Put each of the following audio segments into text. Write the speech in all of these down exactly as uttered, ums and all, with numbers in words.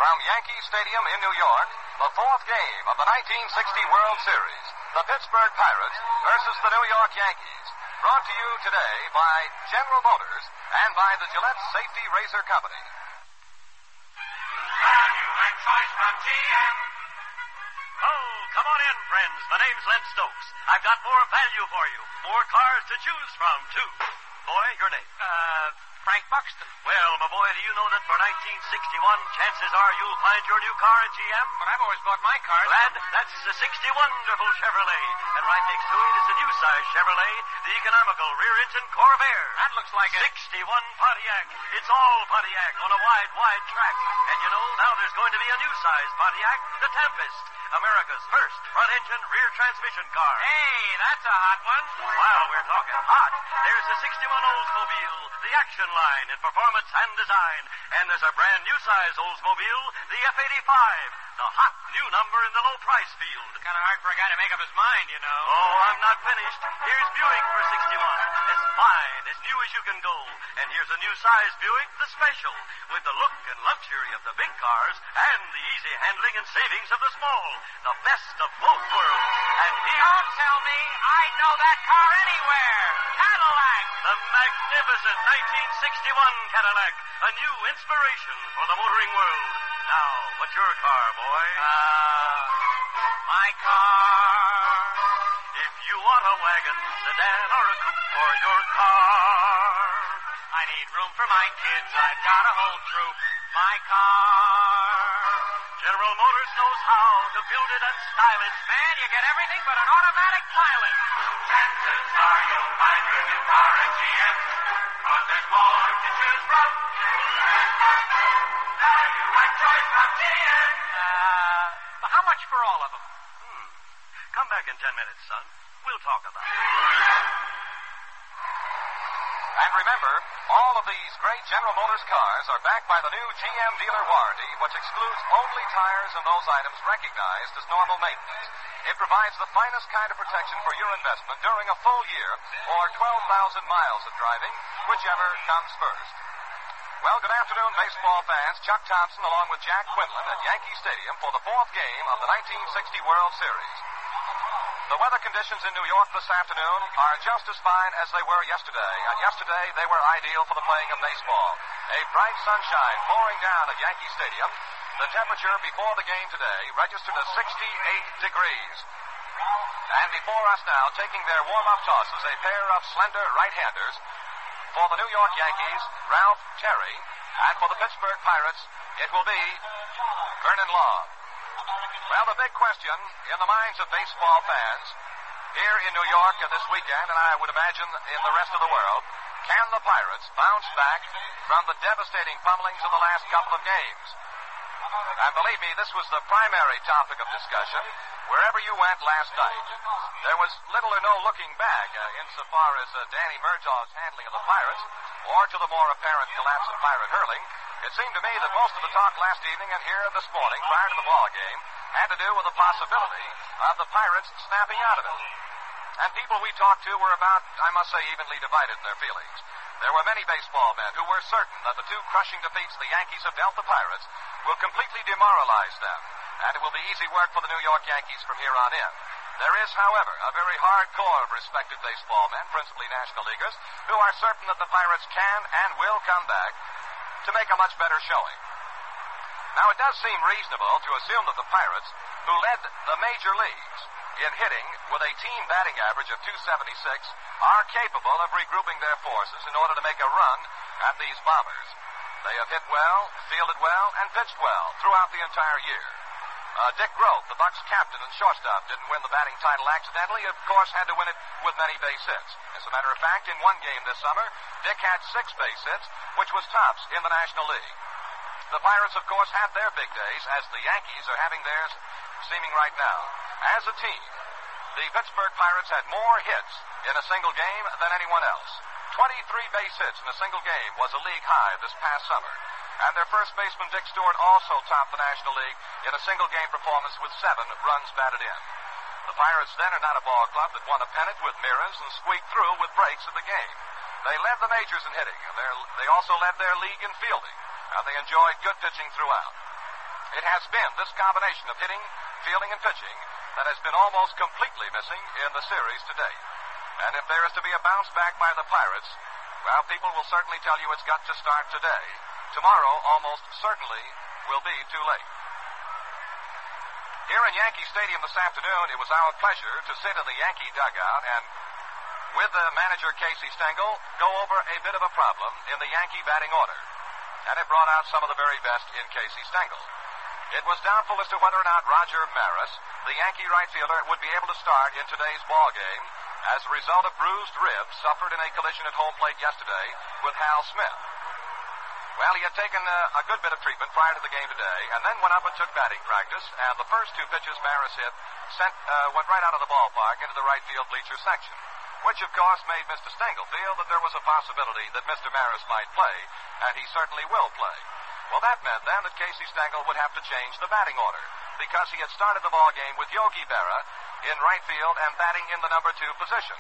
From Yankee Stadium in New York, the fourth game of the nineteen sixty World Series, the Pittsburgh Pirates versus the New York Yankees. Brought to you today by General Motors and by the Gillette Safety Razor Company. Value and choice from G M. Oh, come on in, friends. My name's Len Stokes. I've got more value for you. More cars to choose from, too. Boy, your name? Uh, Frank Buxton. Well, my boy, do you know that for nineteen sixty-one, chances are you'll find your new car at G M? But I've always bought my cars. Lad, that's the sixty wonderful Chevrolet. And right next to it is the new size Chevrolet, the economical rear-engine Corvair. That looks like a... sixty-one Pontiac. It's all Pontiac on a wide, wide track. And you know, now there's going to be a new size Pontiac, the Tempest. America's first front-engine rear transmission car. Hey, that's a hot one. While we're talking hot, there's the sixty-one Oldsmobile, the action line in performance and design. And there's a brand new size Oldsmobile, the F eighty-five, the hot new number in the low price field. Kind of hard for a guy to make up his mind, you know. Oh, I'm not finished. Here's Buick for sixty-one. As fine, as new as you can go. And here's a new size Buick, the Special, with the look and luxury of the big cars and the easy handling and savings of the small. The best of both worlds. And here... Don't tell me. I know that car anywhere. Cadillac. The magnificent nineteen sixty-one Cadillac. A new inspiration for the motoring world. Now, what's your car, boy? Uh, my car. If you want a wagon, sedan, or a coupe for your car. I need room for my kids. I've got a whole troop. My car. General Motors knows how to build it and style it. Man, you get everything but an automatic pilot. Chances are you'll find your new car at G M. Cause there's more to choose from. Value and choice from G M. Uh, but how much for all of them? Hmm. Come back in ten minutes, son. We'll talk about it. And remember, all of these great General Motors cars are backed by the new G M dealer warranty, which excludes only tires and those items recognized as normal maintenance. It provides the finest kind of protection for your investment during a full year or twelve thousand miles of driving, whichever comes first. Well, good afternoon, baseball fans. Chuck Thompson along with Jack Quinlan at Yankee Stadium for the fourth game of the nineteen sixty World Series. The weather conditions in New York this afternoon are just as fine as they were yesterday, and yesterday they were ideal for the playing of baseball. A bright sunshine pouring down at Yankee Stadium. The temperature before the game today registered as sixty-eight degrees. And before us now, taking their warm-up tosses, a pair of slender right-handers. For the New York Yankees, Ralph Terry, and for the Pittsburgh Pirates, it will be Vernon Law. Well, the big question in the minds of baseball fans here in New York this weekend, and I would imagine in the rest of the world, can the Pirates bounce back from the devastating pummelings of the last couple of games? And believe me, this was the primary topic of discussion wherever you went last night. There was little or no looking back uh, insofar as uh, Danny Murtaugh's handling of the Pirates or to the more apparent collapse of Pirate hurling. It seemed to me that most of the talk last evening and here this morning prior to the ball game had to do with the possibility of the Pirates snapping out of it. And people we talked to were about, I must say, evenly divided in their feelings. There were many baseball men who were certain that the two crushing defeats the Yankees have dealt the Pirates will completely demoralize them, and it will be easy work for the New York Yankees from here on in. There is, however, a very hard core of respected baseball men, principally National Leaguers, who are certain that the Pirates can and will come back to make a much better showing. Now, it does seem reasonable to assume that the Pirates, who led the major leagues in hitting with a team batting average of two seventy-six, are capable of regrouping their forces in order to make a run at these Bombers. They have hit well, fielded well, and pitched well throughout the entire year. Uh, Dick Groth, the Bucs captain and shortstop, didn't win the batting title accidentally. Of course, had to win it with many base hits. As a matter of fact, in one game this summer, Dick had six base hits, which was tops in the National League. The Pirates, of course, had their big days, as the Yankees are having theirs seeming right now. As a team, the Pittsburgh Pirates had more hits in a single game than anyone else. twenty-three base hits in a single game was a league high this past summer. And their first baseman, Dick Stewart, also topped the National League in a single-game performance with seven runs batted in. The Pirates then are not a ball club that won a pennant with mirrors and squeaked through with breaks in the game. They led the majors in hitting, and they also led their league in fielding, and they enjoyed good pitching throughout. It has been this combination of hitting, fielding, and pitching that has been almost completely missing in the series to date. And if there is to be a bounce back by the Pirates, well, people will certainly tell you it's got to start today. Tomorrow almost certainly will be too late. Here in Yankee Stadium this afternoon, it was our pleasure to sit in the Yankee dugout and, with the manager Casey Stengel, go over a bit of a problem in the Yankee batting order. And it brought out some of the very best in Casey Stengel. It was doubtful as to whether or not Roger Maris, the Yankee right fielder, would be able to start in today's ball game as a result of bruised ribs suffered in a collision at home plate yesterday with Hal Smith. Well, he had taken uh, a good bit of treatment prior to the game today, and then went up and took batting practice, and the first two pitches Maris hit sent, uh, went right out of the ballpark into the right field bleacher section, which, of course, made Mister Stengel feel that there was a possibility that Mister Maris might play, and he certainly will play. Well, that meant then that Casey Stengel would have to change the batting order, because he had started the ball game with Yogi Berra in right field and batting in the number two position.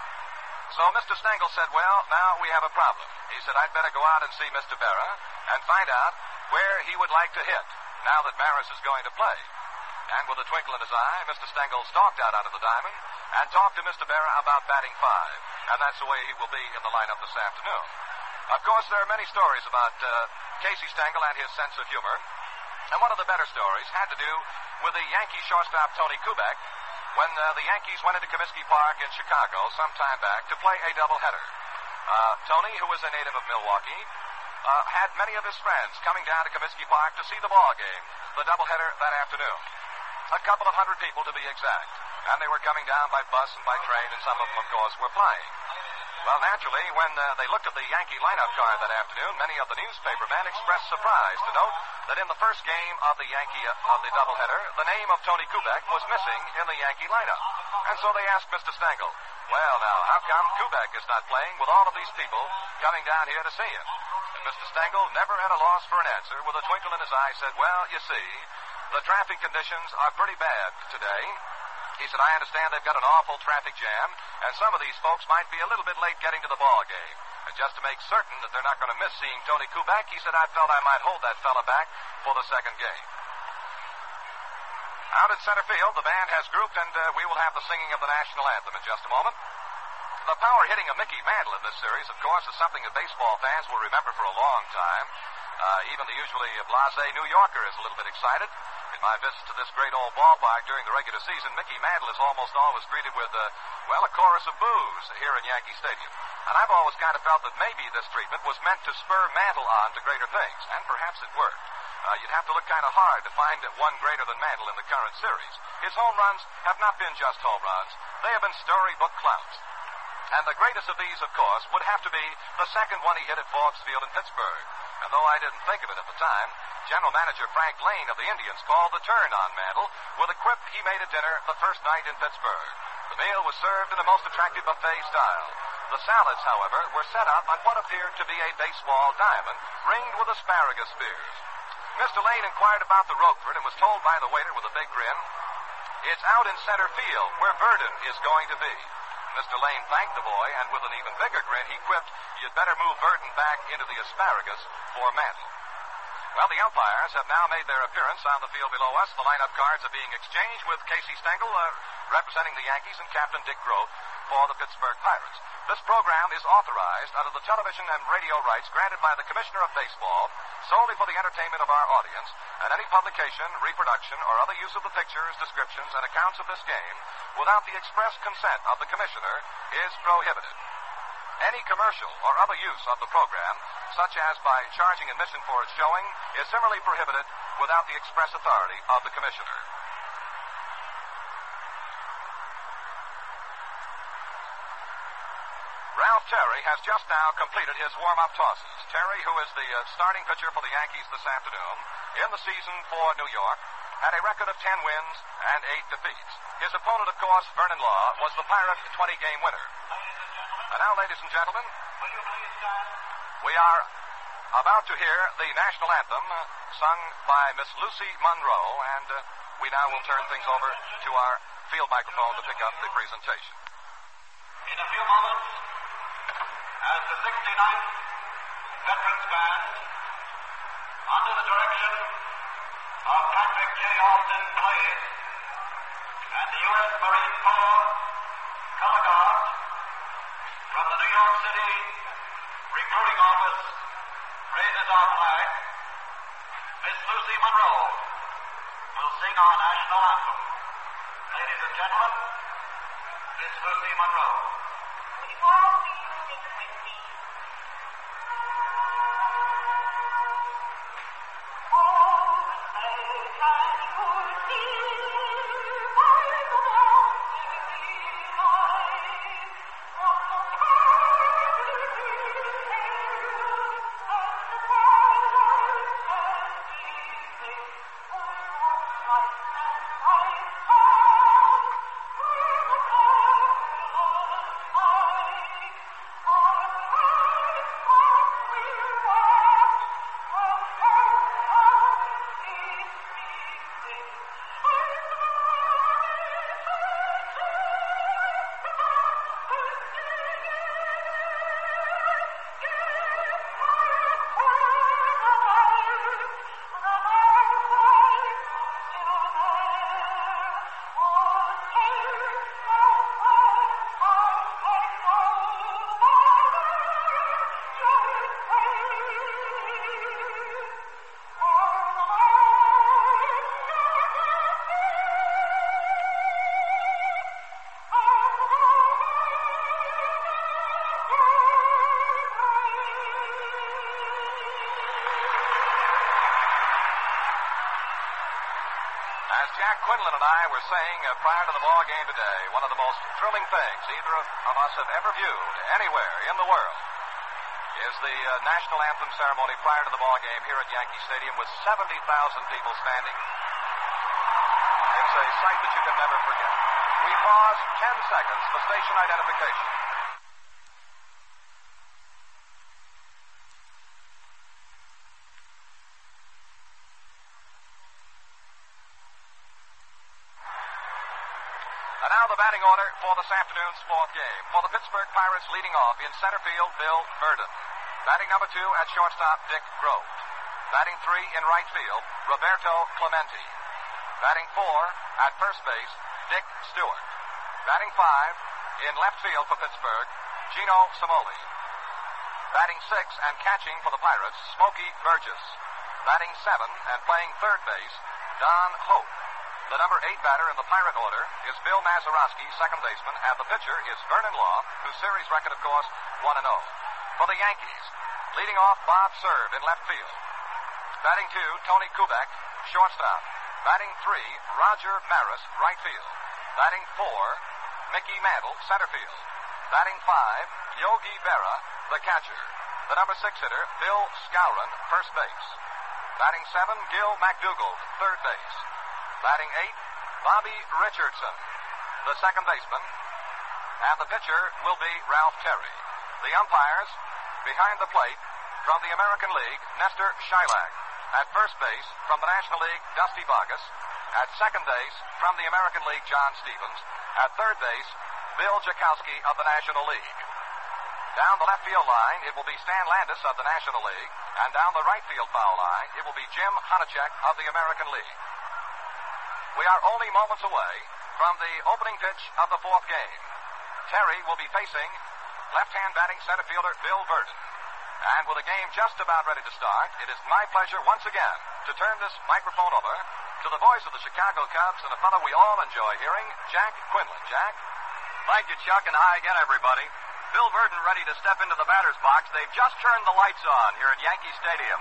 So Mister Stengel said, well, now we have a problem. He said, I'd better go out and see Mister Berra and find out where he would like to hit now that Maris is going to play. And with a twinkle in his eye, Mister Stengel stalked out out of the diamond and talked to Mister Berra about batting five. And that's the way he will be in the lineup this afternoon. Of course, there are many stories about uh, Casey Stengel and his sense of humor. And one of the better stories had to do with the Yankee shortstop Tony Kubek when uh, the Yankees went into Comiskey Park in Chicago some time back to play a doubleheader. Uh, Tony, who was a native of Milwaukee, uh, had many of his friends coming down to Comiskey Park to see the ball game, the doubleheader that afternoon. A couple of hundred people, to be exact. And they were coming down by bus and by train, and some of them, of course, were flying. Well, naturally, when uh, they looked at the Yankee lineup card that afternoon, many of the newspaper men expressed surprise to note that in the first game of the Yankee uh, of the doubleheader, the name of Tony Kubek was missing in the Yankee lineup. And so they asked Mister Stengel, well, now, how come Kubek is not playing with all of these people coming down here to see him? And Mister Stengel, never at a loss for an answer, with a twinkle in his eye, said, well, you see, the traffic conditions are pretty bad today. He said, I understand they've got an awful traffic jam, and some of these folks might be a little bit late getting to the ball game. And just to make certain that they're not going to miss seeing Tony Kubek, he said, I felt I might hold that fella back for the second game. Out at center field, the band has grouped, and uh, we will have the singing of the national anthem in just a moment. The power hitting of Mickey Mantle in this series, of course, is something that baseball fans will remember for a long time. Uh, even the usually blasé New Yorker is a little bit excited. In my visits to this great old ballpark during the regular season, Mickey Mantle is almost always greeted with, uh, well, a chorus of boos here in Yankee Stadium. And I've always kind of felt that maybe this treatment was meant to spur Mantle on to greater things, and perhaps it worked. Uh, you'd have to look kind of hard to find one greater than Mantle in the current series. His home runs have not been just home runs. They have been storybook clouds. And the greatest of these, of course, would have to be the second one he hit at Forbes Field in Pittsburgh. And though I didn't think of it at the time, General Manager Frank Lane of the Indians called the turn on Mantle with a quip he made at dinner the first night in Pittsburgh. The meal was served in a most attractive buffet style. The salads, however, were set up on what appeared to be a baseball diamond ringed with asparagus spears. Mister Lane inquired about the Roquefort and was told by the waiter with a big grin, it's out in center field where Verdon is going to be. Mister Lane thanked the boy, and with an even bigger grin, he quipped, you'd better move Verdon back into the asparagus for Mantle. Well, the umpires have now made their appearance on the field below us. The lineup cards are being exchanged with Casey Stengel uh, representing the Yankees and Captain Dick Groth for the Pittsburgh Pirates. This program is authorized under the television and radio rights granted by the Commissioner of Baseball solely for the entertainment of our audience, and any publication, reproduction, or other use of the pictures, descriptions, and accounts of this game without the express consent of the Commissioner is prohibited. Any commercial or other use of the program, such as by charging admission for its showing, is similarly prohibited without the express authority of the Commissioner. Ralph Terry has just now completed his warm-up tosses. Terry, who is the uh, starting pitcher for the Yankees this afternoon, in the season for New York, had a record of ten wins and eight defeats. His opponent, of course, Vernon Law, was the Pirate twenty-game winner. And now, ladies and gentlemen, we are about to hear the national anthem uh, sung by Miss Lucy Monroe, and uh, we now will turn things over to our field microphone to pick up the presentation. In a few moments, as the sixty-ninth Veterans Band, under the direction of Patrick J. Austin plays, and the U S Marine Corps Color Guard from the New York City Recruiting Office raises our flag. Miss Lucy Monroe will sing our national anthem. Ladies and gentlemen, Miss Lucy Monroe. We all sing with me. Jack Quinlan and I were saying uh, prior to the ball game today, one of the most thrilling things either of, of us have ever viewed anywhere in the world is the uh, national anthem ceremony prior to the ball game here at Yankee Stadium with seventy thousand people standing. It's a sight that you can never forget. We pause ten seconds for station identification. And now the batting order for this afternoon's fourth game. For the Pittsburgh Pirates, leading off in center field, Bill Verdon. Batting number two at shortstop, Dick Grote. Batting three in right field, Roberto Clemente. Batting four at first base, Dick Stewart. Batting five in left field for Pittsburgh, Gino Cimoli. Batting six and catching for the Pirates, Smokey Burgess. Batting seven and playing third base, Don Hope. The number eight batter in the Pirate order is Bill Mazeroski, second baseman, and the pitcher is Vernon Law, whose series record, of course, one and oh. For the Yankees, leading off Bob Cerv in left field. Batting two, Tony Kubek, shortstop. Batting three, Roger Maris, right field. Batting four, Mickey Mantle, center field. Batting five, Yogi Berra, the catcher. The number six hitter, Bill Skowron, first base. Batting seven, Gil McDougald, third base. Batting eight, Bobby Richardson, the second baseman. And the pitcher will be Ralph Terry. The umpires, behind the plate, from the American League, Nestor Shylock. At first base, from the National League, Dusty Bogus. At second base, from the American League, John Stevens. At third base, Bill Jakowski of the National League. Down the left field line, it will be Stan Landis of the National League. And down the right field foul line, it will be Jim Honachek of the American League. We are only moments away from the opening pitch of the fourth game. Terry will be facing left-hand batting center fielder Bill Verdon. And with the game just about ready to start, it is my pleasure once again to turn this microphone over to the voice of the Chicago Cubs and a fellow we all enjoy hearing, Jack Quinlan. Jack? Thank you, Chuck, and hi again, everybody. Bill Verdon ready to step into the batter's box. They've just turned the lights on here at Yankee Stadium.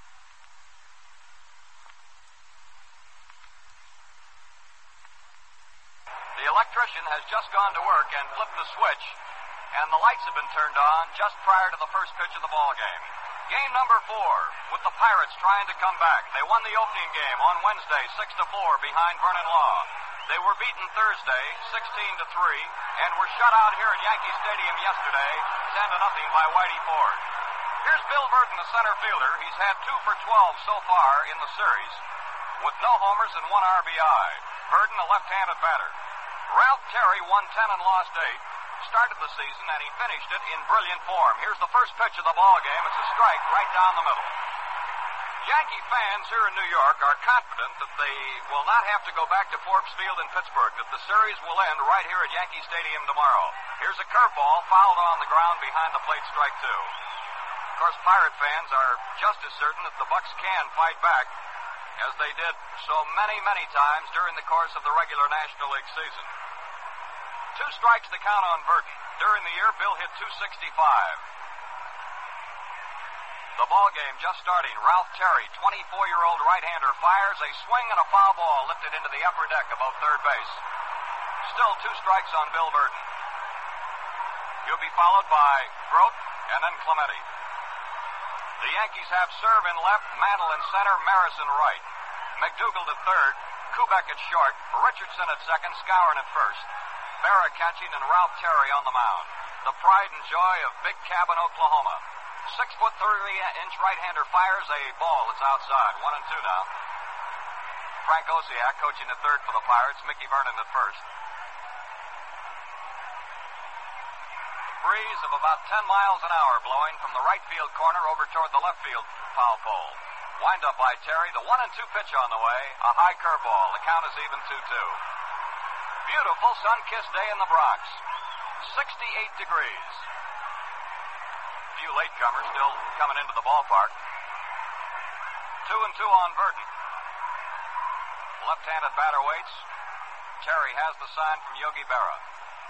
The electrician has just gone to work and flipped the switch, and the lights have been turned on just prior to the first pitch of the ball game. Game number four, with the Pirates trying to come back. They won the opening game on Wednesday, six to four, behind Vernon Law. They were beaten Thursday, sixteen to three, and were shut out here at Yankee Stadium yesterday, ten to nothing by Whitey Ford. Here's Bill Verdon, the center fielder. He's had two for twelve so far in the series, with no homers and one R B I. Verdon, a left-handed batter. Ralph Terry won ten and lost eight. Started the season, and he finished it in brilliant form. Here's the first pitch of the ball game. It's a strike right down the middle. Yankee fans here in New York are confident that they will not have to go back to Forbes Field in Pittsburgh, that the series will end right here at Yankee Stadium tomorrow. Here's a curveball fouled on the ground behind the plate, strike two. Of course, Pirate fans are just as certain that the Bucks can fight back as they did so many, many times during the course of the regular National League season. Two strikes to count on Burton. During the year, Bill hit two sixty-five. The ball game just starting. Ralph Terry, twenty-four-year-old right-hander, fires a swing and a foul ball lifted into the upper deck above third base. Still two strikes on Bill Burton. He'll be followed by Grote and then Clemente. The Yankees have serve in left, Mantle in center, Maris in right. McDougal at third, Kubek at short, Richardson at second, Skowron at first. Berra catching and Ralph Terry on the mound. The pride and joy of Big Cabin, Oklahoma. Six foot three inch right-hander fires a ball that's outside. One and two now. Frank Osiak coaching at third for the Pirates. Mickey Vernon at first. Breeze of about ten miles an hour blowing from the right field corner over toward the left field foul pole. Wind up by Terry. The one and two pitch on the way. A high curveball. The count is even two two. Beautiful sun-kissed day in the Bronx. sixty-eight degrees. A few latecomers still coming into the ballpark. Two and two on Burton. Left-handed batter waits. Terry has the sign from Yogi Berra.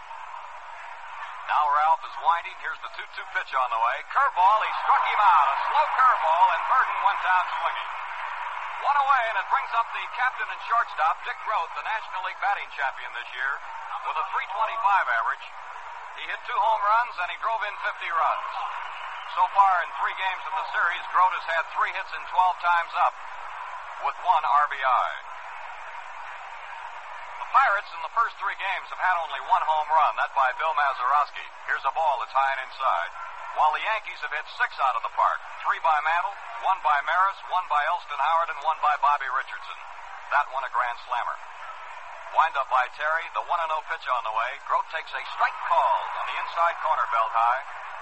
Now Ralph is winding. Here's the two two pitch on the way. Curveball. He struck him out. A slow curveball, and Burton went down swinging. One away, and it brings up the captain and shortstop, Dick Grote, the National League batting champion this year, with a three twenty-five average. He hit two home runs, and he drove in fifty runs. So far in three games in the series, Grote has had three hits and twelve times up, with one R B I. The Pirates in the first three games have had only one home run, that by Bill Mazeroski. Here's a ball that's high and inside. While the Yankees have hit six out of the park. Three by Mantle, one by Maris, one by Elston Howard, and one by Bobby Richardson. That one a grand slammer. Wind up by Terry, the one and oh pitch on the way. Grote takes a strike call on the inside corner, belt high.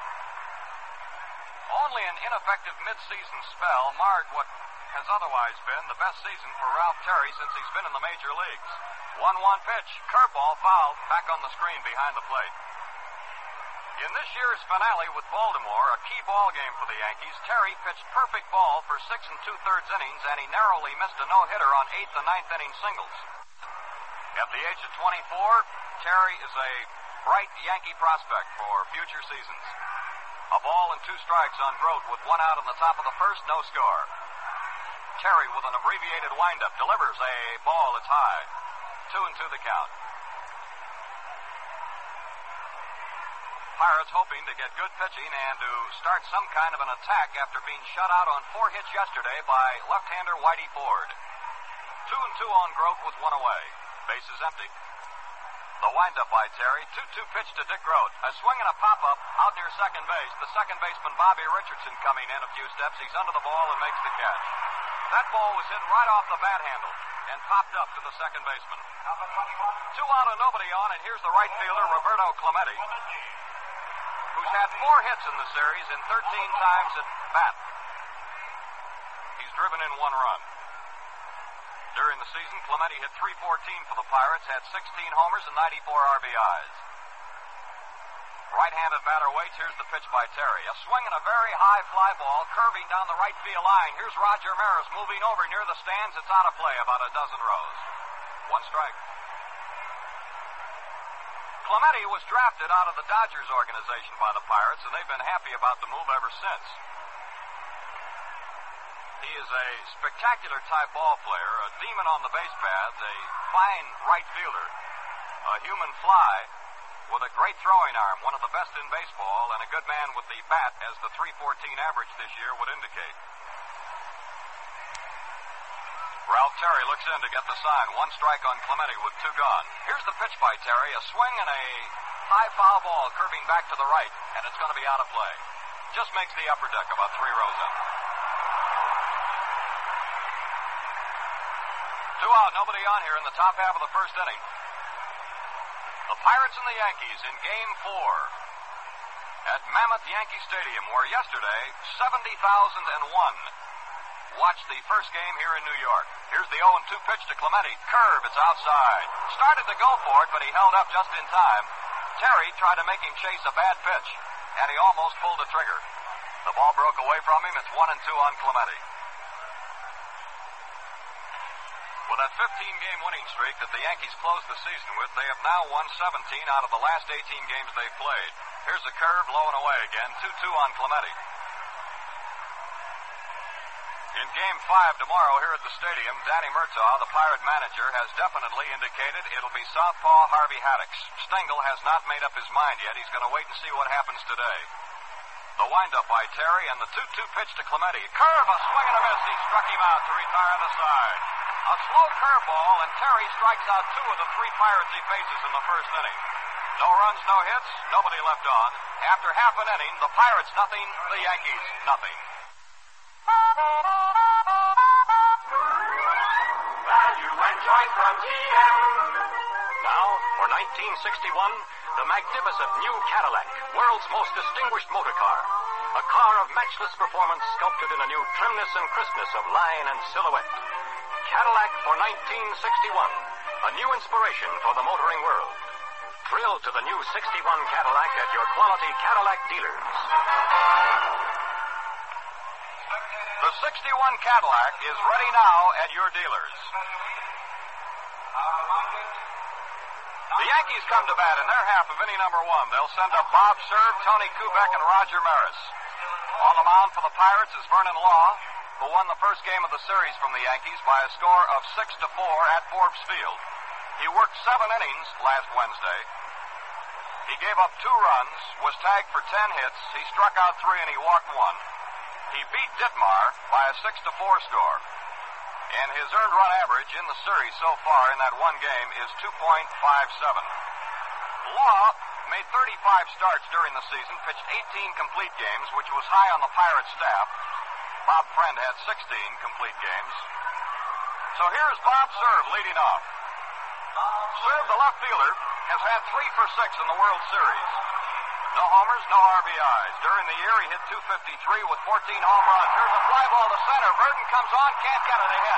Only an ineffective mid-season spell marred what has otherwise been the best season for Ralph Terry since he's been in the major leagues. one one pitch, curveball fouled, back on the screen behind the plate. In this year's finale with Baltimore, a key ball game for the Yankees, Terry pitched perfect ball for six and two-thirds innings, and he narrowly missed a no-hitter on eighth and ninth inning singles. At the age of twenty-four, Terry is a bright Yankee prospect for future seasons. A ball and two strikes on Grote with one out on the top of the first, no score. Terry with an abbreviated windup delivers a ball that's high. Two and two the count. Pirates hoping to get good pitching and to start some kind of an attack after being shut out on four hits yesterday by left-hander Whitey Ford. Two and two on Grote with one away. Bases empty. The windup by Terry. two two pitch to Dick Grote. A swing and a pop-up out near second base. The second baseman Bobby Richardson coming in a few steps. He's under the ball and makes the catch. That ball was hit right off the bat handle and popped up to the second baseman. Two out and nobody on, and here's the right fielder Roberto Clemente, who's had four hits in the series and thirteen times at bat. He's driven in one run. During the season, Clemente hit three fourteen for the Pirates, had sixteen homers and ninety-four R B Is. Right-handed batter waits. Here's the pitch by Terry. A swing and a very high fly ball curving down the right field line. Here's Roger Maris moving over near the stands. It's out of play about a dozen rows. One strike. Clemente was drafted out of the Dodgers organization by the Pirates, and they've been happy about the move ever since. He is a spectacular type ball player, a demon on the base paths, a fine right fielder, a human fly with a great throwing arm, one of the best in baseball, and a good man with the bat, as the three fourteen average this year would indicate. Ralph Terry looks in to get the sign. One strike on Clemente with two gone. Here's the pitch by Terry. A swing and a high foul ball curving back to the right, and it's going to be out of play. Just makes the upper deck about three rows up. Two out, nobody on here in the top half of the first inning. The Pirates and the Yankees in Game four at Mammoth Yankee Stadium, where yesterday seventy thousand one watch the first game here in New York. Here's the oh and two pitch to Clemente. Curve, it's outside. Started to go for it, but he held up just in time. Terry tried to make him chase a bad pitch, and he almost pulled the trigger. The ball broke away from him. It's one and two on Clemente. With that fifteen-game winning streak that the Yankees closed the season with, they have now won seventeen out of the last eighteen games they've played. Here's the curve, low and away again. two two on Clemente. In Game five tomorrow here at the stadium, Danny Murtaugh, the Pirate manager, has definitely indicated it'll be southpaw Harvey Haddix. Stengel has not made up his mind yet. He's going to wait and see what happens today. The windup by Terry and the two two pitch to Clemente. Curve, a swing and a miss. He struck him out to retire the side. A slow curveball, and Terry strikes out two of the three Pirates he faces in the first inning. No runs, no hits, nobody left on. After half an inning, the Pirates nothing, the Yankees nothing. Value and choice from G M. Now, for nineteen sixty-one, the magnificent new Cadillac, world's most distinguished motor car. A car of matchless performance sculpted in a new trimness and crispness of line and silhouette. Cadillac for nineteen sixty-one, a new inspiration for the motoring world. Thrill to the new sixty-one Cadillac at your quality Cadillac dealers. The sixty-one Cadillac is ready now at your dealers. The Yankees come to bat in their half of inning number one. They'll send up Bob Cerv, Tony Kubek, and Roger Maris. On the mound for the Pirates is Vernon Law, who won the first game of the series from the Yankees by a score of six to four at Forbes Field. He worked seven innings last Wednesday. He gave up two runs, was tagged for ten hits. He struck out three and he walked one. He beat Ditmar by a six to four score. And his earned run average in the series so far in that one game is two point five seven. Law made thirty-five starts during the season, pitched eighteen complete games, which was high on the Pirates staff. Bob Friend had sixteen complete games. So here's Bob Cerv leading off. Cerv, the left fielder, has had three for six in the World Series. No homers, no R B Is. During the year, he hit two fifty-three with fourteen home runs. Here's a fly ball to center. Verdon comes on, can't get it. A hit.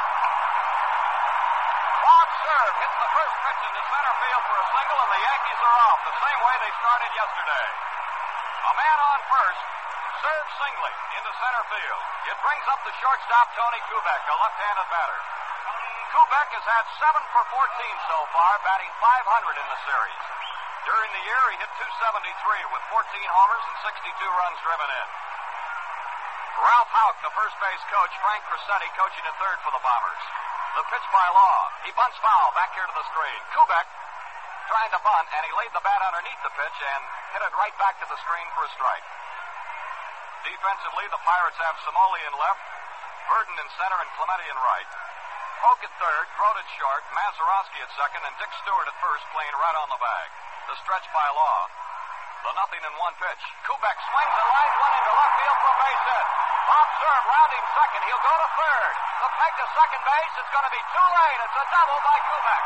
Bob Cerv hits the first pitch into center field for a single, and the Yankees are off the same way they started yesterday. A man on first. Cerv singly into center field. It brings up the shortstop, Tony Kubek, a left-handed batter. Kubek has had seven for fourteen so far, batting five hundred in the series. During the year, he hit two seventy-three with fourteen homers and sixty-two runs driven in. Ralph Houck, the first base coach, Frank Crescetti coaching at third for the Bombers. The pitch by Law. He bunts foul back here to the screen. Kubek trying to bunt, and he laid the bat underneath the pitch and hit it right back to the screen for a strike. Defensively, the Pirates have Somoli in left, Verdon in center, and Clemente in right. Polk at third, Grote at short, Mazeroski at second, and Dick Stewart at first playing right on the bag. The stretch by Law. The nothing in one pitch. Kubek swings and lines one into left field for a base hit. Bob Cerv rounding second. He'll go to third. The peg to second base. It's going to be too late. It's a double by Kubek.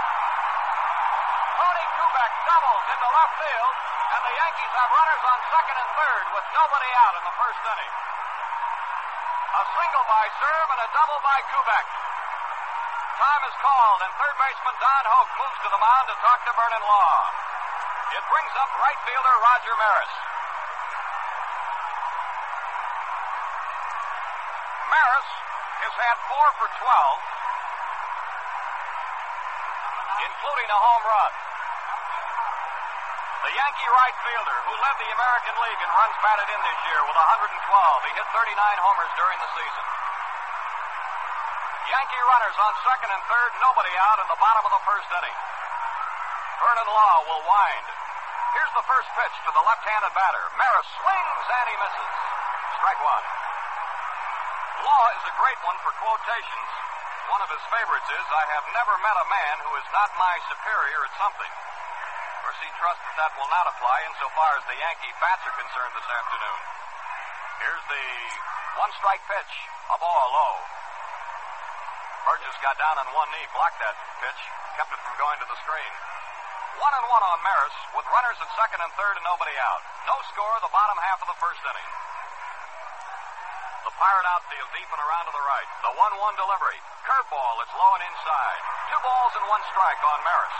Tony Kubek doubles into left field, and the Yankees have runners on second and third with nobody out in the first inning. A single by Cerv and a double by Kubek. Time is called, and third baseman Don Hoak moves to the mound to talk to Vernon Law. It brings up right fielder Roger Maris. Maris has had four for twelve, including a home run. The Yankee right fielder, who led the American League in runs batted in this year with one hundred twelve. He hit thirty-nine homers during the season. Yankee runners on second and third, nobody out in the bottom of the first inning. Vernon Law will wind. Here's the first pitch to the left-handed batter. Maris swings and he misses. Strike one. Law is a great one for quotations. One of his favorites is, "I have never met a man who is not my superior at something." Of course, he trusts that that will not apply insofar as the Yankee bats are concerned this afternoon. Here's the one-strike pitch. A ball low. Burgess got down on one knee, blocked that pitch, kept it from going to the screen. One and one on Maris, with runners at second and third and nobody out. No score, the bottom half of the first inning. The Pirate outfield deep and around to the right. The one one delivery. Curveball, it's low and inside. Two balls and one strike on Maris.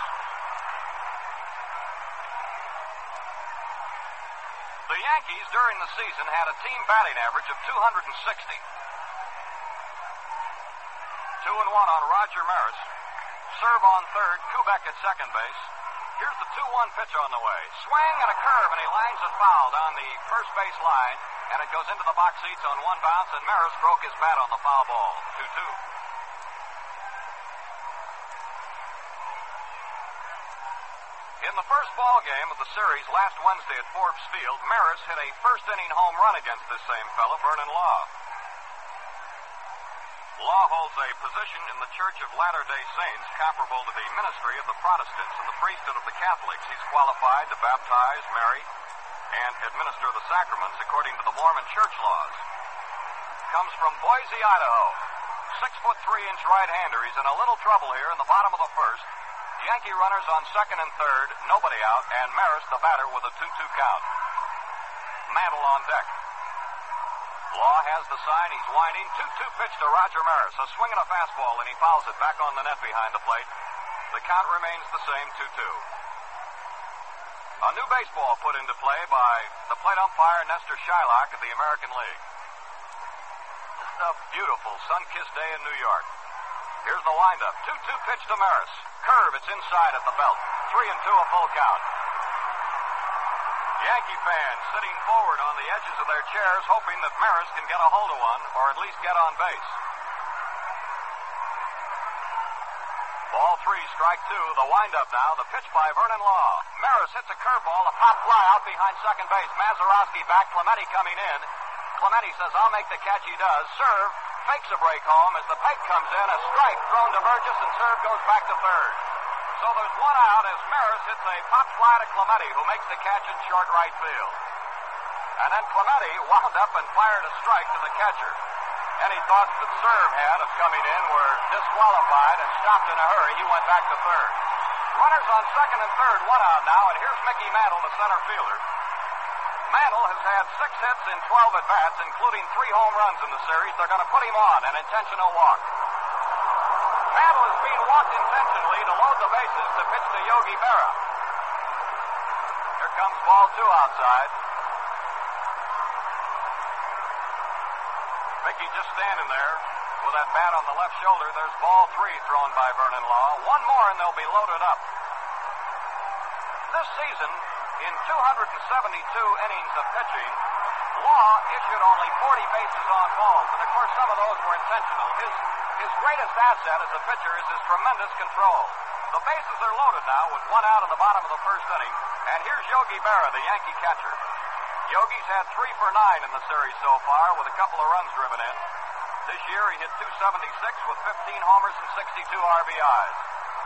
The Yankees during the season had a team batting average of two hundred sixty. Two and one on Roger Maris. Serve on third, Kubek at second base. Here's the two one pitch on the way. Swing and a curve, and he lines it foul down the first base line, and it goes into the box seats on one bounce, and Maris broke his bat on the foul ball. two two. In the first ball game of the series last Wednesday at Forbes Field, Maris hit a first-inning home run against this same fellow, Vernon Law. Law holds a position in the Church of Latter-day Saints comparable to the ministry of the Protestants and the priesthood of the Catholics. He's qualified to baptize, marry, and administer the sacraments according to the Mormon church laws. Comes from Boise, Idaho. Six foot three inch right-hander. He's in a little trouble here in the bottom of the first. Yankee runners on second and third, nobody out, and Maris the batter with a two two count. Mantle on deck. Law has the sign. He's winding. two two pitch to Roger Maris. A swing and a fastball, and he fouls it back on the net behind the plate. The count remains the same, two two. A new baseball put into play by the plate umpire Nestor Shylock of the American League. Just a beautiful sun-kissed day in New York. Here's the windup. two two pitch to Maris. Curve, it's inside at the belt. Three and two, a full count. Yankee fans sitting forward on the edges of their chairs hoping that Maris can get a hold of one or at least get on base. Ball three, strike two. The windup now. The pitch by Vernon Law. Maris hits a curveball, a pop fly out behind second base. Mazeroski back. Clemente coming in. Clemente says, I'll make the catch. He does. Serve. Fakes a break home as the peg comes in. A strike thrown to Burgess, and serve goes back to third. So there's one out as Maris hits a pop fly to Clemente, who makes the catch in short right field. And then Clemente wound up and fired a strike to the catcher. Any thoughts that serve had of coming in were disqualified and stopped in a hurry. He went back to third. Runners on second and third, one out now, and here's Mickey Mantle, the center fielder. Mantle has had six hits in twelve at-bats, including three home runs in the series. They're going to put him on an intentional walk. Mantle is being walked intentionally to load the bases to pitch to Yogi Berra. Here comes ball two outside. Mickey just standing there with that bat on the left shoulder. There's ball three thrown by Vernon Law. One more and they'll be loaded up. This season, in two hundred seventy-two innings of pitching, Law issued only forty bases on balls, and of course some of those were intentional. His, his greatest asset as a pitcher is his tremendous control. The bases are loaded now with one out in the bottom of the first inning, and here's Yogi Berra, the Yankee catcher. Yogi's had three for nine in the series so far with a couple of runs driven in. This year he hit two seventy-six with fifteen homers and sixty-two R B Is.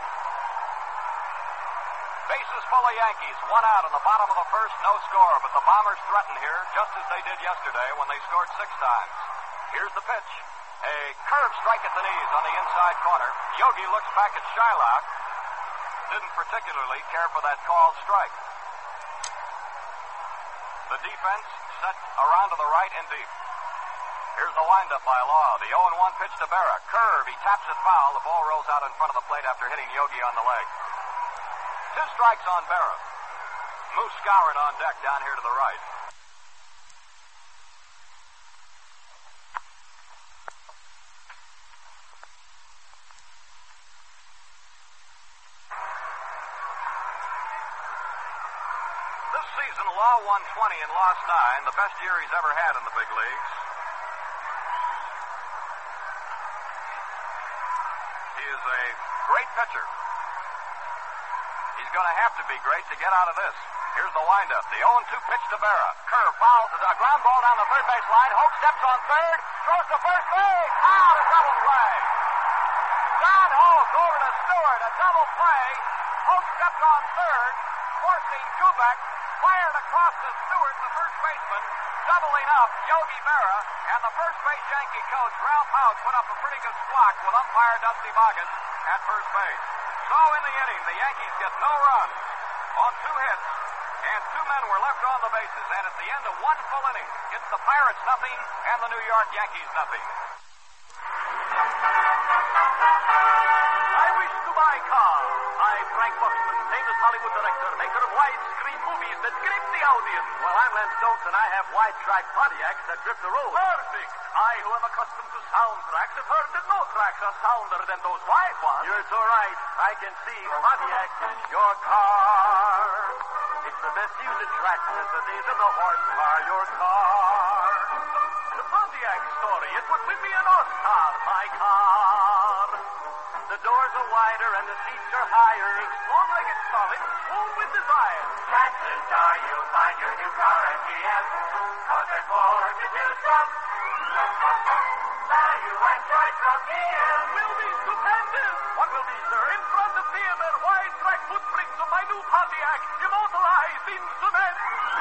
Bases full of Yankees, one out in the bottom of the first, no score, but the Bombers threaten here just as they did yesterday when they scored six times. Here's the pitch. A curve strike at the knees on the inside corner. Yogi looks back at Shylock. Didn't particularly care for that called strike. The defense set around to the right and deep. Here's the windup by Law. The oh and one pitch to Berra. Curve, he taps it foul. The ball rolls out in front of the plate after hitting Yogi on the leg. Two strikes on Berra. Moose Skowron on deck down here to the right. This season, Law won twenty and lost nine, the best year he's ever had in the big leagues. He is a great pitcher. He's going to have to be great to get out of this. Here's the windup. The oh and two pitch to Berra. Curve, foul, a ground ball down the third base line. Hope steps on third, throws to first base. Out, a double play. John Hope over to Stewart, a double play. Hope stepped on third, forcing Kubek, fired across to Stewart, the first baseman, doubling up Yogi Berra, and the first base Yankee coach, Ralph Houk, put up a pretty good squawk with umpire Dusty Boggins at first base. So in the inning, the Yankees get no runs on two hits, and two men were left on the bases, and at the end of one full inning, it's the Pirates nothing and the New York Yankees nothing. I wish to buy car. I, Frank Buxton, famous Hollywood director, maker of widescreen movies that grip the audience. Well, I'm Len Stokes, and I have wide-track Pontiacs that grip the road. Perfect. I, who am accustomed to soundtracks, have heard that no tracks are sounder than those wide ones. You're so right. I can see Pontiac is your car. It's the best used track facilities in the horsepower, your car. The Pontiac story. It would win me an Oscar, my car. The doors are wider and the seats are higher. Long-legged solid, full with desire. Chances are you'll find your new car at G M, cause there's more to choose from. Value and choice from G M. Will be stupendous. What will be, sir? In front of theater, wide-track footprints of my new Pontiac, immortalized in cement.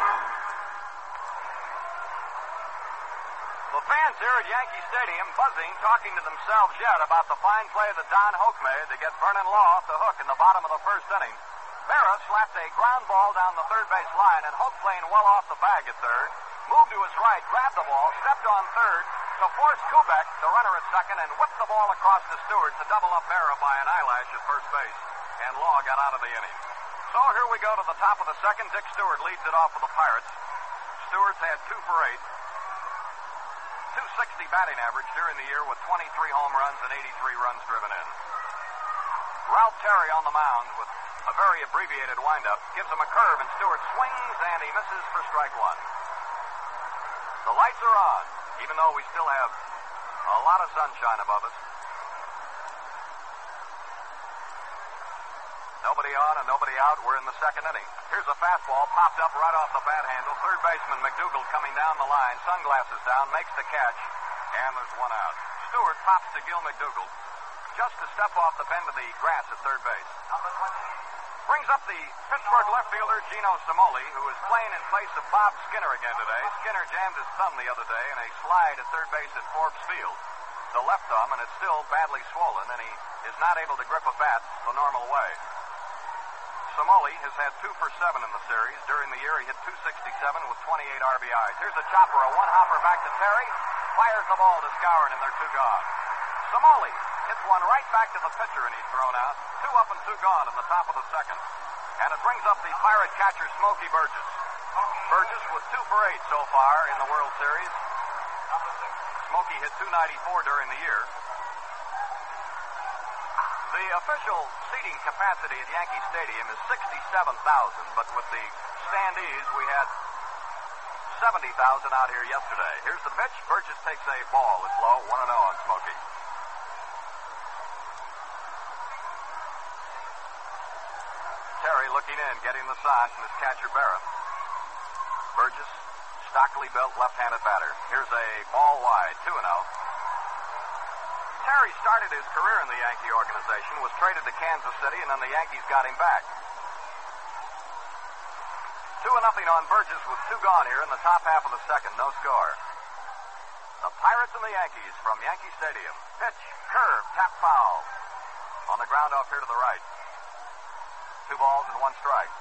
The fans here at Yankee Stadium buzzing, talking to themselves yet about the fine play that Don Hoak made to get Vernon Law off the hook in the bottom of the first inning. Berra slapped a ground ball down the third base line, and Hoak, playing well off the bag at third, moved to his right, grabbed the ball, stepped on third to force Kubek, the runner at second, and whipped the ball across to Stewart to double up Berra by an eyelash at first base. And Law got out of the inning. So here we go to the top of the second. Dick Stewart leads it off for the Pirates. Stewart's had two for eight. two sixty batting average during the year with twenty-three home runs and eighty-three runs driven in. Ralph Terry on the mound with a very abbreviated windup gives him a curve, and Stewart swings, and he misses for strike one. The lights are on, even though we still have a lot of sunshine above us. Nobody on and nobody out. We're in the second inning. Here's a fastball popped up right off the bat handle. Third baseman McDougal coming down the line, sunglasses down, makes the catch, and there's one out. Stewart pops to Gil McDougal just to step off the bend of the grass at third base. Brings up the Pittsburgh left fielder Gino Cimoli, who is playing in place of Bob Skinner again today. Skinner jammed his thumb the other day in a slide at third base at Forbes Field. The left thumb, and it's still badly swollen, and he is not able to grip a bat the normal way. Cimoli has had two for seven in the series. During the year, he hit two sixty-seven with twenty-eight R B Is. Here's a chopper, a one-hopper back to Terry. Fires the ball to Skowron, and they're two gone. Cimoli hits one right back to the pitcher, and he's thrown out. Two up and two gone in the top of the second. And it brings up the Pirate catcher, Smokey Burgess. Burgess with two for eight so far in the World Series. Smokey hit two ninety-four during the year. The official seating capacity at Yankee Stadium is sixty-seven thousand, but with the standees, we had seventy thousand out here yesterday. Here's the pitch. Burgess takes a ball. It's low. one and oh on Smokey. Terry looking in, getting the sign from his catcher, Berra. Burgess, stockily built left-handed batter. Here's a ball wide. two and oh. Terry started his career in the Yankee organization, was traded to Kansas City, and then the Yankees got him back. Two and nothing on Burgess with two gone here in the top half of the second. No score. The Pirates and the Yankees from Yankee Stadium. Pitch, curve, tap foul. On the ground off here to the right. Two balls and one strike.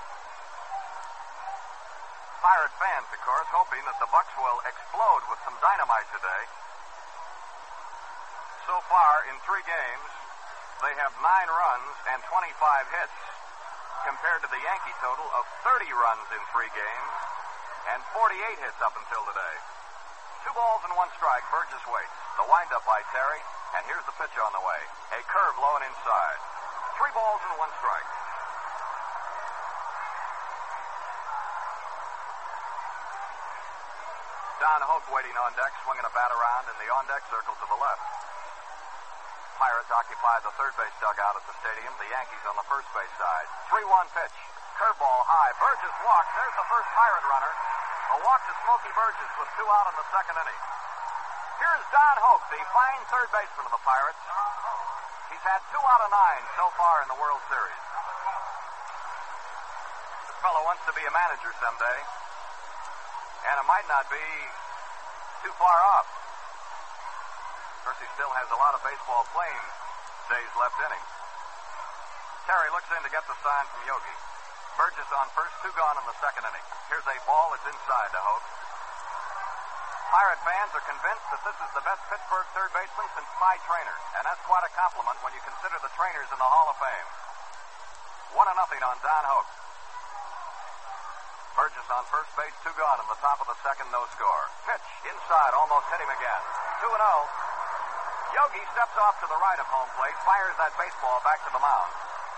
Pirate fans, of course, hoping that the Bucks will explode with some dynamite today. So far, in three games, they have nine runs and twenty-five hits, compared to the Yankee total of thirty runs in three games and forty-eight hits up until today. Two balls and one strike. Burgess waits. The windup by Terry, and here's the pitch on the way. A curve low and inside. Three balls and one strike. Don Hoak waiting on deck, swinging a bat around in the on-deck circle to the left. Pirates occupy the third base dugout at the stadium. The Yankees on the first base side. three one pitch. Curveball high. Burgess walks. There's the first Pirate runner. A walk to Smokey Burgess with two out in the second inning. Here's Don Hoak, the fine third baseman of the Pirates. He's had two out of nine so far in the World Series. This fellow wants to be a manager someday. And it might not be too far off. Of course, he still has a lot of baseball playing days left in him. Terry looks in to get the sign from Yogi. Burgess on first, two gone in the second inning. Here's a ball that's inside to Hope. Pirate fans are convinced that this is the best Pittsburgh third baseman since Cy Traynor, and that's quite a compliment when you consider the trainers in the Hall of Fame. One to nothing on Don Hope. Burgess on first base, two gone in the top of the second, no score. Pitch inside, almost hit him again. two and oh. Yogi steps off to the right of home plate, fires that baseball back to the mound.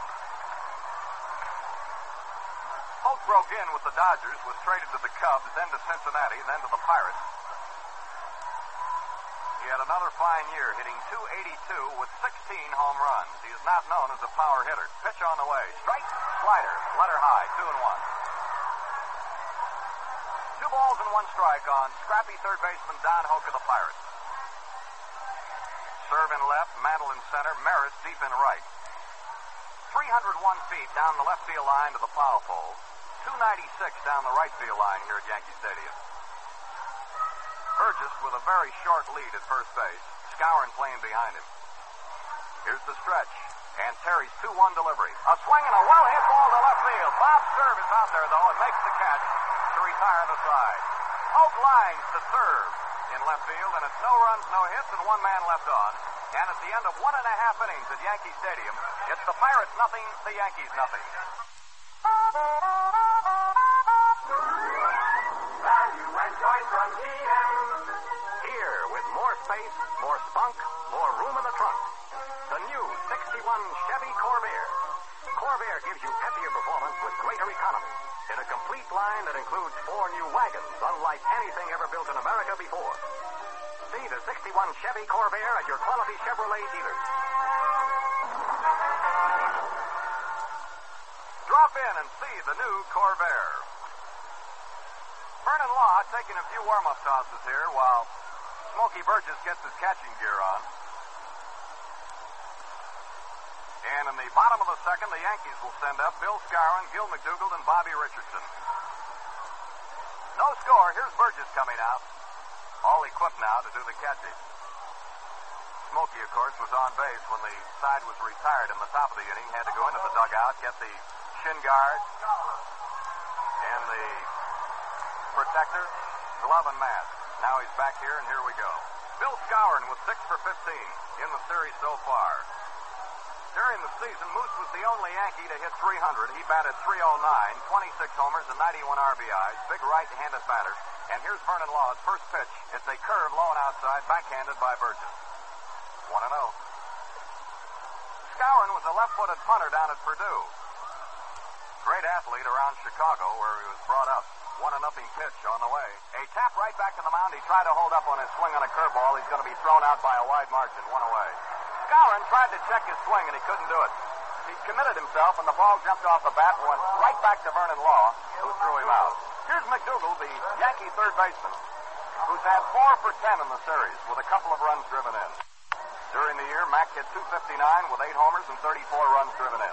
Hope broke in with the Dodgers, was traded to the Cubs, then to Cincinnati, then to the Pirates. He had another fine year, hitting two eighty-two with sixteen home runs. He is not known as a power hitter. Pitch on the way. Strike, slider, letter high, two and one. Two balls and one strike on scrappy third baseman Don Hoke of the Pirates. Serve in left, Mantle in center, Maris deep in right. three hundred one feet down the left field line to the foul pole. two ninety-six down the right field line here at Yankee Stadium. Burgess with a very short lead at first base. Skowron playing behind him. Here's the stretch. And Terry's two one delivery. A swing and a well-hit ball to left field. Bob Cerv is out there, though, and makes the catch to retire the side. Hoke lines to serve in left field, and it's no runs, no hits, and one man left on. And at the end of one and a half innings at Yankee Stadium, it's the Pirates nothing, the Yankees nothing. Value and choice from G M. Here, with more space, more spunk, more room in the trunk. The new sixty-one Chevy Corvair. Corvair gives you peppier performance with greater economy in a complete line that includes four new wagons, unlike anything ever built in America before. See the sixty-one Chevy Corvair at your quality Chevrolet dealers. Drop in and see the new Corvair. Vernon Law taking a few warm-up tosses here while Smokey Burgess gets his catching gear on. And in the bottom of the second, the Yankees will send up Bill Skowron, Gil McDougald, and Bobby Richardson. No score. Here's Burgess coming out. All equipped now to do the catching. Smokey, of course, was on base when the side was retired in the top of the inning. Had to go into the dugout, get the shin guard and the protector, glove, and mask. Now he's back here, and here we go. Bill Skowron with six for fifteen in the series so far. During the season, Moose was the only Yankee to hit three hundred. He batted three oh nine, twenty-six homers, and ninety-one R B Is. Big right-handed batter. And here's Vernon Law's first pitch. It's a curve low and outside, backhanded by Burgess. one and oh. Skowron was a left-footed punter down at Purdue. Great athlete around Chicago, where he was brought up. One and nothing pitch on the way. A tap right back to the mound. He tried to hold up on his swing on a curveball. He's going to be thrown out by a wide margin. One away. Skowron tried to check his swing, and he couldn't do it. He committed himself, and the ball jumped off the bat and went right back to Vernon Law, who threw him out. Here's McDougald, the Yankee third baseman, who's had four for ten in the series with a couple of runs driven in. During the year, Mac hit two fifty-nine with eight homers and thirty-four runs driven in.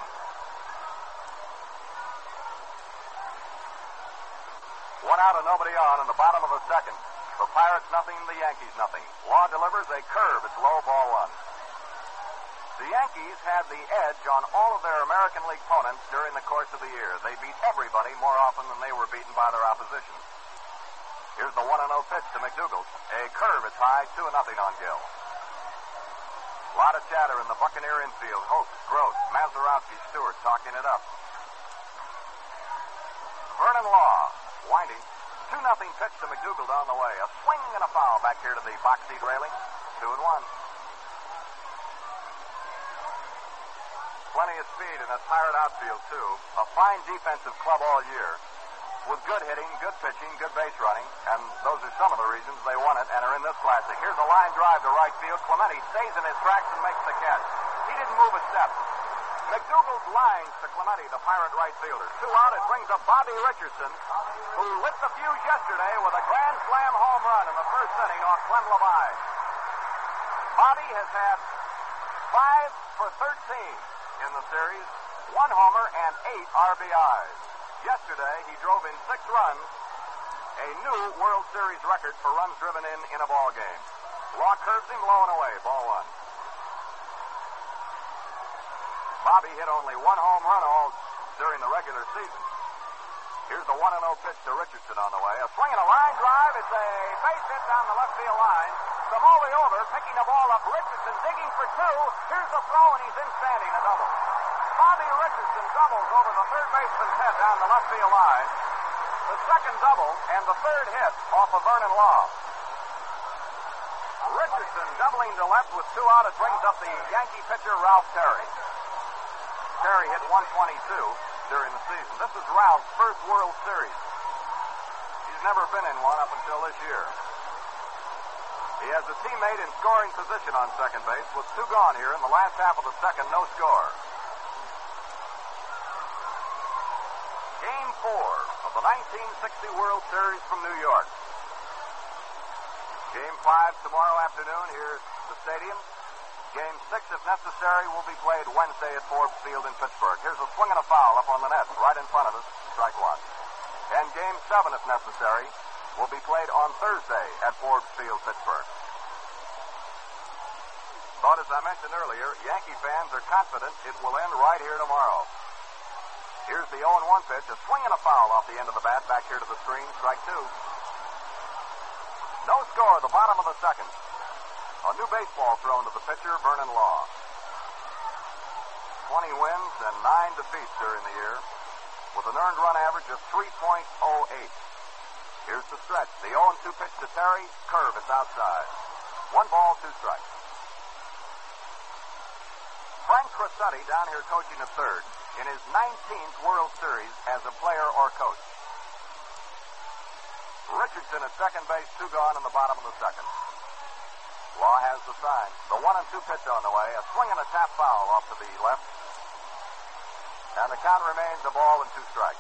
One out and nobody on in the bottom of the second. The Pirates nothing, the Yankees nothing. Law delivers a curve. It's low, ball one. The Yankees had the edge on all of their American League opponents during the course of the year. They beat everybody more often than they were beaten by their opposition. Here's the one and oh pitch to McDougald. A curve, it's high, two and nothing on Gill. A lot of chatter in the Buccaneer infield. Hope, Gross, Mazeroski, Stewart talking it up. Vernon Law, winding. two nothing pitch to McDougald on the way. A swing and a foul back here to the box seat railing. Two and one. Plenty of speed in a tired outfield, too. A fine defensive club all year. With good hitting, good pitching, good base running. And those are some of the reasons they won it and are in this classic. Here's a line drive to right field. Clemente stays in his tracks and makes the catch. He didn't move a step. McDougald lines to Clemente, the Pirate right fielder. Two out, it brings up Bobby Richardson, who lit the fuse yesterday with a grand slam home run in the first inning off Clem Levine. Bobby has had five for thirteen in the series, one homer and eight R B Is. Yesterday, he drove in six runs, a new World Series record for runs driven in in a ball game. Law curves him low and away, ball one. Bobby hit only one home run all during the regular season. Here's the one and oh pitch to Richardson on the way. A swing and a line drive. It's a base hit down the left field line. Savoli over, picking the ball up. Richardson digging for two. Here's the throw, and he's in standing, a double. Bobby Richardson doubles over the third baseman's head down the left field line. The second double and the third hit off of Vernon Law. Richardson doubling to left with two out. It brings up the Yankee pitcher, Ralph Terry. Terry hit one twenty-two during the season. This is Ralph's first World Series. He's never been in one up until this year. He has a teammate in scoring position on second base with two gone here in the last half of the second, no score. Game four of the nineteen sixty World Series from New York. Game five tomorrow afternoon here at the stadium. Game six, if necessary, will be played Wednesday at Forbes Field in Pittsburgh. Here's a swing and a foul up on the net right in front of us, strike one. And game seven, if necessary, will be played on Thursday at Forbes Field, Pittsburgh. But as I mentioned earlier, Yankee fans are confident it will end right here tomorrow. Here's the oh and one pitch, a swing and a foul off the end of the bat, back here to the screen, strike two. No score, the bottom of the second. A new baseball thrown to the pitcher, Vernon Law. twenty wins and nine defeats during the year, with an earned run average of three point oh eight. Here's the stretch. The oh and two pitch to Terry. Curve, it's outside. One ball, two strikes. Frank Crosetti down here coaching at third in his nineteenth World Series as a player or coach. Richardson at second base, two gone in the bottom of the second. Law has the sign. The one and two pitch on the way. A swing and a tap foul off to the left. And the count remains a ball and two strikes.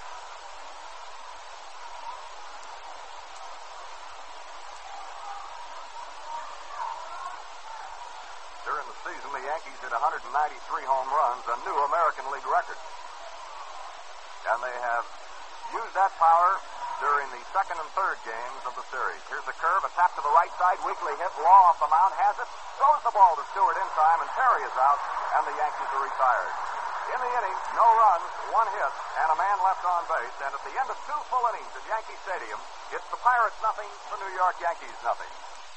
During the season, the Yankees hit one hundred ninety-three home runs, a new American League record. And they have used that power during the second and third games of the series. Here's a curve, a tap to the right side, weakly hit. Law off the mound, has it, throws the ball to Stewart in time, and Terry is out, and the Yankees are retired. In the inning, no runs, one hit, and a man left on base. And at the end of two full innings at Yankee Stadium, it's the Pirates nothing, the New York Yankees nothing.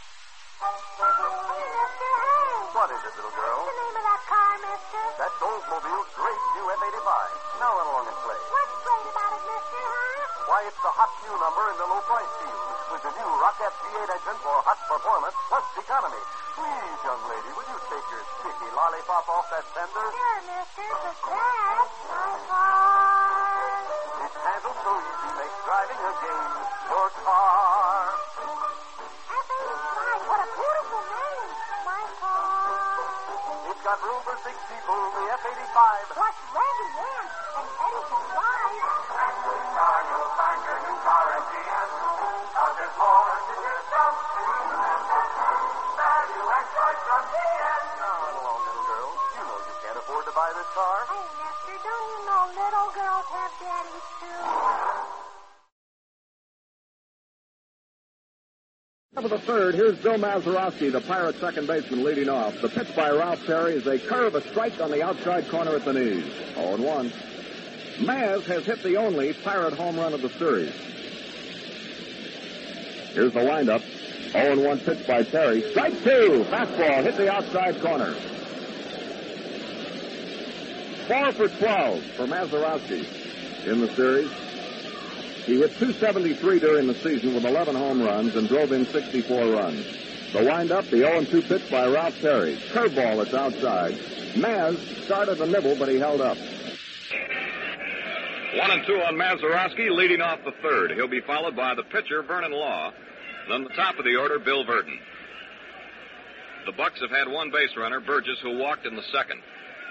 What is it, little girl? What's the name of that car, mister? That's Oldsmobile's great new F eighty-five. Now run along and play. What's great about it, mister, huh? Why, it's the hot new number in the low price field with the new Rocket V eight engine for hot performance plus economy. Please, young lady, would you take your sticky lollipop off that fender? Sure, mister, but that's my car. It's handled so easy makes driving a game. Your car. F eighty-five, what a beautiful name. My car. It's got room for six people, the F eighty-five. Plus ready in and ready to drive. Car, you'll find your new car at G M. Cause there's more to yourself. Value and choice from G M. Now run along, little girl. You know you can't afford to buy this car. Hey, mister, don't you know little girls have daddies, too? Top of the third, here's Bill Mazeroski, the Pirate second baseman, leading off. The pitch by Ralph Terry is a curve, a strike on the outside corner at the knees. oh and one. Maz has hit the only Pirate home run of the series. Here's the windup. oh and one pitch by Terry. Strike two. Fastball hit the outside corner. four for twelve for Mazeroski in the series. He hit two seventy-three during the season with eleven home runs and drove in sixty-four runs. The windup, the oh and two pitch by Ralph Terry. Curveball that's outside. Maz started to nibble, but he held up. One and two on Mazeroski, leading off the third. He'll be followed by the pitcher, Vernon Law. Then the top of the order, Bill Verdon. The Bucks have had one base runner, Burgess, who walked in the second.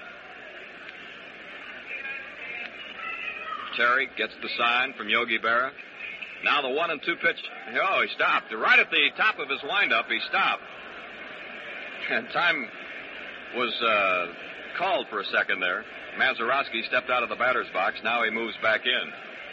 Terry gets the sign from Yogi Berra. Now the one and two pitch. Oh, he stopped. Right at the top of his windup, he stopped. And time was uh, called for a second there. Mazeroski stepped out of the batter's box. Now he moves back in.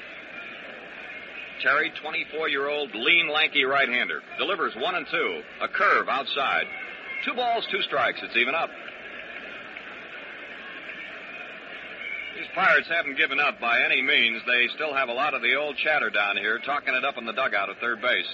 Terry, twenty-four-year-old, lean, lanky right-hander. Delivers one and two. A curve outside. Two balls, two strikes. It's even up. These Pirates haven't given up by any means. They still have a lot of the old chatter down here, talking it up in the dugout at third base.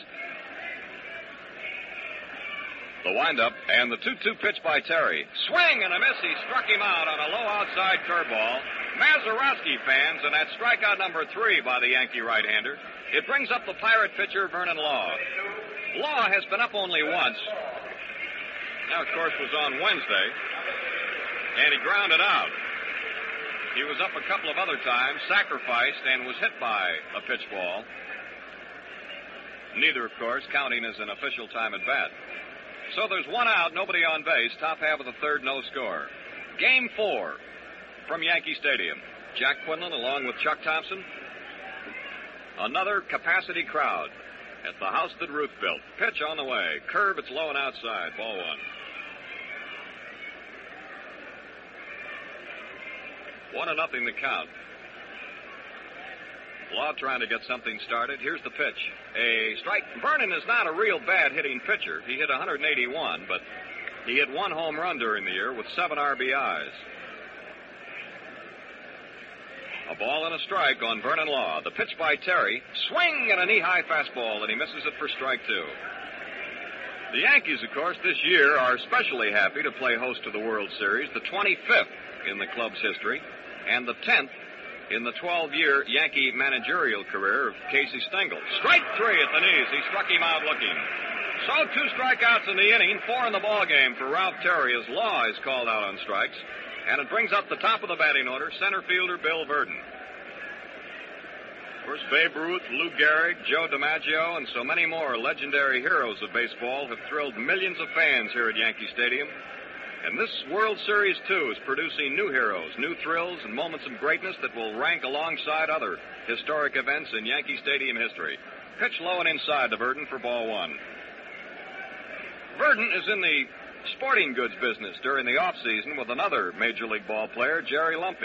The windup and the two two pitch by Terry. Swing and a miss. He struck him out on a low outside curveball. Mazeroski fans, and that's strikeout number three by the Yankee right-hander. It brings up the Pirate pitcher, Vernon Law. Law has been up only once. That, of course, was on Wednesday. And he grounded out. He was up a couple of other times, sacrificed, and was hit by a pitch ball. Neither, of course, counting as an official time at bat. So there's one out, nobody on base, top half of the third, no score. Game four from Yankee Stadium. Jack Quinlan along with Chuck Thompson. Another capacity crowd at the house that Ruth built. Pitch on the way. Curve, it's low and outside. Ball one. One and nothing to count. Law trying to get something started. Here's the pitch. A strike. Vernon is not a real bad hitting pitcher. He hit one eighty-one, but he hit one home run during the year with seven R B Is. A ball and a strike on Vernon Law. The pitch by Terry. Swing and a knee-high fastball, and he misses it for strike two. The Yankees, of course, this year are especially happy to play host to the World Series, the twenty-fifth in the club's history, and the tenth in the twelve-year Yankee managerial career of Casey Stengel. Strike three at the knees. He struck him out looking. So two strikeouts in the inning, four in the ballgame for Ralph Terry as Law is called out on strikes. And it brings up the top of the batting order, center fielder Bill Verdon. Of course, Babe Ruth, Lou Gehrig, Joe DiMaggio, and so many more legendary heroes of baseball have thrilled millions of fans here at Yankee Stadium. And this World Series, too, is producing new heroes, new thrills, and moments of greatness that will rank alongside other historic events in Yankee Stadium history. Pitch low and inside to Verdon for ball one. Verdon is in the sporting goods business during the offseason with another Major League ball player, Jerry Lumpy.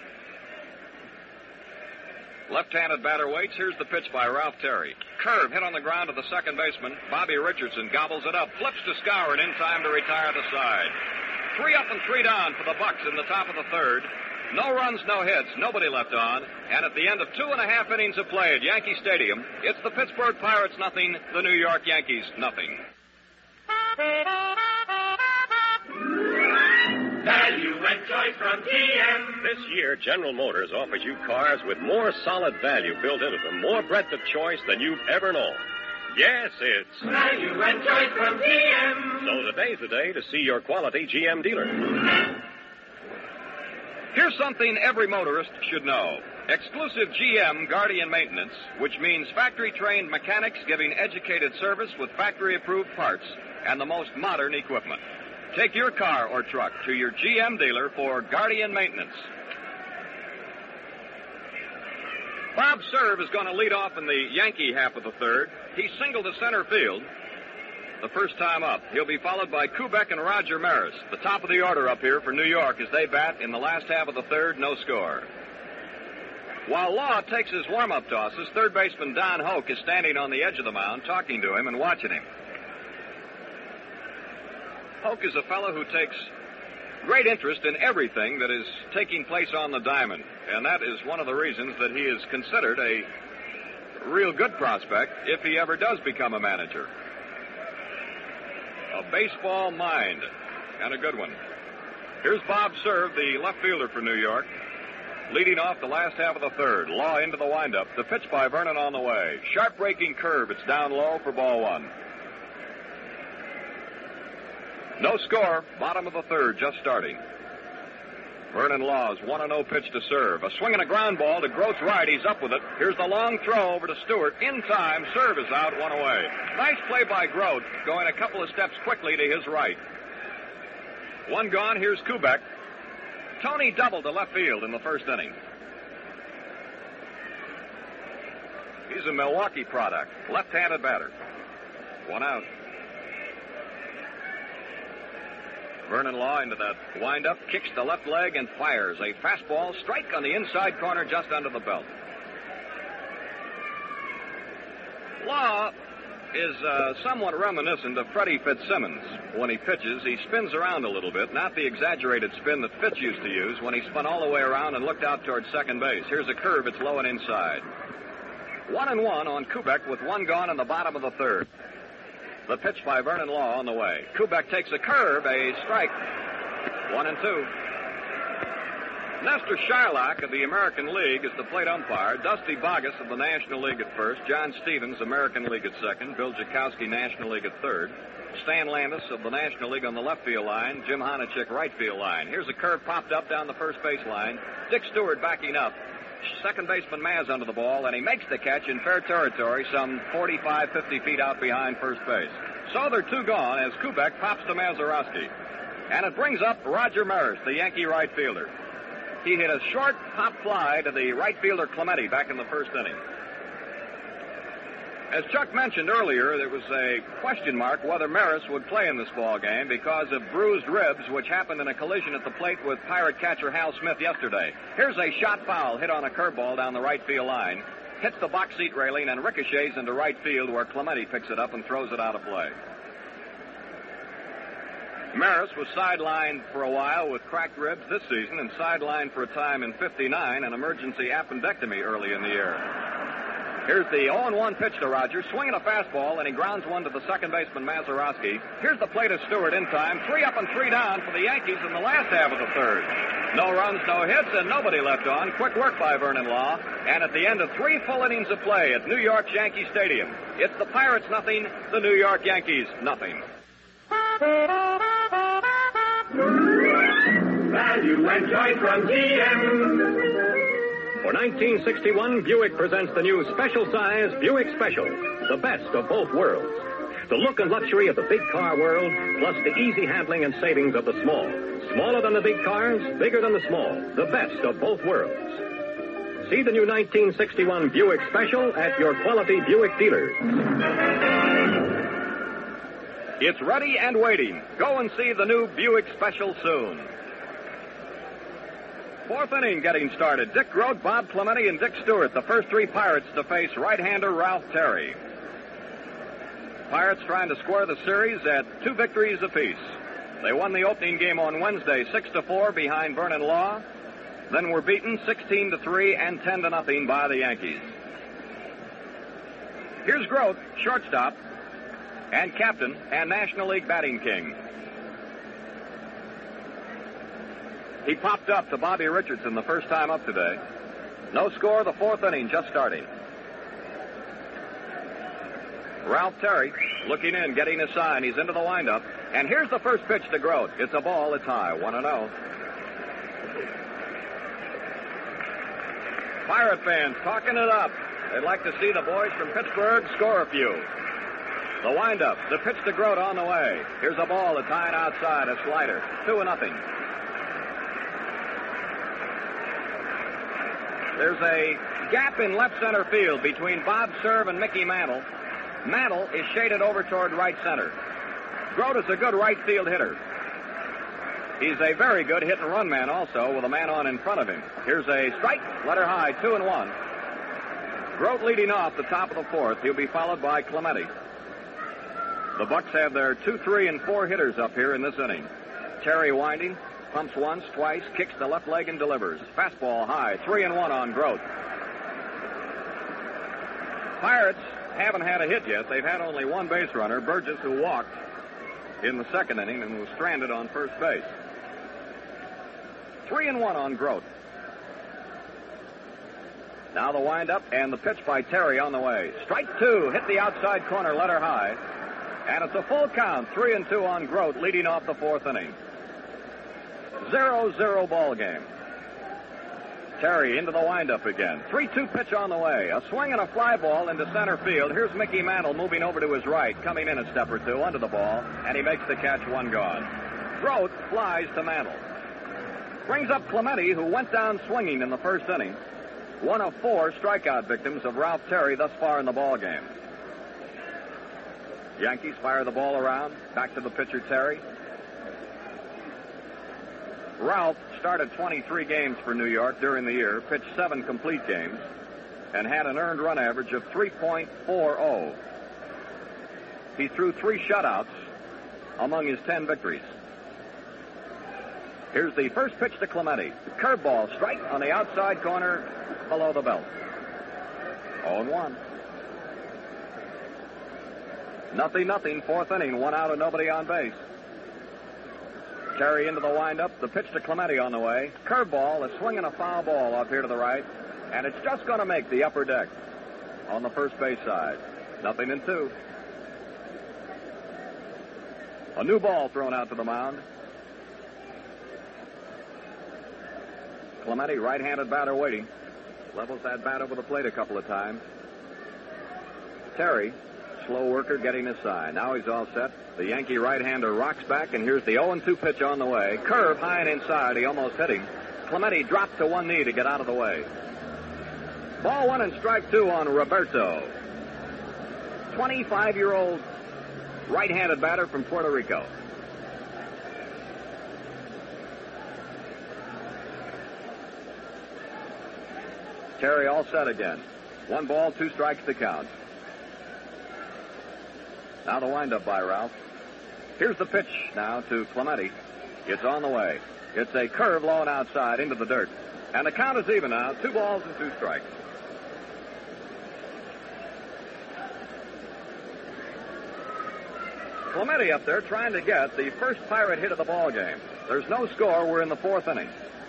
Left-handed batter waits. Here's the pitch by Ralph Terry. Curve hit on the ground to the second baseman. Bobby Richardson gobbles it up, flips to Skowron in time to retire the side. Three up and three down for the Bucks in the top of the third. No runs, no hits, nobody left on. And at the end of two and a half innings of play at Yankee Stadium, it's the Pittsburgh Pirates nothing, the New York Yankees nothing. Value and choice from G M. This year, General Motors offers you cars with more solid value built into them, more breadth of choice than you've ever known. Yes, it's Value and choice from G M. So today's the day to see your quality G M dealer. Here's something every motorist should know. Exclusive G M Guardian Maintenance, which means factory-trained mechanics giving educated service with factory-approved parts and the most modern equipment. Take your car or truck to your G M dealer for Guardian Maintenance. Bob Cerv is going to lead off in the Yankee half of the third. He singled to center field the first time up. He'll be followed by Kubek and Roger Maris, the top of the order up here for New York as they bat in the last half of the third, no score. While Law takes his warm-up tosses, third baseman Don Hoke is standing on the edge of the mound talking to him and watching him. Hoke is a fellow who takes great interest in everything that is taking place on the diamond, and that is one of the reasons that he is considered a real good prospect if he ever does become a manager. A baseball mind, and a good one. Here's Bob Cerv, the left fielder for New York, leading off the last half of the third. Law into the windup. The pitch by Vernon on the way. Sharp breaking curve. It's down low for ball one. No score. Bottom of the third, just starting. Vernon Law's one and oh pitch to Cerv. A swing and a ground ball to Groth's right. He's up with it. Here's the long throw over to Stewart. In time, Cerv is out, one away. Nice play by Groth, going a couple of steps quickly to his right. One gone. Here's Kubek. Tony doubled to left field in the first inning. He's a Milwaukee product. Left-handed batter. One out. Vernon Law into that windup, kicks the left leg and fires a fastball strike on the inside corner just under the belt. Law is uh, somewhat reminiscent of Freddie Fitzsimmons. When he pitches, he spins around a little bit, not the exaggerated spin that Fitz used to use when he spun all the way around and looked out towards second base. Here's a curve. It's low and inside. One and one on Kubek with one gone in the bottom of the third. The pitch by Vernon Law on the way. Kubek takes a curve, a strike. One and two. Nestor Shylock of the American League is the plate umpire. Dusty Bogus of the National League at first. John Stevens, American League at second. Bill Jakowski, National League at third. Stan Landis of the National League on the left field line. Jim Honachek, right field line. Here's a curve popped up down the first base line. Dick Stewart backing up. Second baseman Maz under the ball, and he makes the catch in fair territory some forty-five, fifty feet out behind first base. So they're two gone as Kubek pops to Mazeroski. And it brings up Roger Maris, the Yankee right fielder. He hit a short pop fly to the right fielder Clemente back in the first inning. As Chuck mentioned earlier, there was a question mark whether Maris would play in this ball game because of bruised ribs, which happened in a collision at the plate with Pirate catcher Hal Smith yesterday. Here's a shot foul hit on a curveball down the right field line, hits the box seat railing and ricochets into right field where Clemente picks it up and throws it out of play. Maris was sidelined for a while with cracked ribs this season and sidelined for a time in fifty-nine, an emergency appendectomy early in the year. Here's the oh and one pitch to Roger, swinging a fastball, and he grounds one to the second baseman, Mazeroski. Here's the plate of Stewart in time. Three up and three down for the Yankees in the last half of the third. No runs, no hits, and nobody left on. Quick work by Vernon Law. And at the end of three full innings of play at New York's Yankee Stadium, it's the Pirates nothing, the New York Yankees nothing. Value and joy from G M. For nineteen sixty-one, Buick presents the new special-size Buick Special, the best of both worlds. The look and luxury of the big car world, plus the easy handling and savings of the small. Smaller than the big cars, bigger than the small. The best of both worlds. See the new nineteen sixty-one Buick Special at your quality Buick dealers. It's ready and waiting. Go and see the new Buick Special soon. Fourth inning getting started. Dick Grote, Bob Clemente, and Dick Stewart, the first three Pirates to face right-hander Ralph Terry. Pirates trying to square the series at two victories apiece. They won the opening game on Wednesday six to four behind Vernon Law, then were beaten sixteen to three and ten to nothing by the Yankees. Here's Grote, shortstop, and captain, and National League batting king. He popped up to Bobby Richardson the first time up today. No score, the fourth inning just starting. Ralph Terry looking in, getting a sign. He's into the windup. And here's the first pitch to Grote. It's a ball, it's high, one and oh. Pirate fans talking it up. They'd like to see the boys from Pittsburgh score a few. The windup, the pitch to Grote on the way. Here's a ball that's high and outside, a slider. Two and nothing. There's a gap in left center field between Bob Cerv and Mickey Mantle. Mantle is shaded over toward right center. Grote is a good right field hitter. He's a very good hit and run man also, with a man on in front of him. Here's a strike, letter high, two and one. Grote leading off the top of the fourth. He'll be followed by Clemente. The Bucks have their two, three, and four hitters up here in this inning. Terry winding, pumps once, twice, kicks the left leg and delivers. Fastball high, three and one on Grote. Pirates haven't had a hit yet. They've had only one base runner, Burgess, who walked in the second inning and was stranded on first base. Three and one on Grote. Now the windup and the pitch by Terry on the way. Strike two, hit the outside corner, letter high. And it's a full count, three and two on Grote, leading off the fourth inning. Zero, zero ball game. Terry into the windup again. three two pitch on the way. A swing and a fly ball into center field. Here's Mickey Mantle moving over to his right, coming in a step or two under the ball, and he makes the catch, one gone. Grote flies to Mantle. Brings up Clemente, who went down swinging in the first inning. One of four strikeout victims of Ralph Terry thus far in the ball game. Yankees fire the ball around. Back to the pitcher, Terry. Ralph started twenty-three games for New York during the year, pitched seven complete games, and had an earned run average of three point four oh. He threw three shutouts among his ten victories. Here's the first pitch to Clemente. Curveball, strike on the outside corner below the belt. oh and one. Nothing, nothing. Fourth inning. One out and nobody on base. Terry into the windup. The pitch to Clemente on the way. Curveball, a swing and a foul ball up here to the right. And it's just going to make the upper deck on the first base side. Nothing in two. A new ball thrown out to the mound. Clemente, right-handed batter waiting. Levels that bat over the plate a couple of times. Terry, slow worker, getting his sign. Now he's all set. The Yankee right-hander rocks back, and here's the oh and two pitch on the way. Curve high and inside. He almost hit him. Clemente dropped to one knee to get out of the way. Ball one and strike two on Roberto. twenty-five-year-old right-handed batter from Puerto Rico. Terry all set again. One ball, two strikes to count. Now the windup by Ralph. Here's the pitch now to Clemente. It's on the way. It's a curve low and outside into the dirt. And the count is even now. Two balls and two strikes. Clemente up there trying to get the first Pirate hit of the ball game. There's no score. We're in the fourth inning.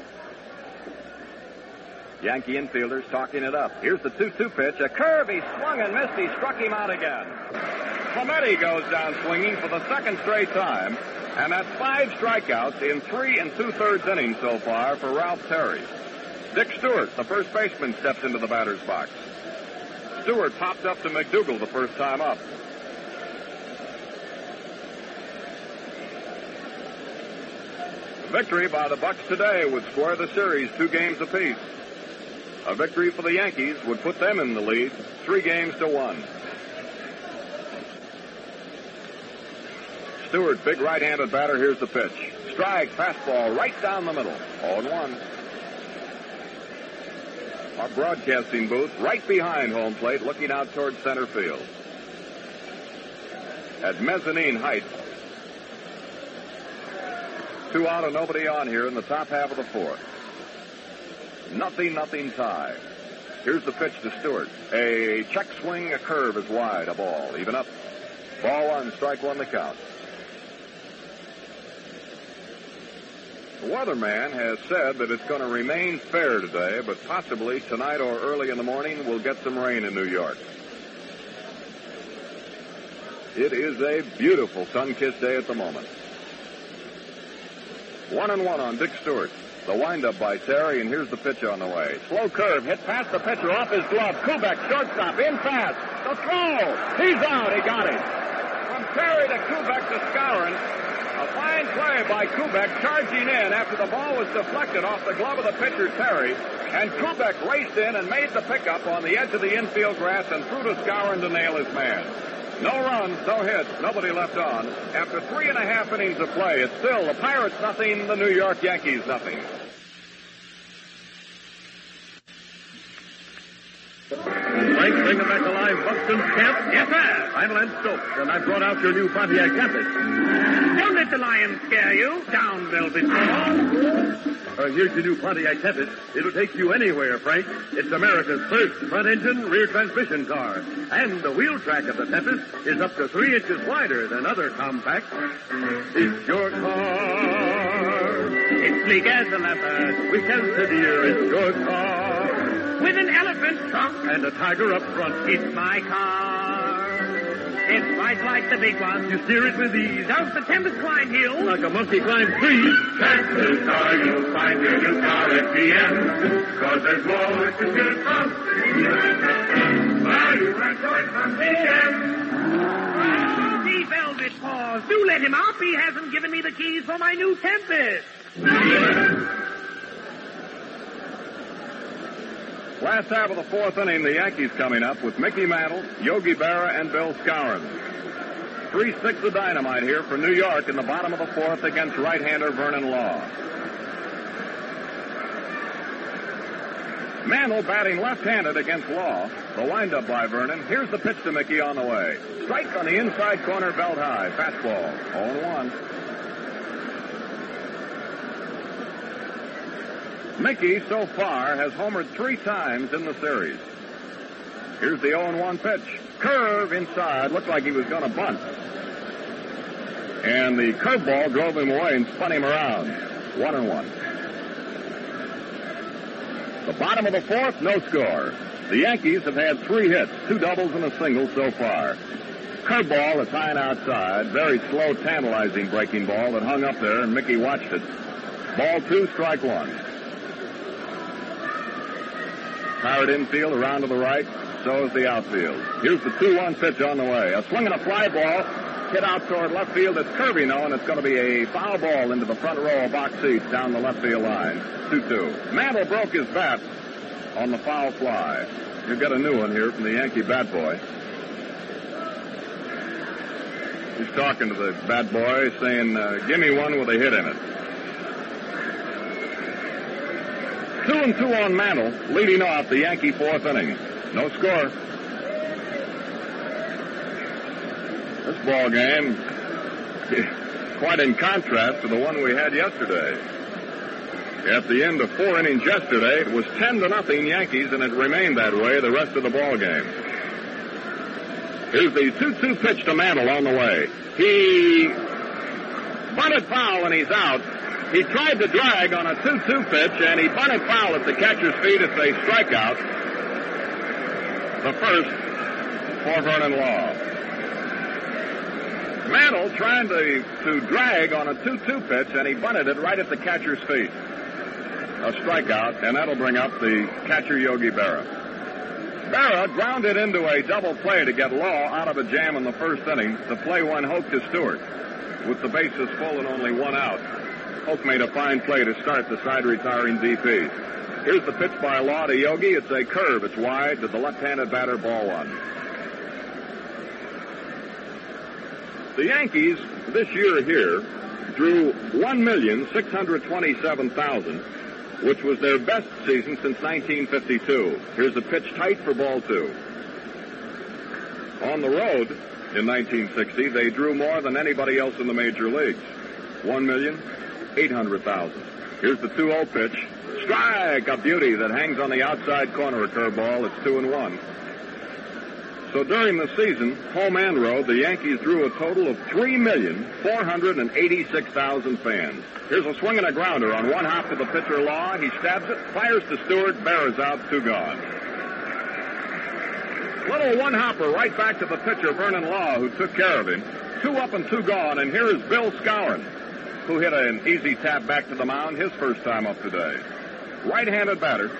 Yankee infielders talking it up. Here's the two two pitch. A curve. He swung and missed. He struck him out again. Clemente goes down swinging for the second straight time. And that's five strikeouts in three and two-thirds innings so far for Ralph Terry. Dick Stewart, the first baseman, steps into the batter's box. Stewart popped up to McDougal the first time up. Victory by the Bucks today would square the series two games apiece. A victory for the Yankees would put them in the lead, three games to one. Stewart, big right-handed batter. Here's the pitch. Strike, fastball, right down the middle. oh and one. Our broadcasting booth right behind home plate, looking out towards center field. At mezzanine height. Two out and nobody on here in the top half of the fourth. Nothing, nothing tie. Here's the pitch to Stewart. A check swing, a curve is wide, a ball. Even up. Ball one, strike one to count. The weatherman has said that it's going to remain fair today, but possibly tonight or early in the morning we'll get some rain in New York. It is a beautiful sun-kissed day at the moment. One and one on Dick Stewart. The windup by Terry, and here's the pitch on the way. Slow curve, hit past the pitcher, off his glove. Kubek, shortstop, in fast. The throw! He's out, he got it. From Terry to Kubek to Skowron. A fine play by Kubek, charging in after the ball was deflected off the glove of the pitcher, Terry. And Kubek raced in and made the pickup on the edge of the infield grass and threw to Skowron to nail his man. No runs, no hits, nobody left on. After three and a half innings of play, it's still the Pirates nothing, the New York Yankees nothing. Frank, bringing back alive Buxton's camp? Yes, sir. I'm Lance Stokes, and I've brought out your new Pontiac Tempest. Don't let the lion scare you. Down, Velvet Paw. Uh, here's your new Pontiac Tempest. It'll take you anywhere, Frank. It's America's first front-engine, rear transmission car. And the wheel track of the Tempest is up to three inches wider than other compacts. It's your car. It's sleek as a leopard. With Cancer it's your car. With an elephant trunk. And a tiger up front. It's my car. It's quite like the big one. You steer it with ease. Does the Tempest climb hills? Like a monkey climbs trees. Chances are you'll find your new car at G M. Cause there's more to choose from. Value and choice from G M. Oh, the Velvet Paws. Do let him up. He hasn't given me the keys for my new Tempest. Last half of the fourth inning, the Yankees coming up with Mickey Mantle, Yogi Berra, and Bill Skowron. three six of dynamite here for New York in the bottom of the fourth against right-hander Vernon Law. Mantle batting left-handed against Law. The windup by Vernon. Here's the pitch to Mickey on the way. Strike on the inside corner, belt high. Fastball. oh one. Mickey, so far, has homered three times in the series. Here's the oh one pitch. Curve inside. Looked like he was going to bunt. And the curveball drove him away and spun him around. One and one. The bottom of the fourth, no score. The Yankees have had three hits, two doubles and a single so far. Curveball is high and outside. Very slow, tantalizing breaking ball that hung up there, and Mickey watched it. Ball two, strike one. Pirate infield around to the right. So is the outfield. Here's the two one pitch on the way. A swing and a fly ball hit out toward left field. It's curving now, and it's going to be a foul ball into the front row of box seats down the left field line. two two. Mantle broke his bat on the foul fly. You've got a new one here from the Yankee bat boy. He's talking to the bat boy, saying, uh, give me one with a hit in it. Two and two on Mantle, leading off the Yankee fourth inning. No score. This ball game, quite in contrast to the one we had yesterday. At the end of four innings yesterday, it was ten to nothing Yankees, and it remained that way the rest of the ball game. Here's the two two pitch to Mantle on the way. He bunted foul, and he's out. He tried to drag on a two two pitch, and he bunted foul at the catcher's feet. It's a strikeout. The first for Vernon Law. Mantle trying to, to drag on a two two pitch, and he bunted it right at the catcher's feet. A strikeout, and that'll bring up the catcher, Yogi Berra. Berra grounded into a double play to get Law out of a jam in the first inning. The play went Hoke to Stewart. With the bases full and only one out, Hoke made a fine play to start the side retiring D P. Here's the pitch by Law to Yogi. It's a curve. It's wide to the left-handed batter, ball one. The Yankees this year here drew one million six hundred twenty-seven thousand, which was their best season since nineteen fifty-two. Here's a pitch tight for ball two. On the road in nineteen sixty, they drew more than anybody else in the major leagues. one million eight hundred thousand. Here's the two oh pitch. Strike, a beauty that hangs on the outside corner, a curveball. It's two and one. So during the season, home and road, the Yankees drew a total of three million four hundred eighty-six thousand fans. Here's a swing and a grounder on one hop to the pitcher, Law. He stabs it, fires to Stewart, Berra's out, two gone. Little one-hopper right back to the pitcher, Vernon Law, who took care of him. Two up and two gone, and here is Bill Skowron, who hit an easy tap back to the mound his first time up today. Right-handed batter.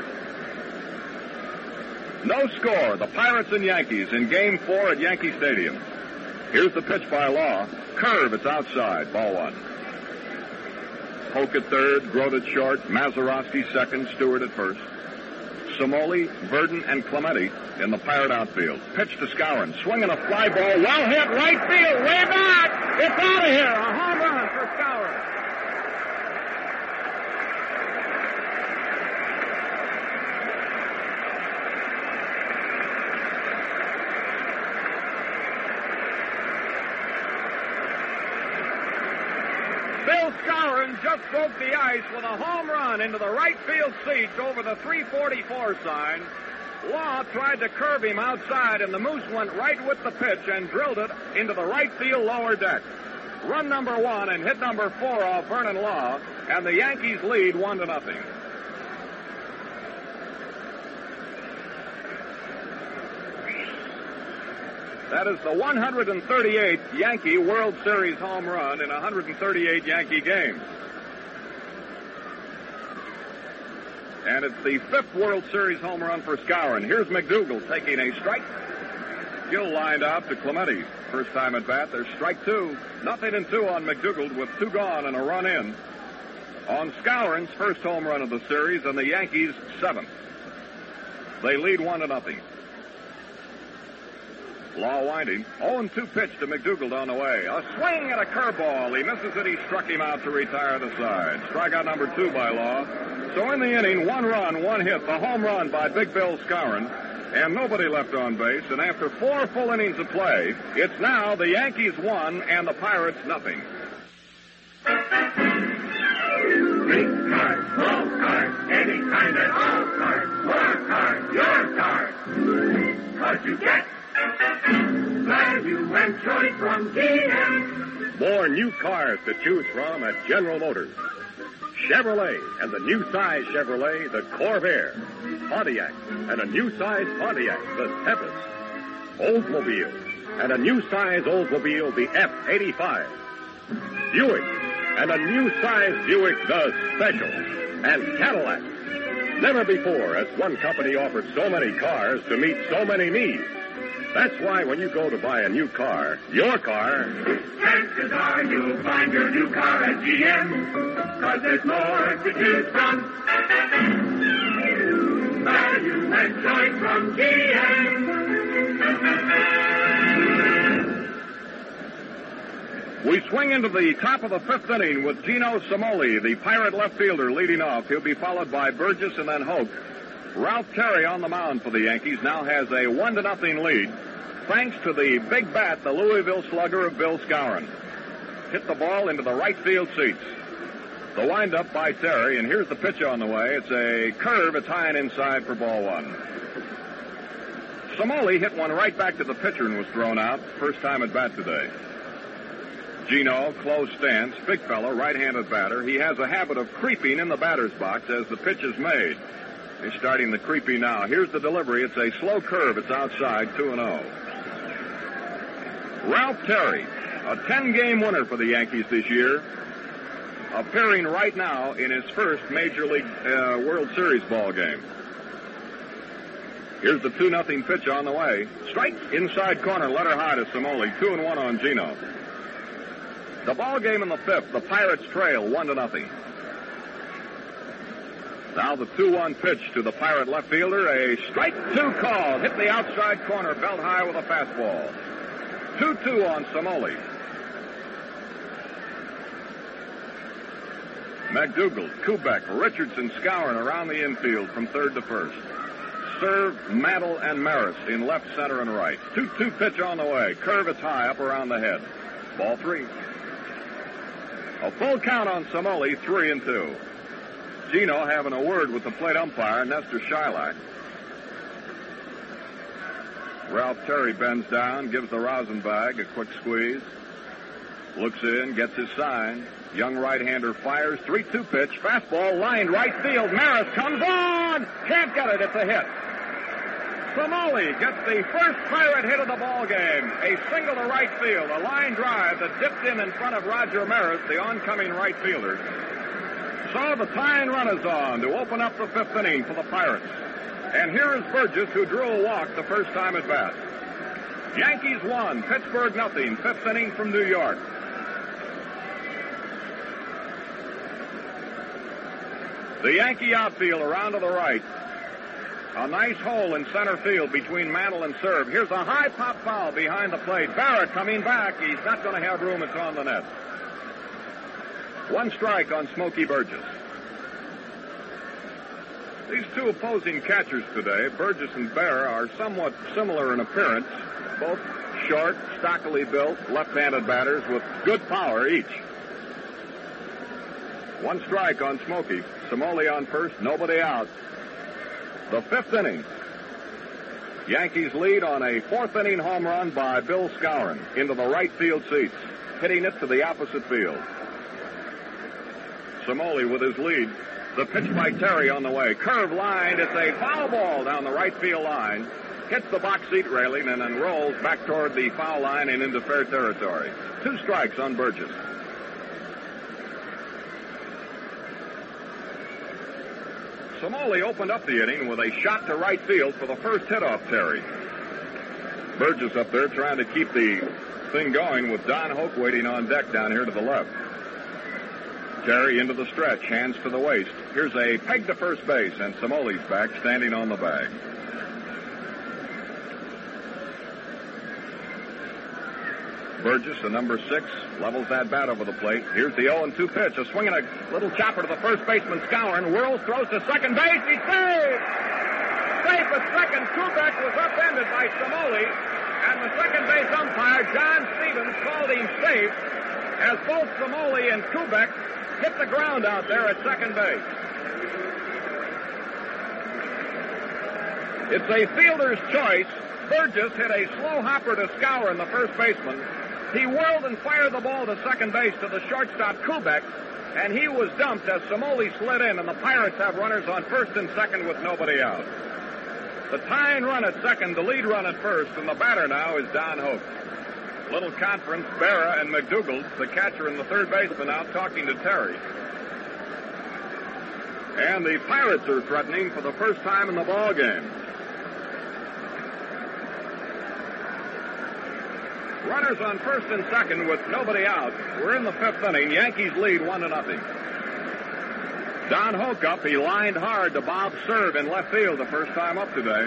No score. The Pirates and Yankees in Game Four at Yankee Stadium. Here's the pitch by Law. Curve. It's outside. Ball one. Hoke at third. Grote at short. Mazeroski second. Stewart at first. Somoli, Verdon, and Clemente in the Pirate outfield. Pitch to Skowron. Swinging a fly ball. Well hit. Right field. Way back. It's out of here. A home run for Skowron. Bill Skowron just broke the ice with a home run into the right field seats over the three forty-four sign. Law tried to curve him outside, and the Moose went right with the pitch and drilled it into the right field lower deck. Run number one and hit number four off Vernon Law, and the Yankees lead one to nothing. That is the one hundred thirty-eighth Yankee World Series home run in one hundred thirty-eight Yankee games. And it's the fifth World Series home run for Skowron. Here's McDougal taking a strike. Gill lined out to Clemente. First time at bat, there's strike two. Nothing in two on McDougal with two gone and a run in. On Skowron's first home run of the series, and the Yankees' seventh. They lead one to nothing. Law winding. oh and two pitch to McDougald on the way. A swing and a curveball. He misses it. He struck him out to retire the side. Strikeout number two by Law. So in the inning, one run, one hit. The home run by Big Bill Skowron. And nobody left on base. And after four full innings of play, it's now the Yankees one and the Pirates nothing. Big cars, small cars, any kind at all cars. More cars, your cars. Cars you get. Value and choice from G M. More new cars to choose from at General Motors. Chevrolet and the new size Chevrolet, the Corvair. Pontiac and a new size Pontiac, the Tempest. Oldsmobile and a new size Oldsmobile, the F eighty-five. Buick and a new size Buick, the Special. And Cadillac. Never before has one company offered so many cars to meet so many needs. That's why when you go to buy a new car, your car... Chances are you'll find your new car at G M, because there's more to choose from. Value and choice from G M. We swing into the top of the fifth inning with Gino Cimoli, the Pirate left fielder, leading off. He'll be followed by Burgess and then Hoke. Ralph Terry on the mound for the Yankees now has a one to nothing lead, thanks to the big bat, the Louisville slugger of Bill Skowron. Hit the ball into the right field seats. The windup by Terry, and here's the pitch on the way. It's a curve. It's high and inside for ball one. Cimoli hit one right back to the pitcher and was thrown out. First time at bat today. Gino, close stance, big fellow, right-handed batter. He has a habit of creeping in the batter's box as the pitch is made. He's starting the creepy now. Here's the delivery. It's a slow curve. It's outside, two and oh. Ralph Terry, a ten-game winner for the Yankees this year, appearing right now in his first Major League uh, World Series ball game. Here's the two nothing pitch on the way. Strike inside corner, letter high to Cimoli. Two and one on Gino. The ball game in the fifth. The Pirates trail one to nothing. Now the two one pitch to the Pirate left fielder. A strike two call. Hit the outside corner, belt high with a fastball. two two on Cimoli. McDougald, Kubek, Richardson, Skowron around the infield from third to first. Serve, Mantle, and Marist in left, center, and right. two two pitch on the way. Curve is high up around the head. Ball three. A full count on Cimoli, three and two. Gino having a word with the plate umpire, Nestor Shylock. Ralph Terry bends down, gives the rosin bag a quick squeeze. Looks in, gets his sign. Young right-hander fires, three two pitch, fastball, lined right field. Maris comes on! Can't get it, it's a hit. Cimoli gets the first Pirate hit of the ball game. A single to right field, a line drive that dipped in in front of Roger Maris, the oncoming right fielder. So the tying run is on to open up the fifth inning for the Pirates. And here is Burgess, who drew a walk the first time at bat. Yankees one, Pittsburgh nothing, fifth inning from New York. The Yankee outfield around to the right. A nice hole in center field between Mantle and Serve. Here's a high pop foul behind the plate. Barrett coming back. He's not going to have room. It's on the net. One strike on Smokey Burgess. These two opposing catchers today, Burgess and Bear, are somewhat similar in appearance. Both short, stockily built, left-handed batters with good power each. One strike on Smokey. Cimoli on first, nobody out. The fifth inning. Yankees lead on a fourth inning home run by Bill Skowron into the right field seats, hitting it to the opposite field. Cimoli with his lead. The pitch by Terry on the way. Curve line. It's a foul ball down the right field line. Hits the box seat railing and then rolls back toward the foul line and into fair territory. Two strikes on Burgess. Cimoli opened up the inning with a shot to right field for the first hit off Terry. Burgess up there trying to keep the thing going with Don Hoke waiting on deck down here to the left. Terry into the stretch, hands to the waist. Here's a peg to first base, and Cimoli's back standing on the bag. Burgess, the number six, levels that bat over the plate. Here's the oh and two pitch. A swing and a little chopper to the first baseman, Skowron. Whirls, throws to second base. He's saved! Safe at second. Kubek was upended by Samoli. And the second base umpire, John Stevens, called him safe as both Samoli and Kubek hit the ground out there at second base. It's a fielder's choice. Burgess hit a slow hopper to Skowron, the first baseman. He whirled and fired the ball to second base to the shortstop, Kubek, and he was dumped as Samoli slid in, and the Pirates have runners on first and second with nobody out. The tying run at second, the lead run at first, and the batter now is Don Hoak. Little conference, Berra and McDougald, the catcher and the third baseman, out talking to Terry. And the Pirates are threatening for the first time in the ball game. Runners on first and second with nobody out. We're in the fifth inning. Yankees lead one to nothing. Don Hoak up. He lined hard to Bob Serve in left field the first time up today.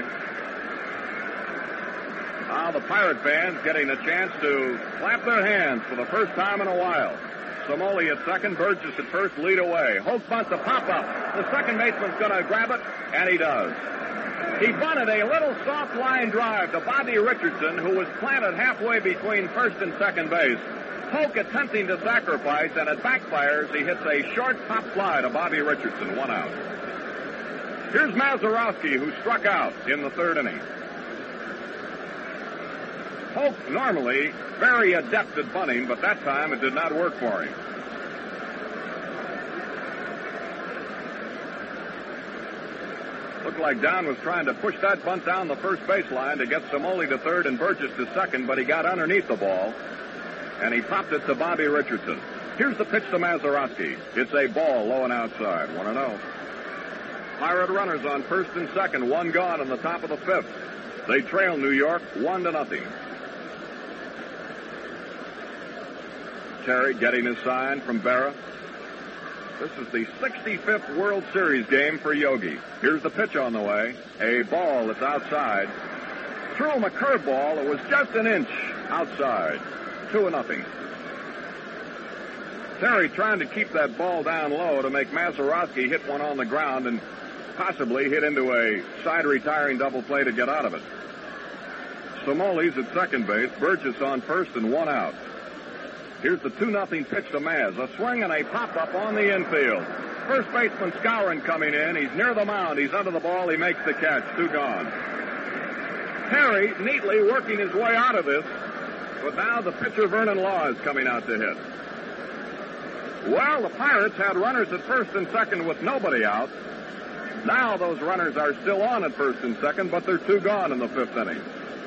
Now the Pirate fans getting a chance to clap their hands for the first time in a while. Samoli at second, Burgess at first, lead away. Hoak bunts a pop-up. The second baseman's going to grab it, and he does. He bunted a little soft line drive to Bobby Richardson, who was planted halfway between first and second base. Hoak attempting to sacrifice, and it backfires. He hits a short pop fly to Bobby Richardson, one out. Here's Mazeroski, who struck out in the third inning. Hoak normally very adept at bunting, but that time it did not work for him. Looked like Don was trying to push that bunt down the first baseline to get Samoli to third and Burgess to second, but he got underneath the ball, and he popped it to Bobby Richardson. Here's the pitch to Mazeroski. It's a ball low and outside, one and oh. Pirate runners on first and second, one gone in the top of the fifth. They trail New York one to nothing. Terry getting his sign from Berra. This is the sixty-fifth World Series game for Yogi. Here's the pitch on the way. A ball that's outside. Threw him a curveball. It was just an inch outside. Two and nothing. Terry trying to keep that ball down low to make Mazeroski hit one on the ground and possibly hit into a side retiring double play to get out of it. Samoli's at second base. Burgess on first and one out. Here's the two nothing pitch to Maz. A swing and a pop-up on the infield. First baseman Skowron coming in. He's near the mound. He's under the ball. He makes the catch. Two gone. Terry neatly working his way out of this. But now the pitcher Vernon Law is coming out to hit. Well, the Pirates had runners at first and second with nobody out. Now those runners are still on at first and second, but they're two gone in the fifth inning.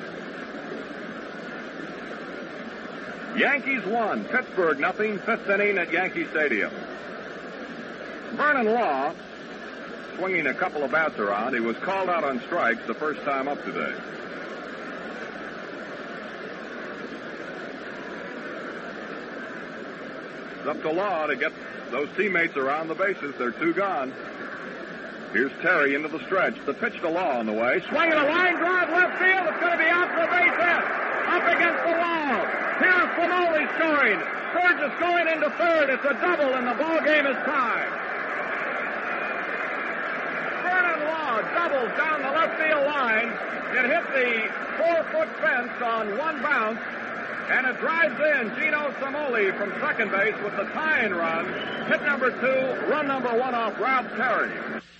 Yankees won. Pittsburgh nothing. Fifth inning at Yankee Stadium. Vernon Law swinging a couple of bats around. He was called out on strikes the first time up today. It's up to Law to get those teammates around the bases. They're two gone. Here's Terry into the stretch. The pitch to Law on the way. Swinging a line drive left field. It's going to be out for a base hit. Up against the wall. Here's Samoli scoring. Burgess going into third. It's a double, and the ball game is tied. Vernon Law doubles down the left field line. It hit the four-foot fence on one bounce, and it drives in Gino Samoli from second base with the tying run. Hit number two, run number one off Ralph Terry.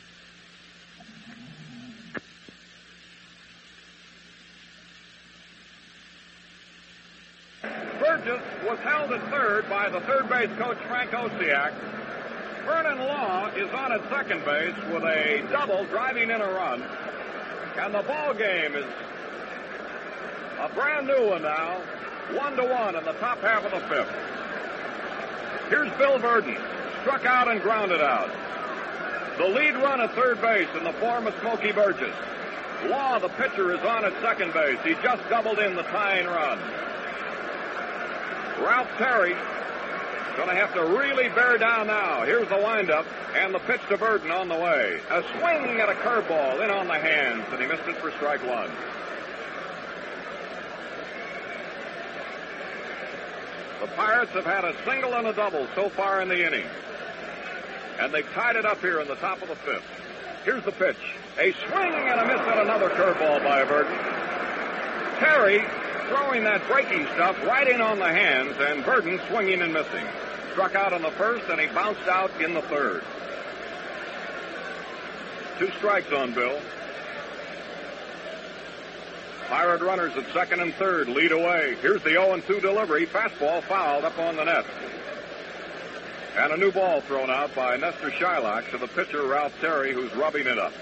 Burgess was held at third by the third base coach Frank Osiak. Vernon Law is on at second base with a double driving in a run. And the ball game is a brand new one now. One to one in the top half of the fifth. Here's Bill Verdon. Struck out and grounded out. The lead run at third base in the form of Smokey Burgess. Law, the pitcher, is on at second base. He just doubled in the tying run. Ralph Terry going to have to really bear down now. Here's the windup and the pitch to Burden on the way. A swing at a curveball in on the hands, and he missed it for strike one. The Pirates have had a single and a double so far in the inning. And they've tied it up here in the top of the fifth. Here's the pitch. A swing and a miss at another curveball by Burton. Terry throwing that breaking stuff right in on the hands, and Burton swinging and missing. Struck out on the first, and he bounced out in the third. Two strikes on Bill. Pirate runners at second and third lead away. Here's the oh and two delivery. Fastball fouled up on the net. And a new ball thrown out by Nestor Shylock to the pitcher, Ralph Terry, who's rubbing it up.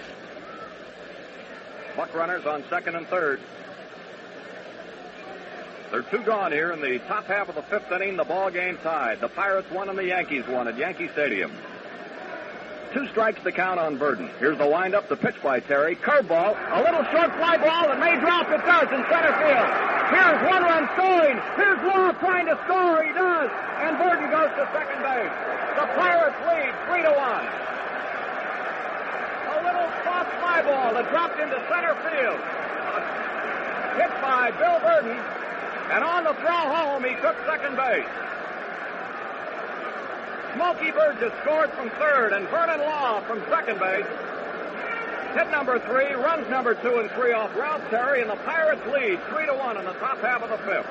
Buck runners on second and third. There are two gone here in the top half of the fifth inning. The ball game tied. The Pirates won and the Yankees won at Yankee Stadium. Two strikes to count on Burton. Here's the windup, the pitch by Terry. Curveball, a little short fly ball that may drop. It does in center field. Here's one run scoring. Here's Law trying to score. He does. And Burton goes to second base. The Pirates lead three to one. A little soft fly ball that dropped into center field. Hit by Bill Burton. And on the throw home, he took second base. Smokey Burgess scored from third, and Vernon Law from second base. Hit number three, runs number two and three off Ralph Terry, and the Pirates lead three to one in the top half of the fifth.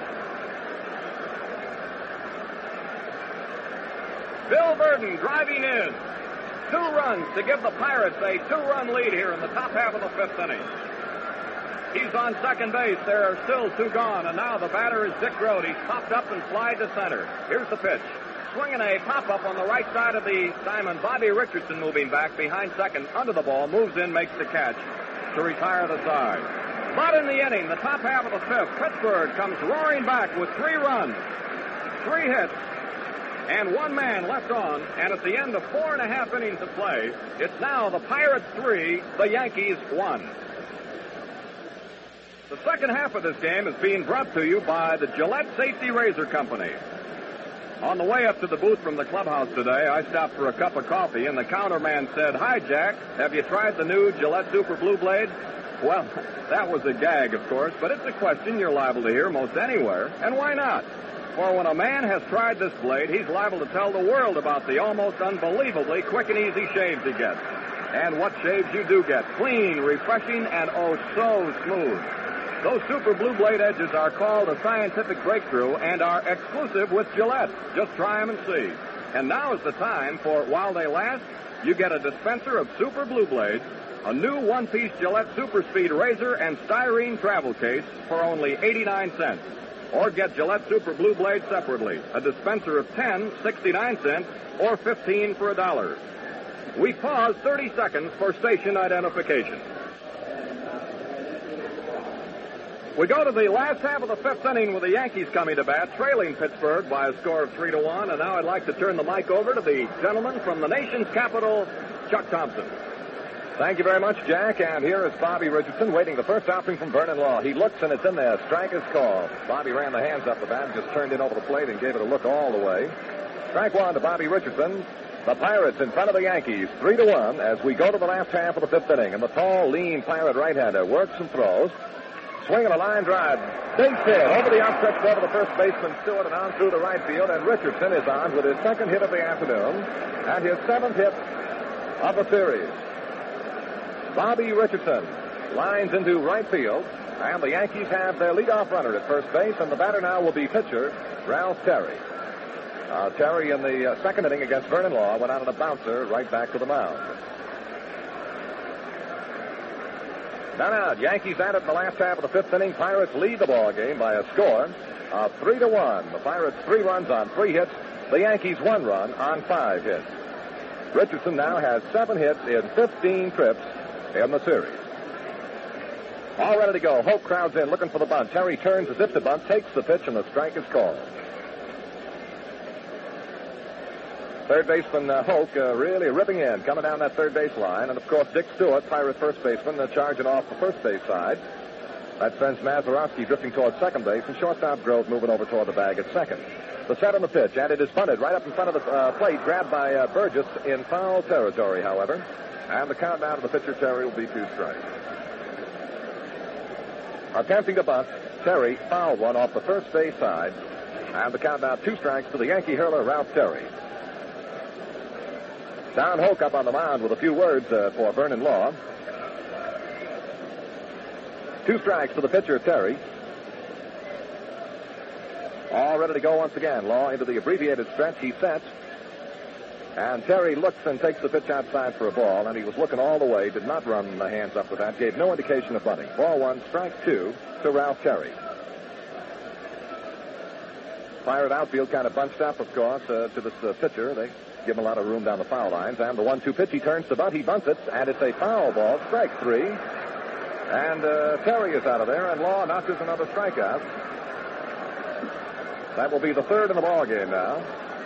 Bill Burton driving in. Two runs to give the Pirates a two-run lead here in the top half of the fifth inning. He's on second base. There are still two gone, and now the batter is Dick Grote. He's popped up and flied to center. Here's the pitch. Swinging a pop-up on the right side of the diamond. Bobby Richardson moving back behind second, under the ball, moves in, makes the catch to retire the side. But in the inning, the top half of the fifth, Pittsburgh comes roaring back with three runs, three hits, and one man left on. And at the end of four and a half innings of play, it's now the Pirates three, the Yankees one. The second half of this game is being brought to you by the Gillette Safety Razor Company. On the way up to the booth from the clubhouse today, I stopped for a cup of coffee, and the counterman said, "Hi, Jack, have you tried the new Gillette Super Blue Blade?" Well, that was a gag, of course, but it's a question you're liable to hear most anywhere, and why not? For when a man has tried this blade, he's liable to tell the world about the almost unbelievably quick and easy shaves he gets. And what shaves you do get. Clean, refreshing, and oh so smooth. Those Super Blue Blade edges are called a scientific breakthrough and are exclusive with Gillette. Just try them and see. And now is the time for, while they last, you get a dispenser of Super Blue Blades, a new one-piece Gillette Super Speed razor and styrene travel case for only eighty-nine cents. Or get Gillette Super Blue Blades separately, a dispenser of ten, sixty-nine cents, or fifteen for a dollar. We pause thirty seconds for station identification. We go to the last half of the fifth inning with the Yankees coming to bat, trailing Pittsburgh by a score of three to one. And now I'd like to turn the mic over to the gentleman from the nation's capital, Chuck Thompson. Thank you very much, Jack. And here is Bobby Richardson waiting the first offering from Vernon Law. He looks, and it's in there. Strike is called. Bobby ran the hands up the bat, just turned in over the plate and gave it a look all the way. Strike one to Bobby Richardson. The Pirates in front of the Yankees, three to one, as we go to the last half of the fifth inning. And the tall, lean Pirate right-hander works and throws. Swinging a line drive. Big hit over the outstretched glove of the first baseman Stewart and on through the right field. And Richardson is on with his second hit of the afternoon and his seventh hit of the series. Bobby Richardson lines into right field. And the Yankees have their leadoff runner at first base. And the batter now will be pitcher Ralph Terry. Uh, Terry in the uh, second inning against Vernon Law went out on a bouncer right back to the mound. None out. Yankees at it in the last half of the fifth inning. Pirates lead the ball game by a score of three to one. The Pirates three runs on three hits. The Yankees one run on five hits. Richardson now has seven hits in fifteen trips in the series. All ready to go. Hope crowds in looking for the bunt. Terry turns as if the bunt, takes the pitch, and the strike is called. Third baseman uh, Hoke uh, really ripping in, coming down that third base line. And, of course, Dick Stewart, Pirate first baseman, uh, charging off the first base side. That sends Mazeroski drifting towards second base, and shortstop Grove moving over toward the bag at second. The set on the pitch, and it is bunted right up in front of the uh, plate, grabbed by uh, Burgess in foul territory, however. And the count down to the pitcher, Terry, will be two strikes. Attempting to bunt, Terry fouled one off the first base side. And the count now, two strikes to the Yankee hurler, Ralph Terry. Don Hoke up on the mound with a few words uh, for Vernon Law. Two strikes to the pitcher, Terry. All ready to go once again. Law into the abbreviated stretch. He sets. And Terry looks and takes the pitch outside for a ball, and he was looking all the way, did not run the hands up with that, gave no indication of bunting. Ball one, strike two to Ralph Terry. Pirate outfield kind of bunched up, of course, uh, to this uh, pitcher. They give him a lot of room down the foul lines. And the one two pitch, he turns to bunt, he bunts it, and it's a foul ball, strike three. And uh, Terry is out of there, and Law notches another strikeout. That will be the third in the ball game now.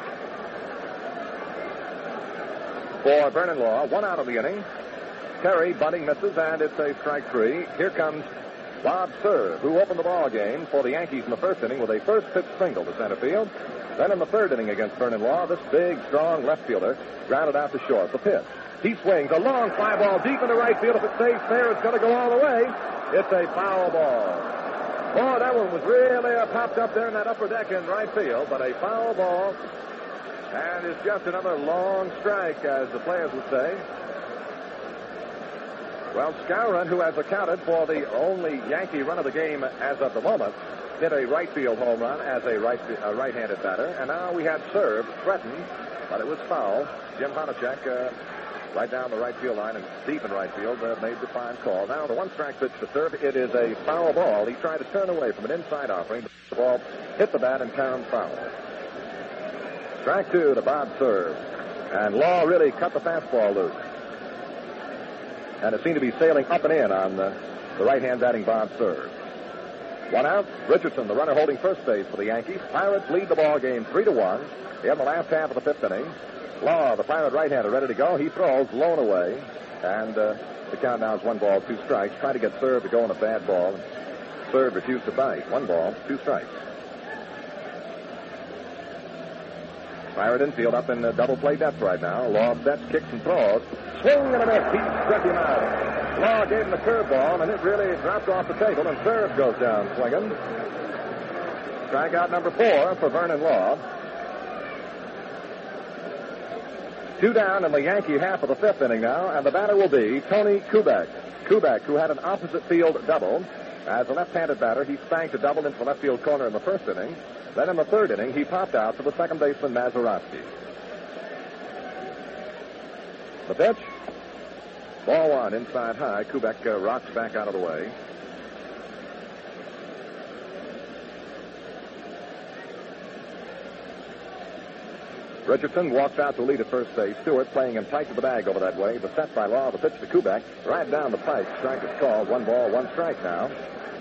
For Vernon Law, one out of the inning. Terry bunting misses, and it's a strike three. Here comes Bob Cerv, who opened the ball game for the Yankees in the first inning with a first pitch single to center field. Then in the third inning against Vernon Law, this big, strong left fielder grounded out to short. The pitch. He swings a long fly ball deep into right field. If it stays fair, it's going to go all the way. It's a foul ball. Boy, that one was really uh, popped up there in that upper deck in right field, but a foul ball. And it's just another long strike, as the players would say. Well, Skowron, who has accounted for the only Yankee run of the game as of the moment, hit a right field home run as a right, uh, right-handed batter. And now we had Cerv threatened, but it was foul. Jim Honachek, uh, right down the right field line and deep in right field, uh, made the fine call. Now the one-strike pitch to Cerv. It is a foul ball. He tried to turn away from an inside offering. The ball hit the bat and turned foul. Strike two to Bob Cerv. And Law really cut the fastball loose. And it seemed to be sailing up and in on the, the right-hand batting Bob Cerv. One out. Richardson, the runner holding first base for the Yankees. Pirates lead the ball game three to one. In the last half of the fifth inning. Law, the Pirate right-hander, ready to go. He throws, blown away. And uh, the count now is one ball, two strikes. Trying to get Cerv to go on a bad ball. Cerv refused to bite. One ball, two strikes. Pirate infield up in uh, double play depth right now. Law sets, kicks, and throws. Swing and a miss. He struck him out. Law gave him the curveball, and it really dropped off the table, and Cerv goes down swinging. Strikeout number four for Vernon Law. Two down in the Yankee half of the fifth inning now, and the batter will be Tony Kubek. Kubek, who had an opposite field double. As a left-handed batter, he spanked a double into the left field corner in the first inning. Then in the third inning, he popped out to the second baseman, Mazeroski. The pitch. Ball one, inside high. Kubek uh, rocks back out of the way. Richardson walks out to lead at first base. Stewart playing him tight to the bag over that way. The set by Law, the pitch to Kubek. Right down the pipe. Strike is called. One ball, one strike now.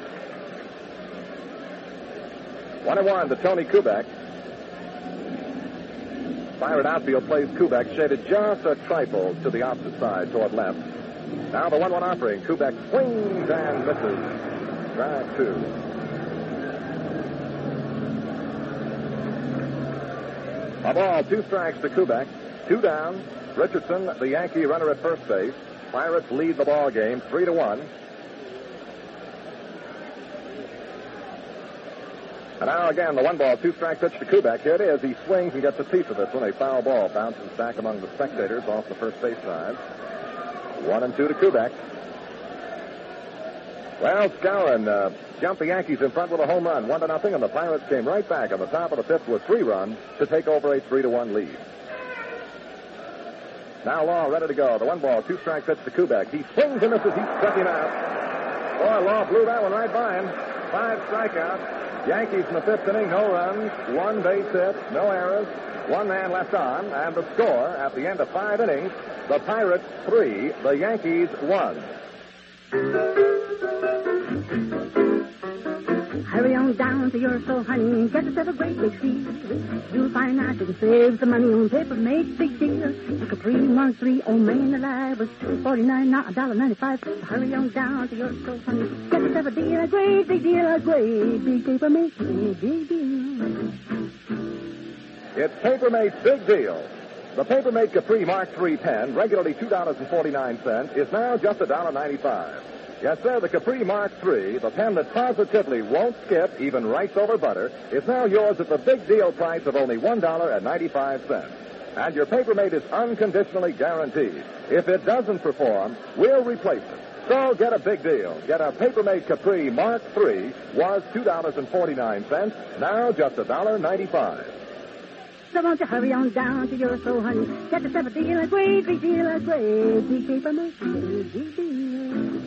One and one to Tony Kubek. Pirate outfield plays Kubek, shaded just a trifle to the opposite side, toward left. Now the one one offering. Kubek swings and misses. Strike two. A ball, two strikes to Kubek. Two down. Richardson, the Yankee runner at first base. Pirates lead the ball game three to one. And now again, the one ball, two strike pitch to Kubek. Here it is. He swings and gets a piece of this one. A foul ball bounces back among the spectators off the first base side. One and two to Kubek. Well, Skowron uh, jumped the Yankees in front with a home run, one to nothing, and the Pirates came right back on the top of the fifth with three runs to take over a three to one lead. Now Law ready to go. The one ball, two strike pitch to Kubek. He swings and misses. He struck him out. Boy, Law blew that one right by him. Five strikeouts. Yankees in the fifth inning, no runs, one base hit, no errors, one man left on, and the score at the end of five innings, the Pirates three, the Yankees one. Hurry on down to your store, honey, get yourself a great big deal. You'll find out you can save some money on paper, make big deals. The Capri Mark three on Main Alive was two forty-nine, now one dollar ninety-five. Hurry on down to your store, honey, get yourself a deal, a great big deal, a great big paper mate, big deal. It's Papermate's Big Deal. The Papermate Capri Mark three pen, regularly two dollars and forty-nine cents, is now just one dollar ninety-five. Yes, sir, the Capri Mark three, the pen that positively won't skip, even writes over butter, is now yours at the big deal price of only one dollar and ninety-five cents. And your Papermate is unconditionally guaranteed. If it doesn't perform, we'll replace it. So get a big deal. Get a Papermate Capri Mark three, was two dollars and forty-nine cents, now just one dollar and ninety-five cents. So won't you hurry on down to your store, honey? Get yourself a deal, a great big deal, a great big Papermate big, big deal.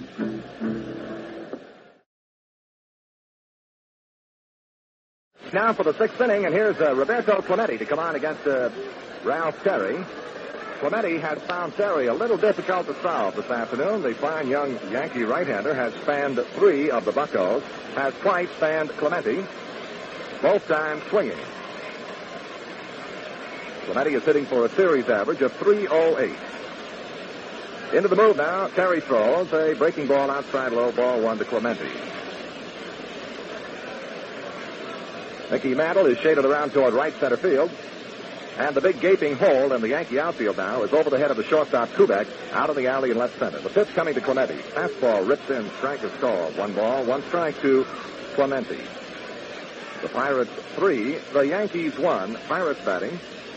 Now for the sixth inning, and here's uh, Roberto Clemente to come on against uh, Ralph Terry. Clemente has found Terry a little difficult to solve this afternoon. The fine young Yankee right-hander has spanned three of the buccos, has twice spanned Clemente, both times swinging. Clemente is hitting for a series average of three oh eight. Into the move now. Terry throws a breaking ball outside low, ball one to Clemente. Mickey Mantle is shaded around toward right center field. And the big gaping hole in the Yankee outfield now is over the head of the shortstop Kubek, out of the alley in left center. The pitch coming to Clemente. Fastball rips in, strike is called. One ball, one strike to Clemente. The Pirates three, the Yankees one. Pirates batting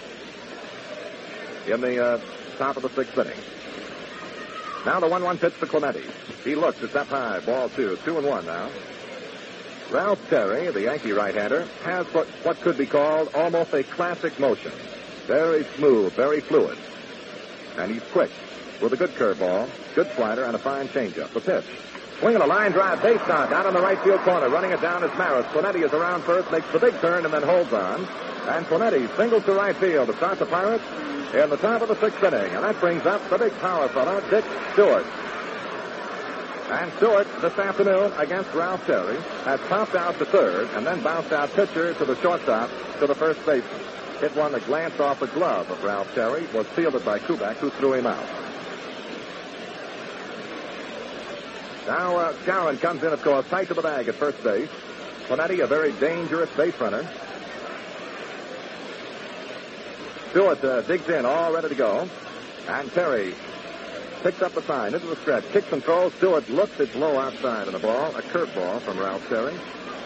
in the uh, top of the sixth inning. Now the one one pitch to Clemente. He looks, it's up high, ball two. Two and one now. Ralph Terry, the Yankee right-hander, has what, what could be called almost a classic motion. Very smooth, very fluid. And he's quick with a good curveball, good slider, and a fine changeup. The pitch. Swinging a line drive, base knock, down in the right field corner. Running it down is Maris. Clemente is around first, makes the big turn, and then holds on. And Clemente singles to right field to start the Pirates in the top of the sixth inning. And that brings up the big power fella, Dick Stewart. And Stewart, this afternoon, against Ralph Terry, has popped out to third and then bounced out pitcher to the shortstop to the first baseman. Hit one that glanced off the glove of Ralph Terry, was fielded by Kubek, who threw him out. Now, uh, Skowron comes in, of course, tight to the bag at first base. Clemente, a very dangerous base runner. Stewart uh, digs in, all ready to go. And Terry picks up the sign into the stretch, kicks and throws. Stewart looks, it's low outside in the ball. A curveball from Ralph Terry.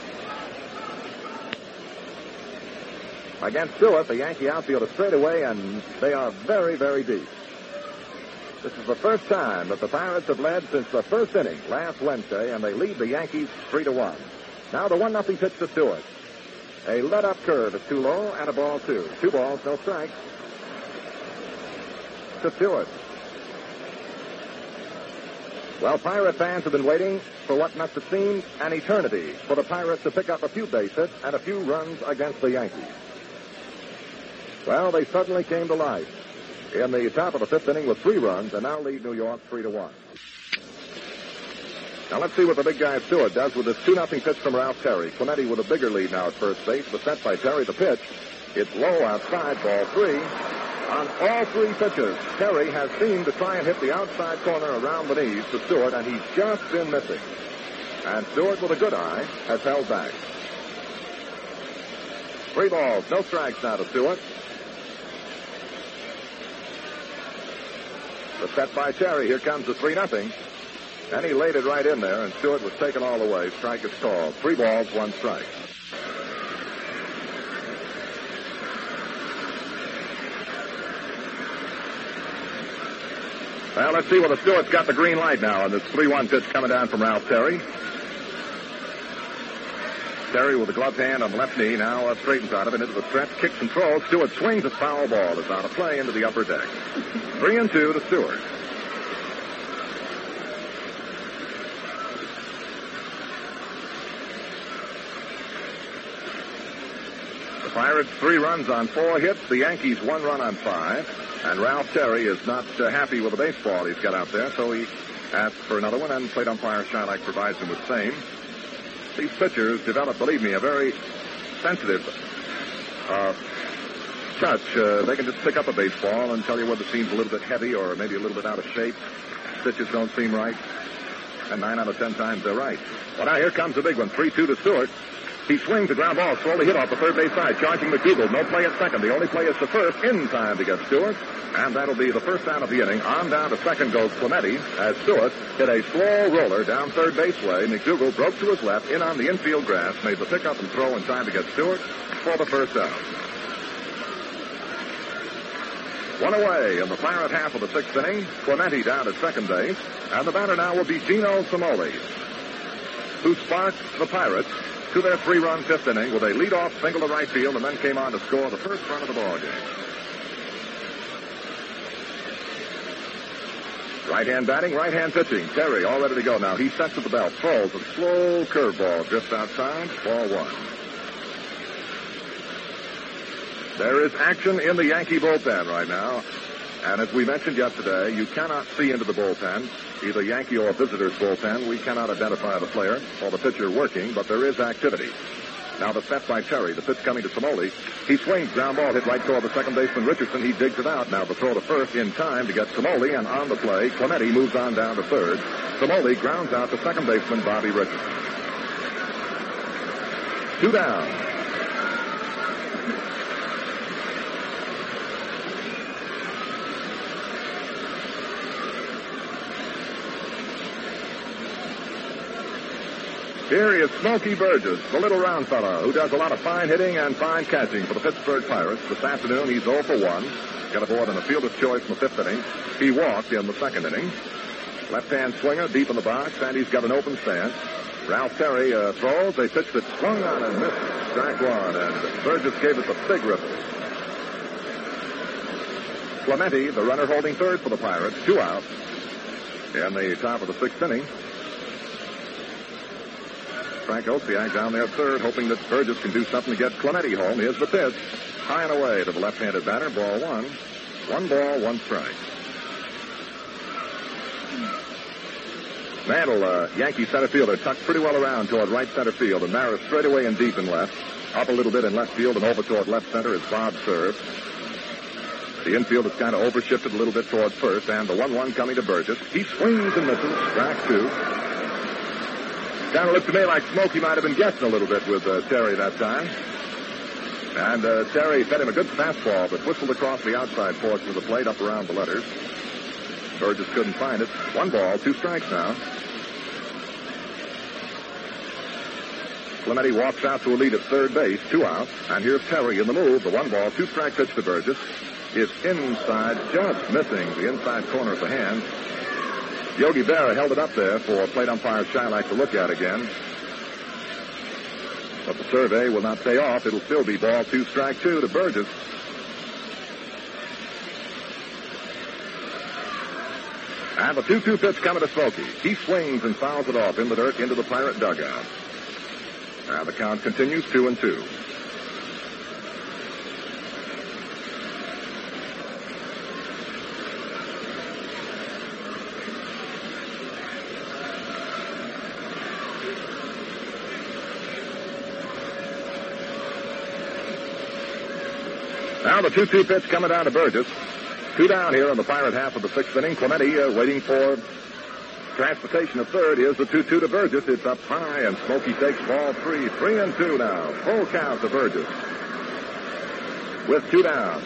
Against Stewart, the Yankee outfield is straight away, and they are very, very deep. This is the first time that the Pirates have led since the first inning last Wednesday, and they lead the Yankees three to one. Now the one nothing pitch to Stewart. A let-up curve is too low, and a ball two. Two balls, no strikes. To Stewart. Well, Pirate fans have been waiting for what must have seemed an eternity for the Pirates to pick up a few base hits and a few runs against the Yankees. Well, they suddenly came to life in the top of the fifth inning with three runs and now lead New York three to one. Now let's see what the big guy Stewart does with this two nothing pitch from Ralph Terry. Clemente with a bigger lead now at first base, but set by Terry. The pitch, it's low outside, ball three. On all three pitches, Terry has seemed to try and hit the outside corner around the knees to Stewart, and he's just been missing. And Stewart, with a good eye, has held back. Three balls, no strikes now to Stewart. The set by Terry. Here comes the three nothing. And he laid it right in there, and Stewart was taken all the way. Strike is called. Three balls, one strike. Well, let's see whether Stewart's got the green light now on this three one pitch coming down from Ralph Terry. Terry with the gloved hand on the left knee now uh, straightens out of it into the stretch, kicks and throws. Stewart swings a foul ball. It's out of play into the upper deck. Three and two to Stewart. The Pirates three runs on four hits. The Yankees one run on five. And Ralph Terry is not uh, happy with the baseball he's got out there, so he asks for another one, and plate umpire Shylock provides him with same. These pitchers develop, believe me, a very sensitive uh, touch. Uh, they can just pick up a baseball and tell you whether it seems a little bit heavy or maybe a little bit out of shape. Pitches don't seem right. And nine out of ten times they're right. Well, now here comes the big one. three two to Stewart. He swings the ground ball, slowly hit off the third base side, charging McDougal. No play at second. The only play is to first, in time to get Stewart. And that'll be the first out of the inning. On down to second goes Clemente as Stewart hit a slow roller down third base way. McDougal broke to his left, in on the infield grass, made the pickup and throw in time to get Stewart for the first out. One away in the Pirate half of the sixth inning. Clemente down at second base. And the batter now will be Gino Cimoli, who sparked the Pirates to their three-run fifth inning with a leadoff single to right field and then came on to score the first run of the ball game. Right-hand batting, right-hand pitching. Terry all ready to go now. He sets to the belt, throws a slow curveball just outside, ball one. There is action in the Yankee bullpen right now. And as we mentioned yesterday, you cannot see into the bullpen, either Yankee or visitor's bullpen. We cannot identify the player or the pitcher working, but there is activity. Now the set by Terry, the pitch coming to Cimoli. He swings, ground ball hit right toward the second baseman Richardson. He digs it out. Now the throw to first in time to get Cimoli, and on the play, Clemente moves on down to third. Cimoli grounds out to second baseman Bobby Richardson. Two down. Here is Smokey Burgess, the little round fellow who does a lot of fine hitting and fine catching for the Pittsburgh Pirates. This afternoon, he's oh for one. Got aboard in a fielder's choice in the fifth inning. He walked in the second inning. Left-hand swinger deep in the box, and he's got an open stance. Ralph Terry uh, throws. A pitch that swung on and missed. Strike one, and Burgess gave it the big ripple. Clemente, the runner holding third for the Pirates, two out in the top of the sixth inning. Frank Osiak down there third, hoping that Burgess can do something to get Clemente home. Here's the pitch. High and away to the left-handed batter. Ball one. One ball, one strike. Mantle, uh, Yankee center fielder, tucked pretty well around toward right center field, and Maris straight away and deep in left. Up a little bit in left field and over toward left center is Bob Serve. The infield is kind of overshifted a little bit toward first, and the one one coming to Burgess. He swings and misses. Strike two. Kind of looked to me like Smokey might have been guessing a little bit with uh, Terry that time. And uh, Terry fed him a good fastball, but whistled across the outside portion of the plate up around the letters. Burgess couldn't find it. One ball, two strikes now. Clemente walks out to a lead at third base, two outs. And here's Terry in the move. The one ball, two strike pitch to Burgess is inside, just missing the inside corner of the hand. Yogi Berra held it up there for plate umpire Shylock to look at again. But the survey will not pay off. It'll still be ball two, strike two to Burgess. And the two two pitch coming to Smokey. He swings and fouls it off in the dirt into the Pirate dugout. And the count continues two and two. Now the two two pitch coming down to Burgess. Two down here in the Pirate half of the sixth inning. Clemente uh, waiting for transportation of third. Here's the two two to Burgess. It's up high, and Smokey takes ball three. Three and two now. Full count to Burgess with two down.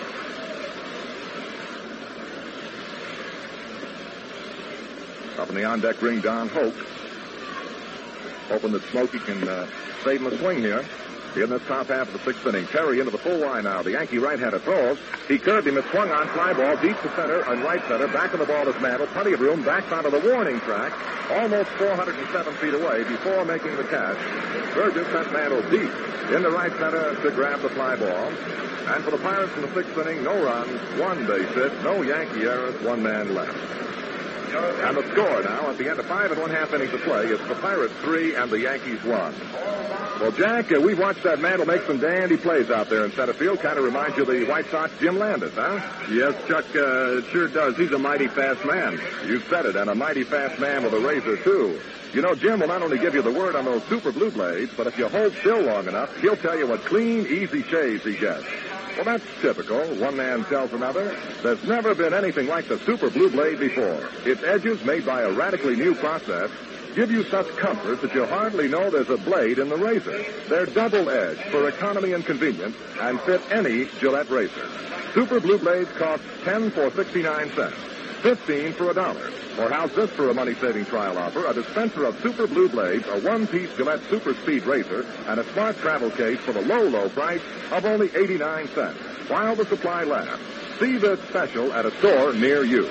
Up in the on-deck ring, Don Hoke, hoping that Smokey can uh, save him a swing here. In this top half of the sixth inning, Terry into the full Y now. The Yankee right-hander throws. He curved him. It swung on. Fly ball deep to center and right center. Back of the ball is Mantle. Plenty of room. Back onto the warning track. Almost four hundred seven feet away before making the catch. Burgess sent Mantle deep into right center to grab the fly ball. And for the Pirates in the sixth inning, no runs, one base hit, no Yankee errors, one man left. And the score now at the end of five and one half innings of play is the Pirates three and the Yankees one. Well, Jack, uh, we've watched that Mantle make some dandy plays out there in center field. Kind of reminds you of the White Sox Jim Landis, huh? Yes, Chuck, uh, it sure does. He's a mighty fast man. You've said it, and a mighty fast man with a razor, too. You know, Jim will not only give you the word on those super blue blades, but if you hold still long enough, he'll tell you what clean, easy shaves he gets. Well, that's typical. One man tells another. There's never been anything like the Super Blue Blade before. Its edges, made by a radically new process, give you such comfort that you hardly know there's a blade in the razor. They're double-edged for economy and convenience and fit any Gillette razor. Super Blue Blades cost ten for sixty-nine cents, fifteen for a dollar. Or how's this for a money-saving trial offer? A dispenser of Super Blue Blades, a one-piece Gillette Super Speed razor, and a smart travel case for the low, low price of only eighty-nine cents, while the supply lasts. See this special at a store near you.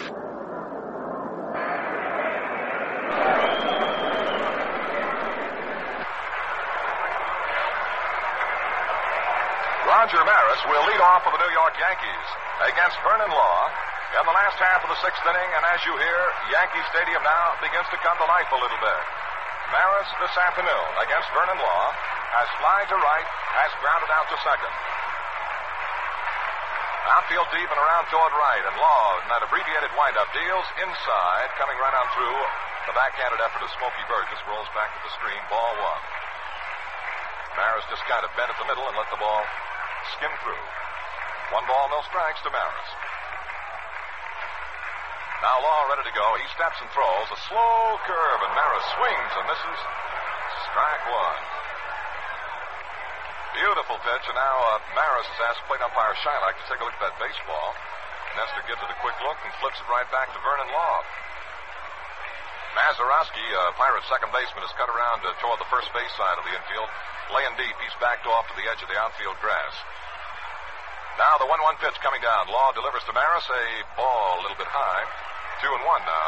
Roger Maris will lead off for the New York Yankees against Vernon Law in the last half of the sixth inning, and as you hear, Yankee Stadium now begins to come to life a little bit. Maris this afternoon against Vernon Law has flied to right, has grounded out to second. Outfield deep and around toward right, and Law in that abbreviated windup deals inside, coming right on through. The backhanded effort of Smokey Burgess rolls back to the screen, ball one. Maris just kind of bent at the middle and let the ball skim through. One ball, no strikes to Maris. Now Law ready to go. He steps and throws. A slow curve, and Maris swings and misses. Strike one. Beautiful pitch, and now uh, Maris has asked plate umpire Shylock to take a look at that baseball. Nestor gives it a quick look and flips it right back to Vernon Law. Mazeroski, uh, Pirates' second baseman, has cut around uh, toward the first base side of the infield. Laying deep, he's backed off to the edge of the outfield grass. Now the one one pitch coming down. Law delivers to Maris, a ball a little bit high. Two and one now.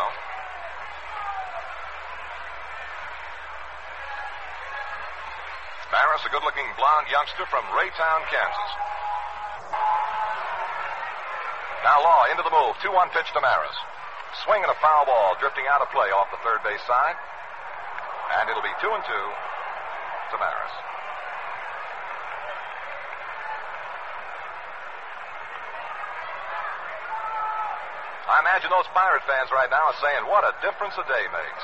Maris, a good-looking blonde youngster from Raytown, Kansas. Now Law into the move. two one pitch to Maris. Swing and a foul ball drifting out of play off the third base side. And it'll be two and two to Maris. I imagine those Pirate fans right now are saying, what a difference a day makes.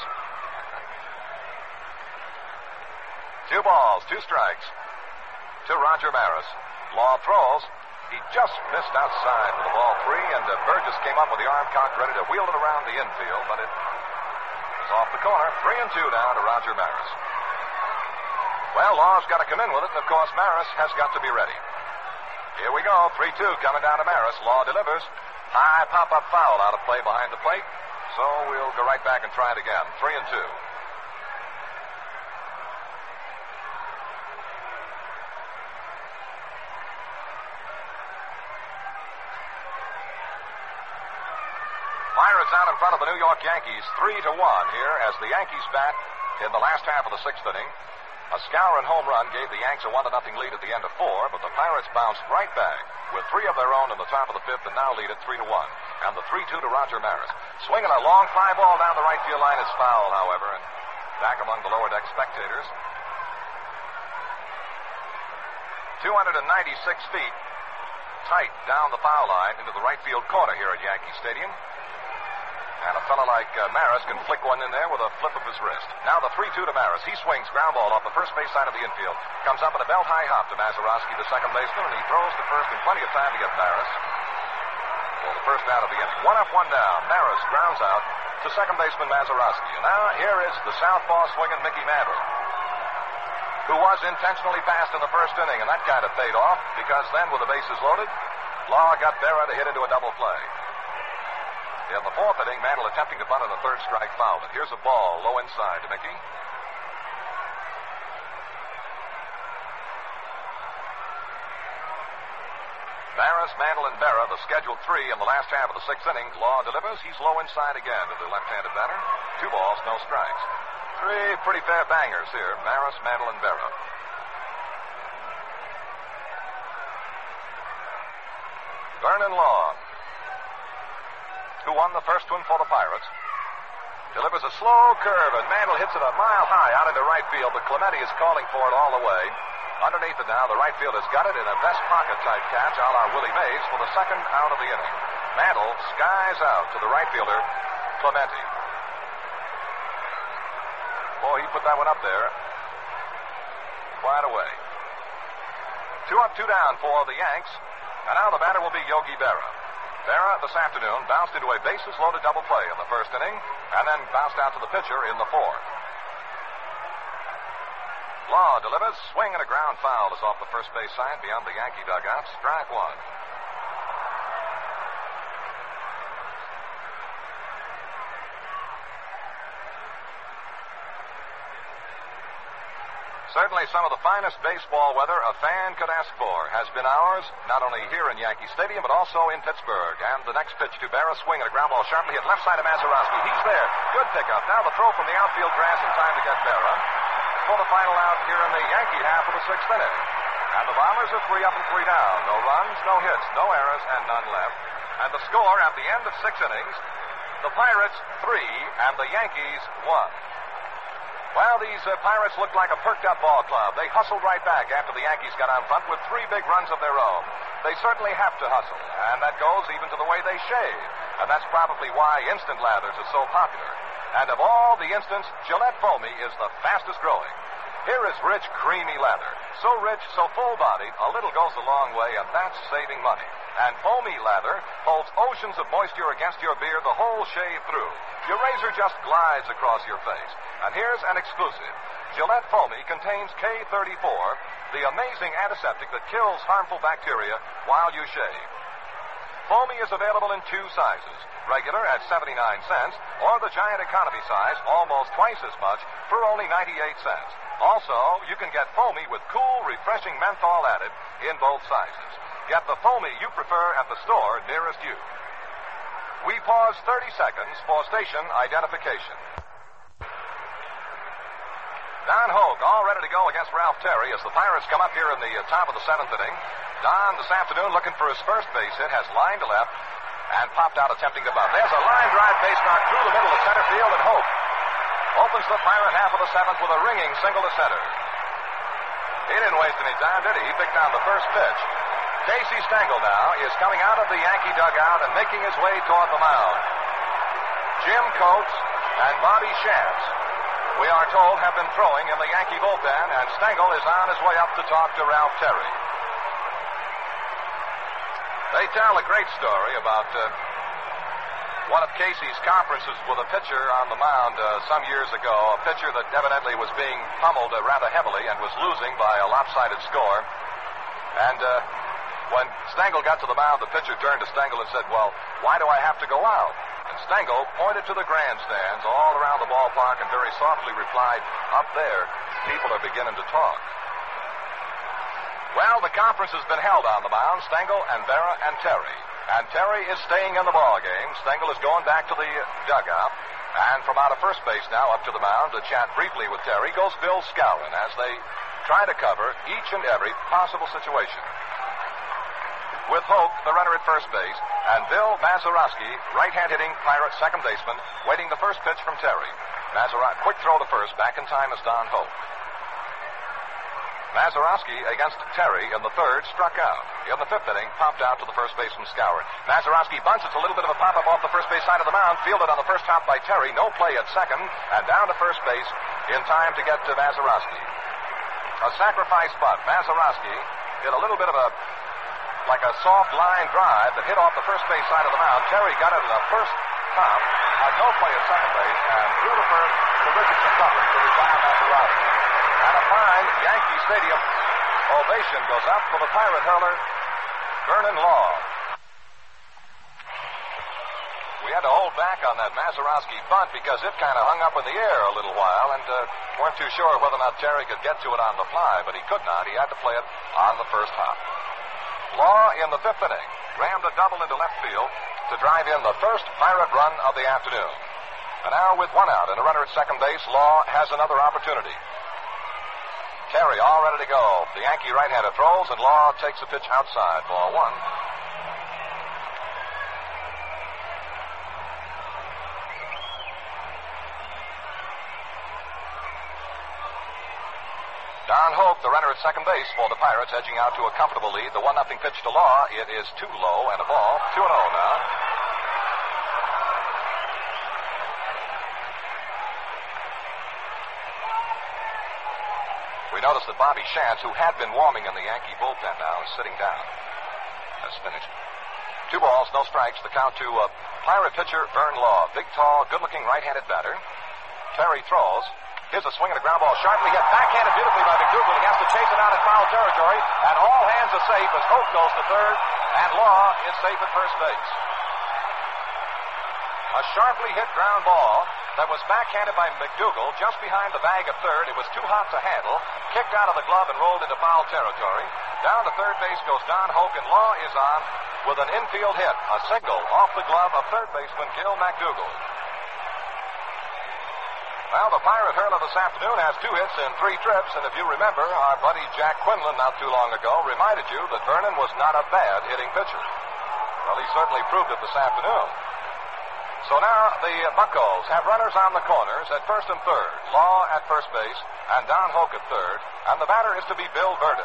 Two balls, two strikes to Roger Maris. Law throws. He just missed outside with the ball three, and uh, Burgess came up with the arm cocked ready to wheel it around the infield, but it was off the corner. Three and two now to Roger Maris. Well, Law's got to come in with it, and of course Maris has got to be ready. Here we go, three two coming down to Maris. Law delivers. High pop-up foul out of play behind the plate, so we'll go right back and try it again. Three and two. Pirates out in front of the New York Yankees, three to one here as the Yankees bat in the last half of the sixth inning. A scouring home run gave the Yanks a one to nothing lead at the end of four, but the Pirates bounced right back with three of their own in the top of the fifth and now lead at three to one. And the three two to Roger Maris. Swinging a long fly ball down the right field line is foul, however, and back among the lower deck spectators. two hundred ninety-six feet tight down the foul line into the right field corner here at Yankee Stadium. And a fellow like uh, Maris can flick one in there with a flip of his wrist. Now the three two to Maris. He swings ground ball off the first base side of the infield. Comes up in a belt-high hop to Mazeroski, the second baseman, and he throws to first in plenty of time to get Maris for the first out of the inning. One up, one down. Maris grounds out to second baseman Mazeroski. And now here is the southpaw swinging Mickey Mantle, who was intentionally fast in the first inning, and that kind of paid off because then with the bases loaded, Law got Berra to hit into a double play. In the fourth inning, Mantle attempting to bunt on the third strike fouled it. Here's a ball low inside to Mickey. Maris, Mantle, and Berra, the scheduled three in the last half of the sixth inning. Law delivers. He's low inside again to the left-handed batter. Two balls, no strikes. Three pretty fair bangers here. Maris, Mantle, and Berra. Vernon Law, who won the first one for the Pirates, delivers a slow curve, and Mantle hits it a mile high out into right field, but Clemente is calling for it all the way. Underneath it now, the right fielder's got it in a vest pocket-type catch a la Willie Mays for the second out of the inning. Mantle skies out to the right fielder, Clemente. Boy, he put that one up there quite away. Two up, two down for the Yanks, and now the batter will be Yogi Berra. Berra this afternoon bounced into a bases-loaded double play in the first inning and then bounced out to the pitcher in the fourth. Law delivers. Swing and a ground foul is off the first base side beyond the Yankee dugout. Strike one. Certainly some of the finest baseball weather a fan could ask for has been ours, not only here in Yankee Stadium, but also in Pittsburgh. And the next pitch to Berra, swing and a ground ball sharply hit left side of Mazeroski. He's there. Good pickup. Now the throw from the outfield grass in time to get Berra for the final out here in the Yankee half of the sixth inning. And the Bombers are three up and three down. No runs, no hits, no errors, and none left. And the score at the end of six innings, the Pirates three and the Yankees one. Well, these uh, Pirates looked like a perked-up ball club. They hustled right back after the Yankees got on front with three big runs of their own. They certainly have to hustle, and that goes even to the way they shave. And that's probably why instant lathers are so popular. And of all the instants, Gillette Foamy is the fastest growing. Here is rich, creamy lather. So rich, so full-bodied, a little goes a long way, and that's saving money. And Foamy lather holds oceans of moisture against your beard the whole shave through. Your razor just glides across your face. And here's an exclusive. Gillette Foamy contains K thirty-four, the amazing antiseptic that kills harmful bacteria while you shave. Foamy is available in two sizes, regular at seventy-nine cents, or the giant economy size, almost twice as much, for only ninety-eight cents. Also, you can get Foamy with cool, refreshing menthol added in both sizes. Get the Foamy you prefer at the store nearest you. We pause thirty seconds for station identification. Don Hogue all ready to go against Ralph Terry as the Pirates come up here in the uh, top of the seventh inning. Don this afternoon looking for his first base hit, has lined to left and popped out attempting to bunt. There's a line drive base knock through the middle of center field, and Hogue opens the Pirate half of the seventh with a ringing single to center. He didn't waste any time, did he? He picked down the first pitch. Casey Stengel now is coming out of the Yankee dugout and making his way toward the mound. Jim Coates and Bobby Shantz, we are told, have been throwing in the Yankee bullpen, and Stengel is on his way up to talk to Ralph Terry. They tell a great story about uh, one of Casey's conferences with a pitcher on the mound uh, some years ago, a pitcher that evidently was being pummeled uh, rather heavily and was losing by a lopsided score. And uh, when Stengel got to the mound, the pitcher turned to Stengel and said, "Well, why do I have to go out?" And Stengel pointed to the grandstands all around the ballpark and very softly replied, "Up there, people are beginning to talk." Well, the conference has been held on the mound, Stengel and Berra and Terry. And Terry is staying in the ballgame. Stengel is going back to the dugout. And from out of first base now up to the mound to chat briefly with Terry goes Bill Skowron as they try to cover each and every possible situation. With Hope, the runner at first base, and Bill Mazeroski, right-hand hitting Pirate second baseman, waiting the first pitch from Terry. Mazeroski, quick throw to first, back in time as Don Hope. Mazeroski against Terry in the third, struck out. In the fifth inning, popped out to the first baseman Skowron. Mazeroski bunts. It's a little bit of a pop-up off the first base side of the mound, fielded on the first hop by Terry. No play at second, and down to first base in time to get to Mazeroski. A sacrifice bunt. Mazeroski did a little bit of a like a soft line drive that hit off the first base side of the mound. Terry got it in the first top, had no play at second base, and threw to first to Richardson Coupling to retire Mazeroski. And a fine Yankee Stadium ovation goes up for the Pirate hurler, Vernon Law. We had to hold back on that Mazeroski bunt because it kind of hung up in the air a little while, and uh, weren't too sure whether or not Terry could get to it on the fly, but he could not. He had to play it on the first hop. Law in the fifth inning rammed a double into left field to drive in the first Pirate run of the afternoon. And now with one out and a runner at second base, Law has another opportunity. Terry all ready to go. The Yankee right-hander throws, and Law takes the pitch outside. Ball one. Don Hope, the runner at second base for the Pirates, edging out to a comfortable lead. The one nothing pitch to Law. It is too low and a ball. two and oh now. We notice that Bobby Shantz, who had been warming in the Yankee bullpen now, is sitting down. That's finished. Two balls, no strikes. The count to uh, Pirate pitcher Vern Law. Big, tall, good-looking right-handed batter. Terry throws. Here's a swing and a ground ball sharply hit. Backhanded beautifully by McDougal. He has to chase it out in foul territory. And all hands are safe as Hope goes to third. And Law is safe at first base. A sharply hit ground ball that was backhanded by McDougal just behind the bag at third. It was too hot to handle. Kicked out of the glove and rolled into foul territory. Down to third base goes Don Hoke, and Law is on with an infield hit. A single off the glove of third baseman Gil McDougal. Well, the Pirate hurler this afternoon has two hits in three trips, and if you remember, our buddy Jack Quinlan not too long ago reminded you that Vernon was not a bad hitting pitcher. Well, he certainly proved it this afternoon. So now the Buccos have runners on the corners at first and third, Law at first base, and Don Hoke at third, and the batter is to be Bill Verdon,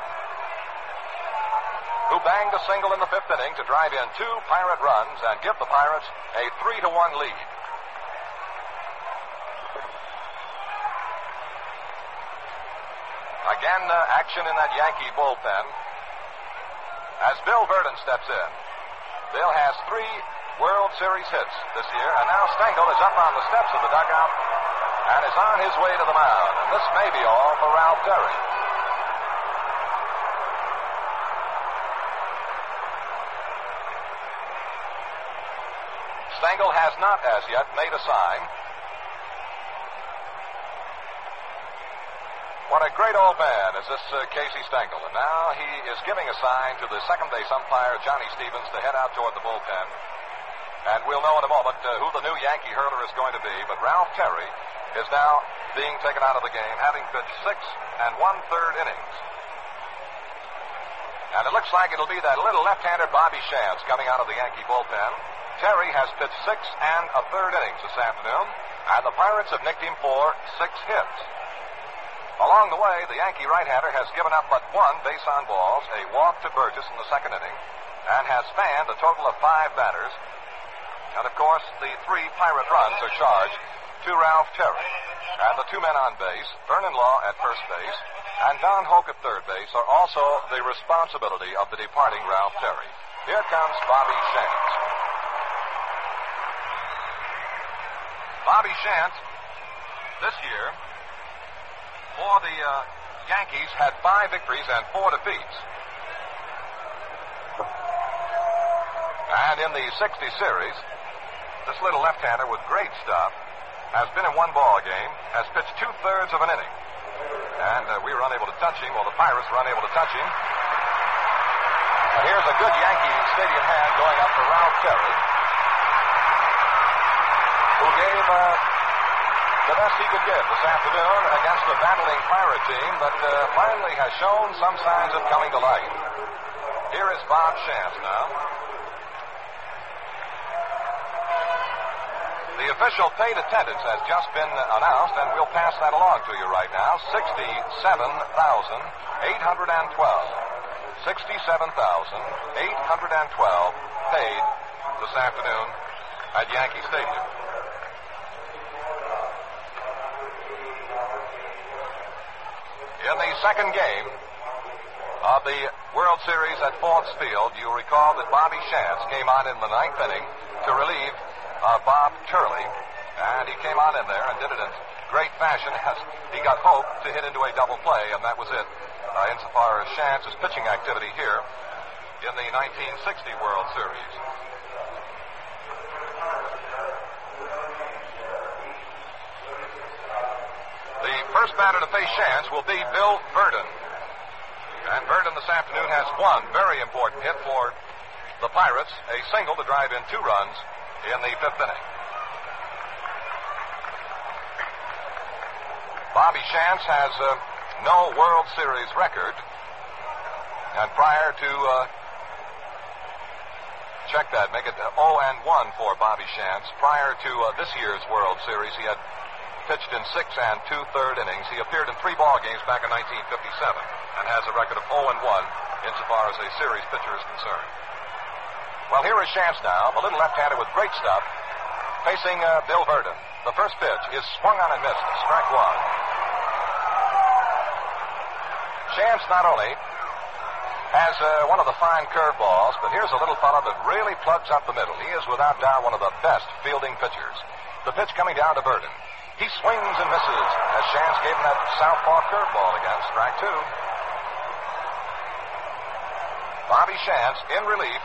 who banged a single in the fifth inning to drive in two Pirate runs and give the Pirates a three to one lead. Again, uh, action in that Yankee bullpen as Bill Verdon steps in. Bill has three World Series hits this year, and now Stengel is up on the steps of the dugout and is on his way to the mound. And this may be all for Ralph Terry. Stengel has not as yet made a sign. What a great old man is this uh, Casey Stengel. And now he is giving a sign to the second base umpire, Johnny Stevens, to head out toward the bullpen. And we'll know in a moment uh, who the new Yankee hurler is going to be. But Ralph Terry is now being taken out of the game, having pitched six and one-third innings. And it looks like it'll be that little left-handed Bobby Shantz coming out of the Yankee bullpen. Terry has pitched six and a third innings this afternoon, and the Pirates have nicked him for six hits. Along the way, the Yankee right-hander has given up but one base on balls, a walk to Burgess in the second inning, and has fanned a total of five batters. And, of course, the three Pirate runs are charged to Ralph Terry. And the two men on base, Vernon Law at first base and Don Hoke at third base, are also the responsibility of the departing Ralph Terry. Here comes Bobby Shantz. Bobby Shantz, this year, for the uh, Yankees, had five victories and four defeats. And in the sixty series, this little left-hander with great stuff has been in one ball game, has pitched two-thirds of an inning. And uh, we were unable to touch him, or the Pirates were unable to touch him. And here's a good Yankee Stadium hand going up for Ralph Terry, who gave uh, the best he could give this afternoon against a battling Pirate team that uh, finally has shown some signs of coming to light. Here is Bob Shantz now. The official paid attendance has just been announced, and we'll pass that along to you right now. sixty-seven thousand eight hundred twelve. sixty-seven thousand eight hundred twelve paid this afternoon at Yankee Stadium. In the second game of the World Series at Ford's Field, you recall that Bobby Shantz came on in the ninth inning to relieve uh, Bob Turley, and he came on in there and did it in great fashion as he got Hope to hit into a double play, and that was it uh, insofar as Shantz's pitching activity here in the nineteen sixty World Series. The first batter to face Shantz will be Bill Verdon. And Verdon this afternoon has one very important hit for the Pirates, a single to drive in two runs in the fifth inning. Bobby Shantz has uh, no World Series record. And prior to, uh, check that, make it oh and one for Bobby Shantz. Prior to uh, this year's World Series, he had pitched in six and two-third innings. He appeared in three ball games back in nineteen fifty-seven and has a record of oh and one insofar as a series pitcher is concerned. Well, here is Shantz now, a little left-hander with great stuff, facing uh, Bill Verdon. The first pitch is swung on and missed, strike one. Shantz not only has uh, one of the fine curveballs, but here's a little fellow that really plugs up the middle. He is without doubt one of the best fielding pitchers. The pitch coming down to Burden. He swings and misses as Shantz gave him that southpaw curveball again. Strike two. Bobby Shantz in relief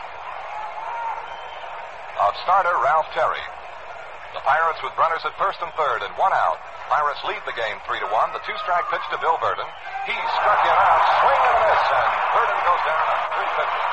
of starter Ralph Terry. The Pirates with runners at first and third and one out. Pirates lead the game three to one. The two-strike pitch to Bill Burden. He struck him out, swing and a miss, and Burden goes down on three pitches.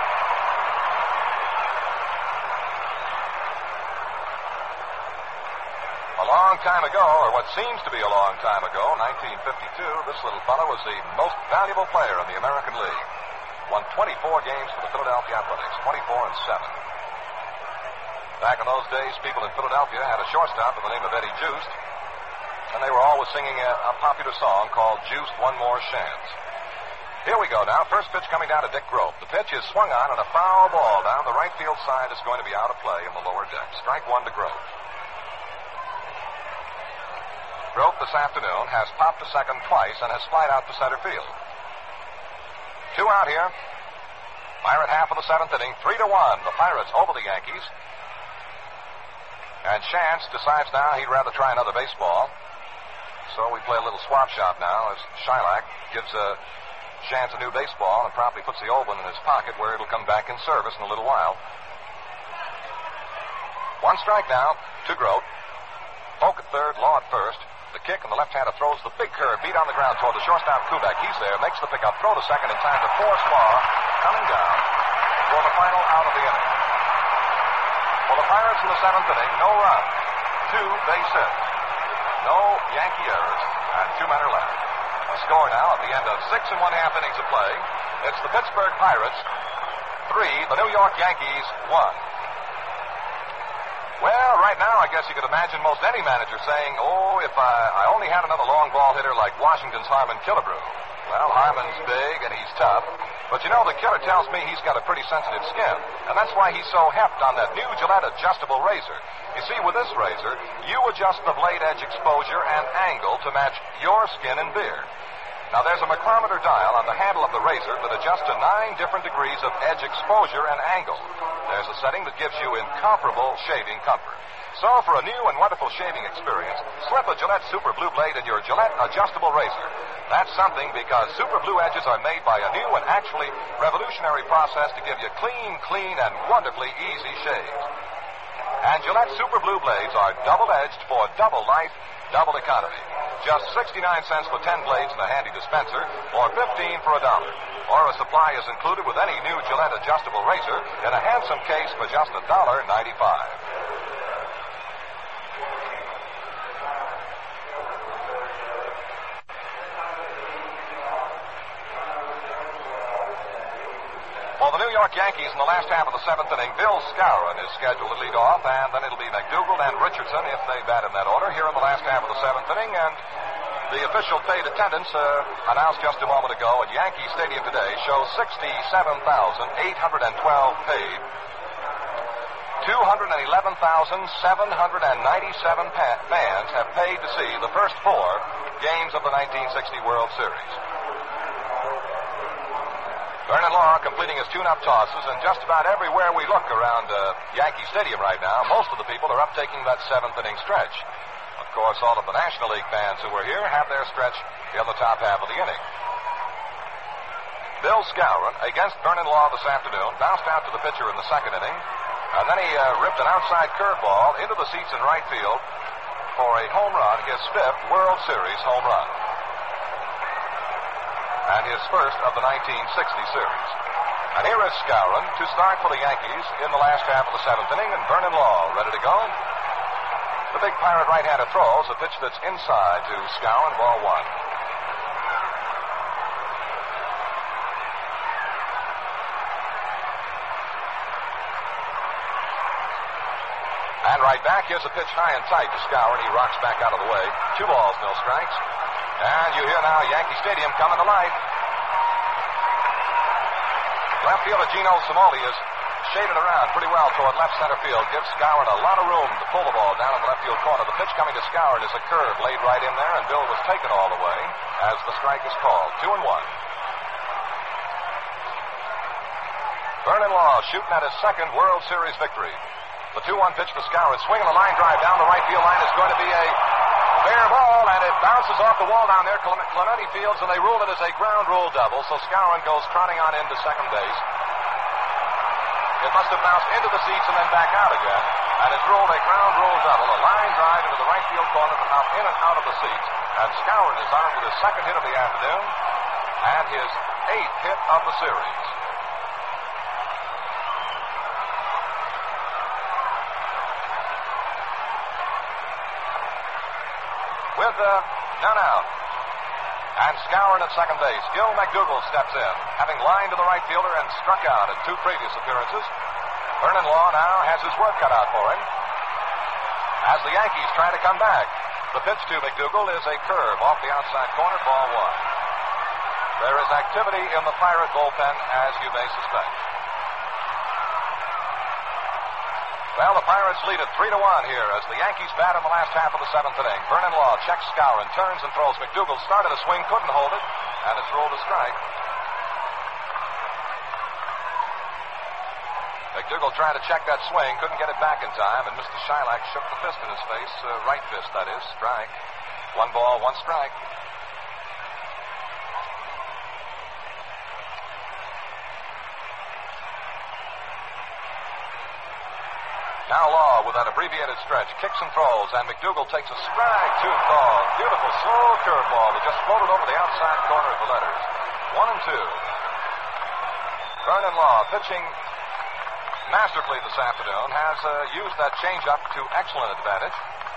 A long time ago, or what seems to be a long time ago, nineteen fifty-two, this little fellow was the most valuable player in the American League. Won twenty-four games for the Philadelphia Athletics, twenty-four and seven. Back in those days, people in Philadelphia had a shortstop by the name of Eddie Joost, and they were always singing a, a popular song called Joost One More Chance. Here we go now. First pitch coming down to Dick Grope. The pitch is swung on, and a foul ball down the right field side is going to be out of play in the lower deck. Strike one to Grope. Grope this afternoon has popped to second twice and has flied out to center field. Two out here. Pirate half of the seventh inning, three to one. The Pirates over the Yankees. And Shantz decides now he'd rather try another baseball. So we play a little swap shot now as Shylock gives uh, Shantz a new baseball and promptly puts the old one in his pocket where it'll come back in service in a little while. One strike now to Grope. Polk at third, Law at first. The kick, and the left-hander throws the big curve, beat on the ground toward the shortstop Kubek. He's there, makes the pickup, throw to second in time to force Law coming down for the final out of the inning. For the Pirates in the seventh inning, no run, two base hits, no Yankee errors, and two men are left. The score now at the end of six and one half innings of play. It's the Pittsburgh Pirates three, the New York Yankees one. Well, right now, I guess you could imagine most any manager saying, oh, if I, I only had another long ball hitter like Washington's Harmon Killebrew. Well, Harmon's big and he's tough. But you know, the killer tells me he's got a pretty sensitive skin. And that's why he's so heft on that new Gillette adjustable razor. You see, with this razor, you adjust the blade edge exposure and angle to match your skin and beard. Now, there's a micrometer dial on the handle of the razor that adjusts to nine different degrees of edge exposure and angle. There's a setting that gives you incomparable shaving comfort. So, for a new and wonderful shaving experience, slip a Gillette Super Blue blade in your Gillette adjustable razor. That's something because Super Blue edges are made by a new and actually revolutionary process to give you clean, clean, and wonderfully easy shaves. And Gillette Super Blue blades are double-edged for double life, double economy. Just sixty-nine cents for ten blades in a handy dispenser, or fifteen for a dollar. Or a supply is included with any new Gillette adjustable razor in a handsome case for just a dollar ninety-five. For the New York Yankees in the last half of the seventh inning, Bill Skowron is scheduled to lead off, and then it'll be McDougal and Richardson if they bat in that order here in the last half of the seventh inning. And the official paid attendance uh, announced just a moment ago at Yankee Stadium today shows sixty-seven thousand eight hundred twelve paid. two hundred eleven thousand seven hundred ninety-seven pa- fans have paid to see the first four games of the nineteen sixty World Series. Vernon Law completing his tune-up tosses, and just about everywhere we look around uh, Yankee Stadium right now, most of the people are up taking that seventh-inning stretch. Of course, all of the National League fans who were here have their stretch in the top half of the inning. Bill Skowron, against Vernon Law this afternoon, bounced out to the pitcher in the second inning, and then he uh, ripped an outside curveball into the seats in right field for a home run, his fifth World Series home run. And his first of the nineteen sixty series. And here is Skowron to start for the Yankees in the last half of the seventh inning, and Vernon Law ready to go. The big Pirate right-hander throws a pitch that's inside to Skowron, ball one. And right back, here's a pitch high and tight to Skowron. He rocks back out of the way. Two balls, no strikes. And you hear now Yankee Stadium coming to life. Left fielder Gino Cimoli is shaded around pretty well toward left center field. Gives Skowron a lot of room to pull the ball down in the left field corner. The pitch coming to Skowron is a curve laid right in there, and Bill was taken all the way as the strike is called. Two and one. Vernon Law shooting at his second World Series victory. The two one pitch to Skowron. Swinging a line drive down the right field line is going to be a fair ball, and it bounces off the wall down there. Clemente fields, and they rule it as a ground rule double, so Skowron goes trotting on into second base. It must have bounced into the seats and then back out again, and it's ruled a ground rule double, a line drive into the right field corner to hop in and out of the seats, and Skowron is armed with his second hit of the afternoon and his eighth hit of the series. With uh, none out. And Skowron at second base. Gil McDougald steps in, having lined to the right fielder and struck out in two previous appearances. Vernon Law now has his work cut out for him as the Yankees try to come back. The pitch to McDougald is a curve off the outside corner, ball one. There is activity in the Pirate bullpen, as you may suspect. Well, the Pirates lead it three to one here as the Yankees bat in the last half of the seventh inning. Vernon Law checks Skowron, turns and throws. McDougald started a swing, couldn't hold it, and it's ruled a strike. McDougald tried to check that swing, couldn't get it back in time, and Mister Shylock shook the fist in his face, uh, right fist, that is, strike. One ball, one strike. Now Law with that abbreviated stretch, kicks and throws, and McDougald takes a strike two call. Beautiful slow curveball that just floated over the outside corner of the letters. One and two. Vernon Law pitching masterfully this afternoon, has uh, used that changeup to excellent advantage.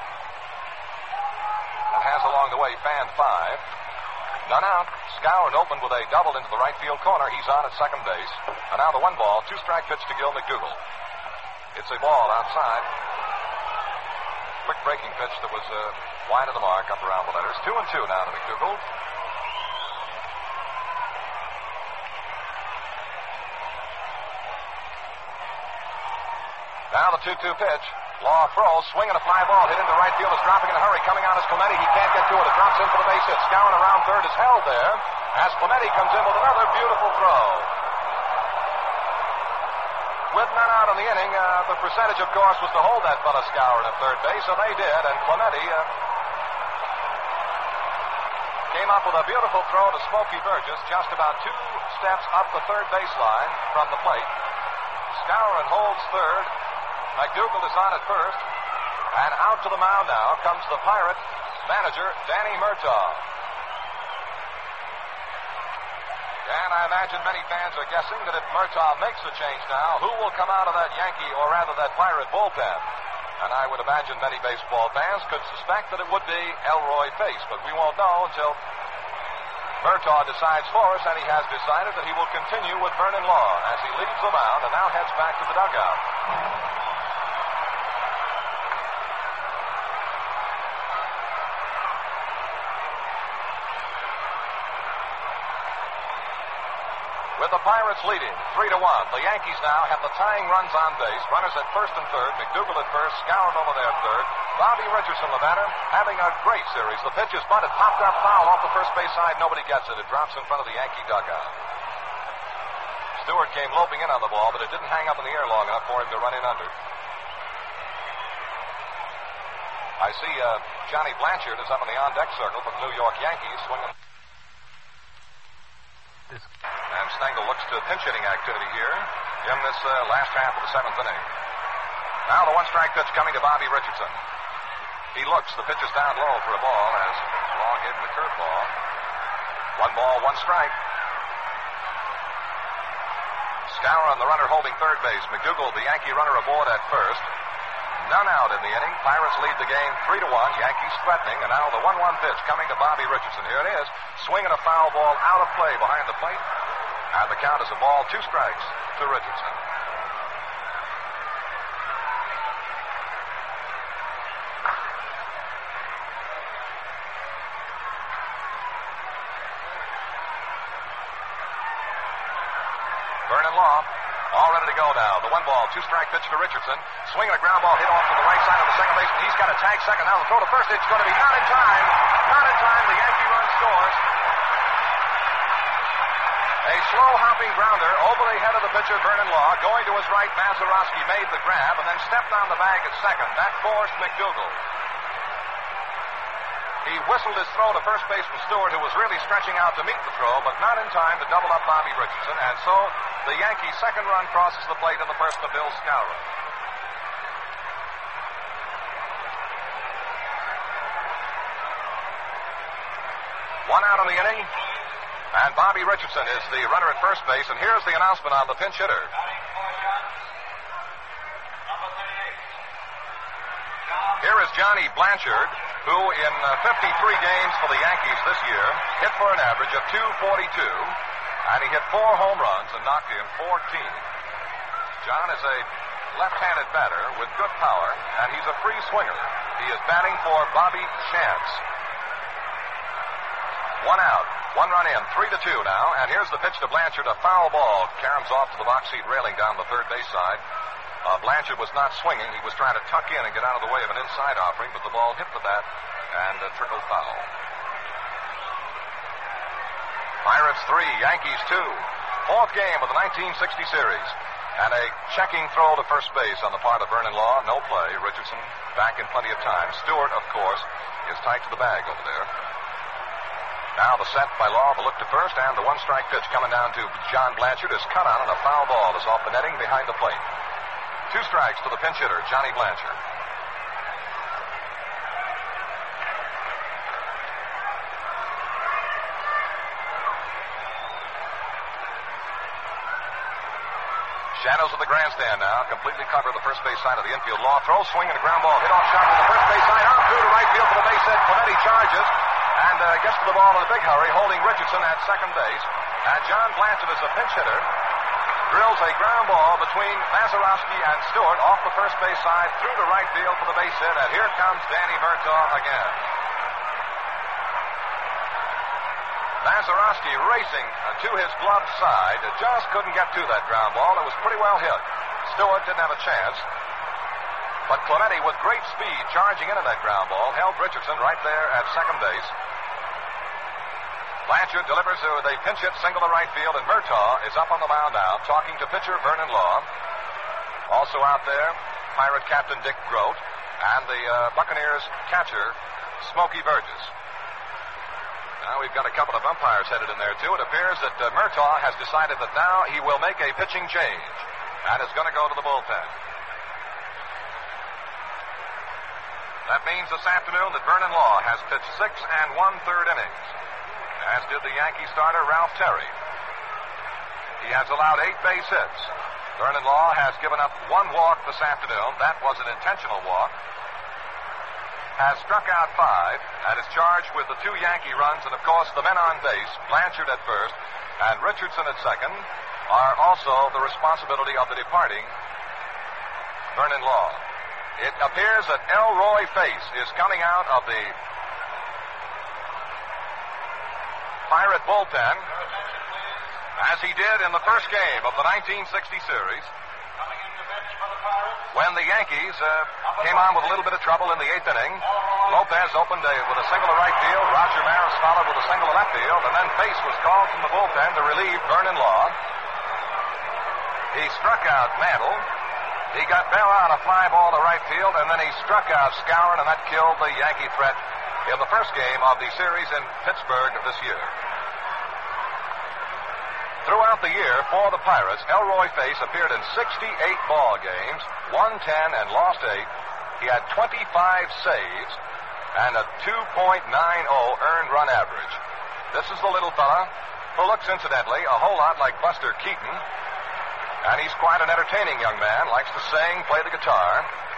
And has along the way fanned five. None out. Skowron opened with a double into the right field corner. He's on at second base. And now the one ball, two strike pitch to Gil McDougald. It's a ball outside. Quick breaking pitch that was uh, wide of the mark up around the letters. Two and two now to McDougald. Now the two two pitch. Law throws, swinging a fly ball, hit into right field, is dropping in a hurry. Coming on is Clemente. He can't get to it. It drops in for the base hit. Skowron around third is held there as Clemente comes in with another beautiful throw. With none out in the inning, uh, the percentage, of course, was to hold that fella Skowron at third base, and they did, and Clemente uh, came up with a beautiful throw to Smokey Burgess just about two steps up the third baseline from the plate. Skowron holds third. McDougald is on at first, and out to the mound now comes the Pirate manager, Danny Murtaugh. And I imagine many fans are guessing that if Murtaugh makes the change now, who will come out of that Yankee, or rather that Pirate bullpen? And I would imagine many baseball fans could suspect that it would be Elroy Pace, but we won't know until Murtaugh decides for us, and he has decided that he will continue with Vernon Law as he leaves the mound and now heads back to the dugout. With the Pirates leading three to one, the Yankees now have the tying runs on base. Runners at first and third. McDougald at first. Skowron over there at third. Bobby Richardson, the batter, having a great series. The pitch is bunted, popped up foul off the first base side. Nobody gets it. It drops in front of the Yankee dugout. Stewart came loping in on the ball, but it didn't hang up in the air long enough for him to run in under. I see uh, Johnny Blanchard is up in the on-deck circle for the New York Yankees, swinging. And Stengel looks to pinch hitting activity here in this uh, last half of the seventh inning. Now the one strike pitch coming to Bobby Richardson. He looks. The pitch is down low for a ball as Law gave him the curveball. One ball, one strike. Skowron, the runner holding third base. McDougald, the Yankee runner, aboard at first. None out in the inning. Pirates lead the game three to one. Yankees threatening, and now the one one pitch coming to Bobby Richardson. Here it is. Swinging a foul ball out of play behind the plate. And the count is a ball, two strikes to Richardson. Vernon Law, all ready to go now. The one ball, two strike pitch to Richardson. Swinging a ground ball hit off to the right side of the second baseman. He's got a tag second. Now the throw to first. It's going to be not in time. Not in time. The Yankee run scores. A slow hopping grounder over the head of the pitcher, Vernon Law. Going to his right, Mazeroski made the grab and then stepped on the bag at second. That forced McDougal. He whistled his throw to first baseman Stewart, who was really stretching out to meet the throw, but not in time to double up Bobby Richardson. And so the Yankees' second run crosses the plate in the person of Bill Skowron. One out in the inning, and Bobby Richardson is the runner at first base. And here's the announcement on the pinch hitter. Here is Johnny Blanchard, who in uh, fifty-three games for the Yankees this year hit for an average of two forty-two, and he hit four home runs and knocked in fourteen. John is a left-handed batter with good power, and he's a free swinger. He is batting for Bobby Shantz. One out, one run in, three to two now, and here's the pitch to Blanchard, a foul ball. Caroms off to the box seat railing down the third base side. Uh, Blanchard was not swinging. He was trying to tuck in and get out of the way of an inside offering, but the ball hit the bat and uh, trickled foul. Pirates three, Yankees two. Fourth game of the nineteen sixty series. And a checking throw to first base on the part of Vernon Law. No play. Richardson back in plenty of time. Stewart, of course, is tight to the bag over there. Now the set by Law, the look to first, and the one-strike pitch coming down to John Blanchard is cut on, and a foul ball is off the netting behind the plate. Two strikes to the pinch hitter, Johnny Blanchard. Shadows of the grandstand now completely cover the first base side of the infield. Law throws, swing, and a ground ball hit off sharp to the first base side. On through to right field for the base hit. Clemente charges and uh, gets to the ball in a big hurry, holding Richardson at second base. And John Blanchard is a pinch hitter. Drills a ground ball between Mazeroski and Stewart off the first base side through to right field for the base hit. And here comes Danny Murtaugh again. Mazeroski racing to his gloved side. Just couldn't get to that ground ball. It was pretty well hit. Stewart didn't have a chance. But Clemente, with great speed, charging into that ground ball, held Richardson right there at second base. Blanchard delivers with a pinch hit single to right field, and Murtaugh is up on the mound now, talking to pitcher Vernon Law. Also out there, Pirate captain Dick Grote, and the uh, Buccaneers catcher Smokey Burgess. Now we've got a couple of umpires headed in there, too. It appears that uh, Murtaugh has decided that now he will make a pitching change, and is going to go to the bullpen. That means this afternoon that Vernon Law has pitched six and one-third innings, as did the Yankee starter Ralph Terry. He has allowed eight base hits. Vernon Law has given up one walk this afternoon. That was an intentional walk. Has struck out five and is charged with the two Yankee runs, and of course the men on base, Blanchard at first and Richardson at second, are also the responsibility of the departing Vernon Law. It appears that Elroy Face is coming out of the Pirate bullpen, as he did in the first game of the nineteen sixty series, when the Yankees uh, came on with a little bit of trouble in the eighth inning. Lopez opened a, with a single to right field. Roger Maris followed with a single to left field, and then Face was called from the bullpen to relieve Vernon Law. He struck out Mantle. He got Bell out a fly ball to right field, and then he struck out Skowron, and that killed the Yankee threat in the first game of the series in Pittsburgh this year. Throughout the year for the Pirates, Elroy Face appeared in sixty-eight ball games, won ten and lost eight. He had twenty-five saves and a two point nine oh earned run average. This is the little fella who looks, incidentally, a whole lot like Buster Keaton. And he's quite an entertaining young man, likes to sing, play the guitar.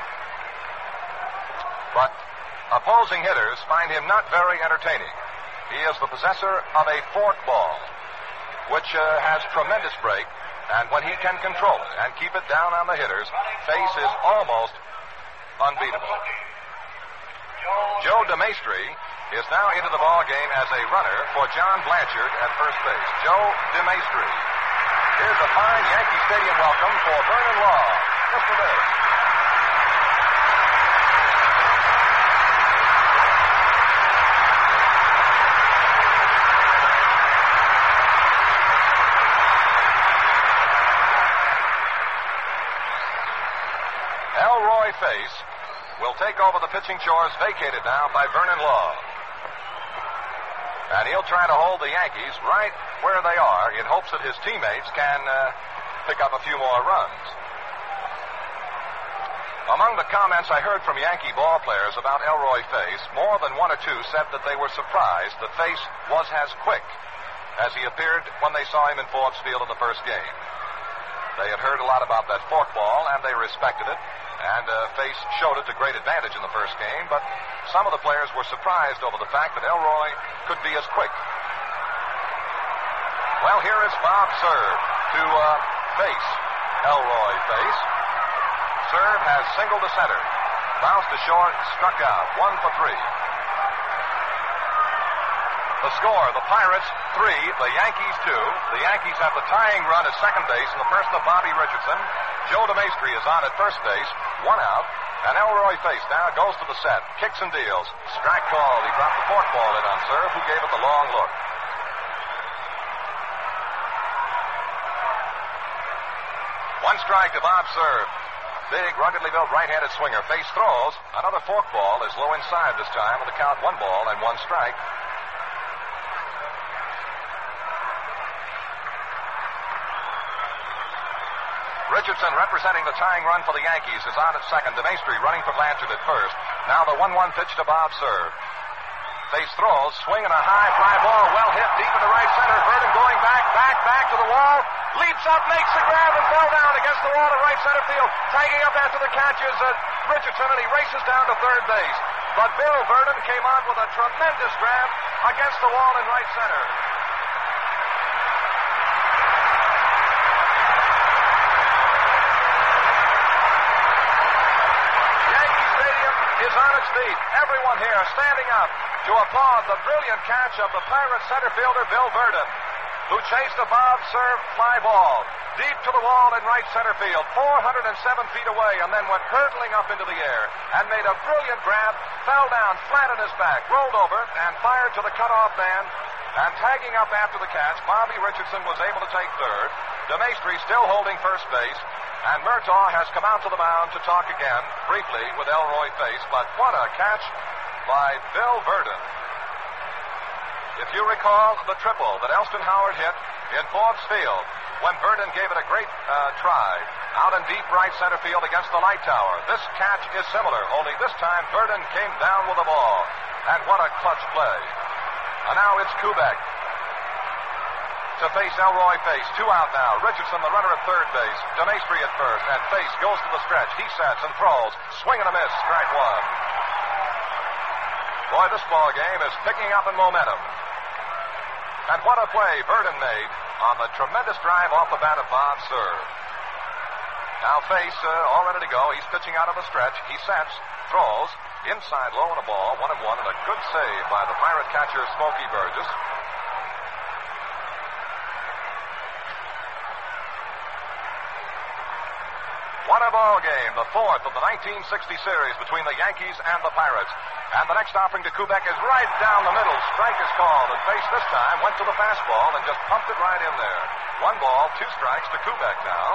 But opposing hitters find him not very entertaining. He is the possessor of a fork ball, which uh, has tremendous break, and when he can control it and keep it down on the hitters, Face is almost unbeatable. Joe DeMaestri is now into the ball game as a runner for John Blanchard at first base. Joe DeMaestri. Here's a fine Yankee Stadium welcome for Vernon Law. Just a bit. over the pitching chores vacated now by Vernon Law. And he'll try to hold the Yankees right where they are in hopes that his teammates can uh, pick up a few more runs. Among the comments I heard from Yankee ball players about Elroy Face, more than one or two said that they were surprised that Face was as quick as he appeared when they saw him in Forbes Field in the first game. They had heard a lot about that forkball, and they respected it, and uh, Face showed it to great advantage in the first game, but some of the players were surprised over the fact that Elroy could be as quick. Well, here is Bob Serve to uh, face Elroy Face. Serve has singled to center. Bounced to short, struck out. One for three. The score, the Pirates three, the Yankees two. The Yankees have the tying run at second base in the person of Bobby Richardson. Joe DeMaestri is on at first base. One out. And Elroy Face now goes to the set. Kicks and deals. Strike called. He dropped the forkball in on Serve, who gave it the long look. One strike to Bob Serve. Big, ruggedly built right-handed swinger. Face throws. Another forkball is low inside this time with the count one ball and one strike. Richardson, representing the tying run for the Yankees, is on at second. DeMaestri running for Blanchard at first. Now the one one pitch to Bob Serve. Face throws, swinging a high fly ball, well hit deep into right center. Verdon going back, back, back to the wall. Leaps up, makes the grab, and fell down against the wall at right center field. Tagging up after the catch is uh, Richardson, and he races down to third base. But Bill Verdon came on with a tremendous grab against the wall in right center. Yankee Stadium is on its feet. Everyone here standing up to applaud the brilliant catch of the Pirates center fielder Bill Verdon, who chased a Bob Serve fly ball deep to the wall in right center field, four hundred seven feet away, and then went hurtling up into the air and made a brilliant grab, fell down flat on his back, rolled over, and fired to the cutoff man. And tagging up after the catch, Bobby Richardson was able to take third. DeMaestri still holding first base. And Murtaugh has come out to the mound to talk again, briefly, with Elroy Face. But what a catch by Bill Verdon. If you recall the triple that Elston Howard hit in Forbes Field when Verdon gave it a great uh, try out in deep right center field against the light tower, this catch is similar, only this time Verdon came down with the ball. And what a clutch play. And now it's Kubek to face Elroy Face. Two out now. Richardson, the runner at third base. DeMaestri at first. And Face goes to the stretch. He sets and throws. Swing and a miss. Strike one. Boy, this ball game is picking up in momentum. And what a play Verdon made on the tremendous drive off the bat of Bob Serve. Now Face uh, all ready to go. He's pitching out of the stretch. He sets, throws, inside low on a ball, one and one, and a good save by the Pirate catcher Smokey Burgess. What a ball game, the fourth of the nineteen sixty series between the Yankees and the Pirates. And the next offering to Kubek is right down the middle. Strike is called, and Face this time went to the fastball and just pumped it right in there. One ball, two strikes to Kubek now.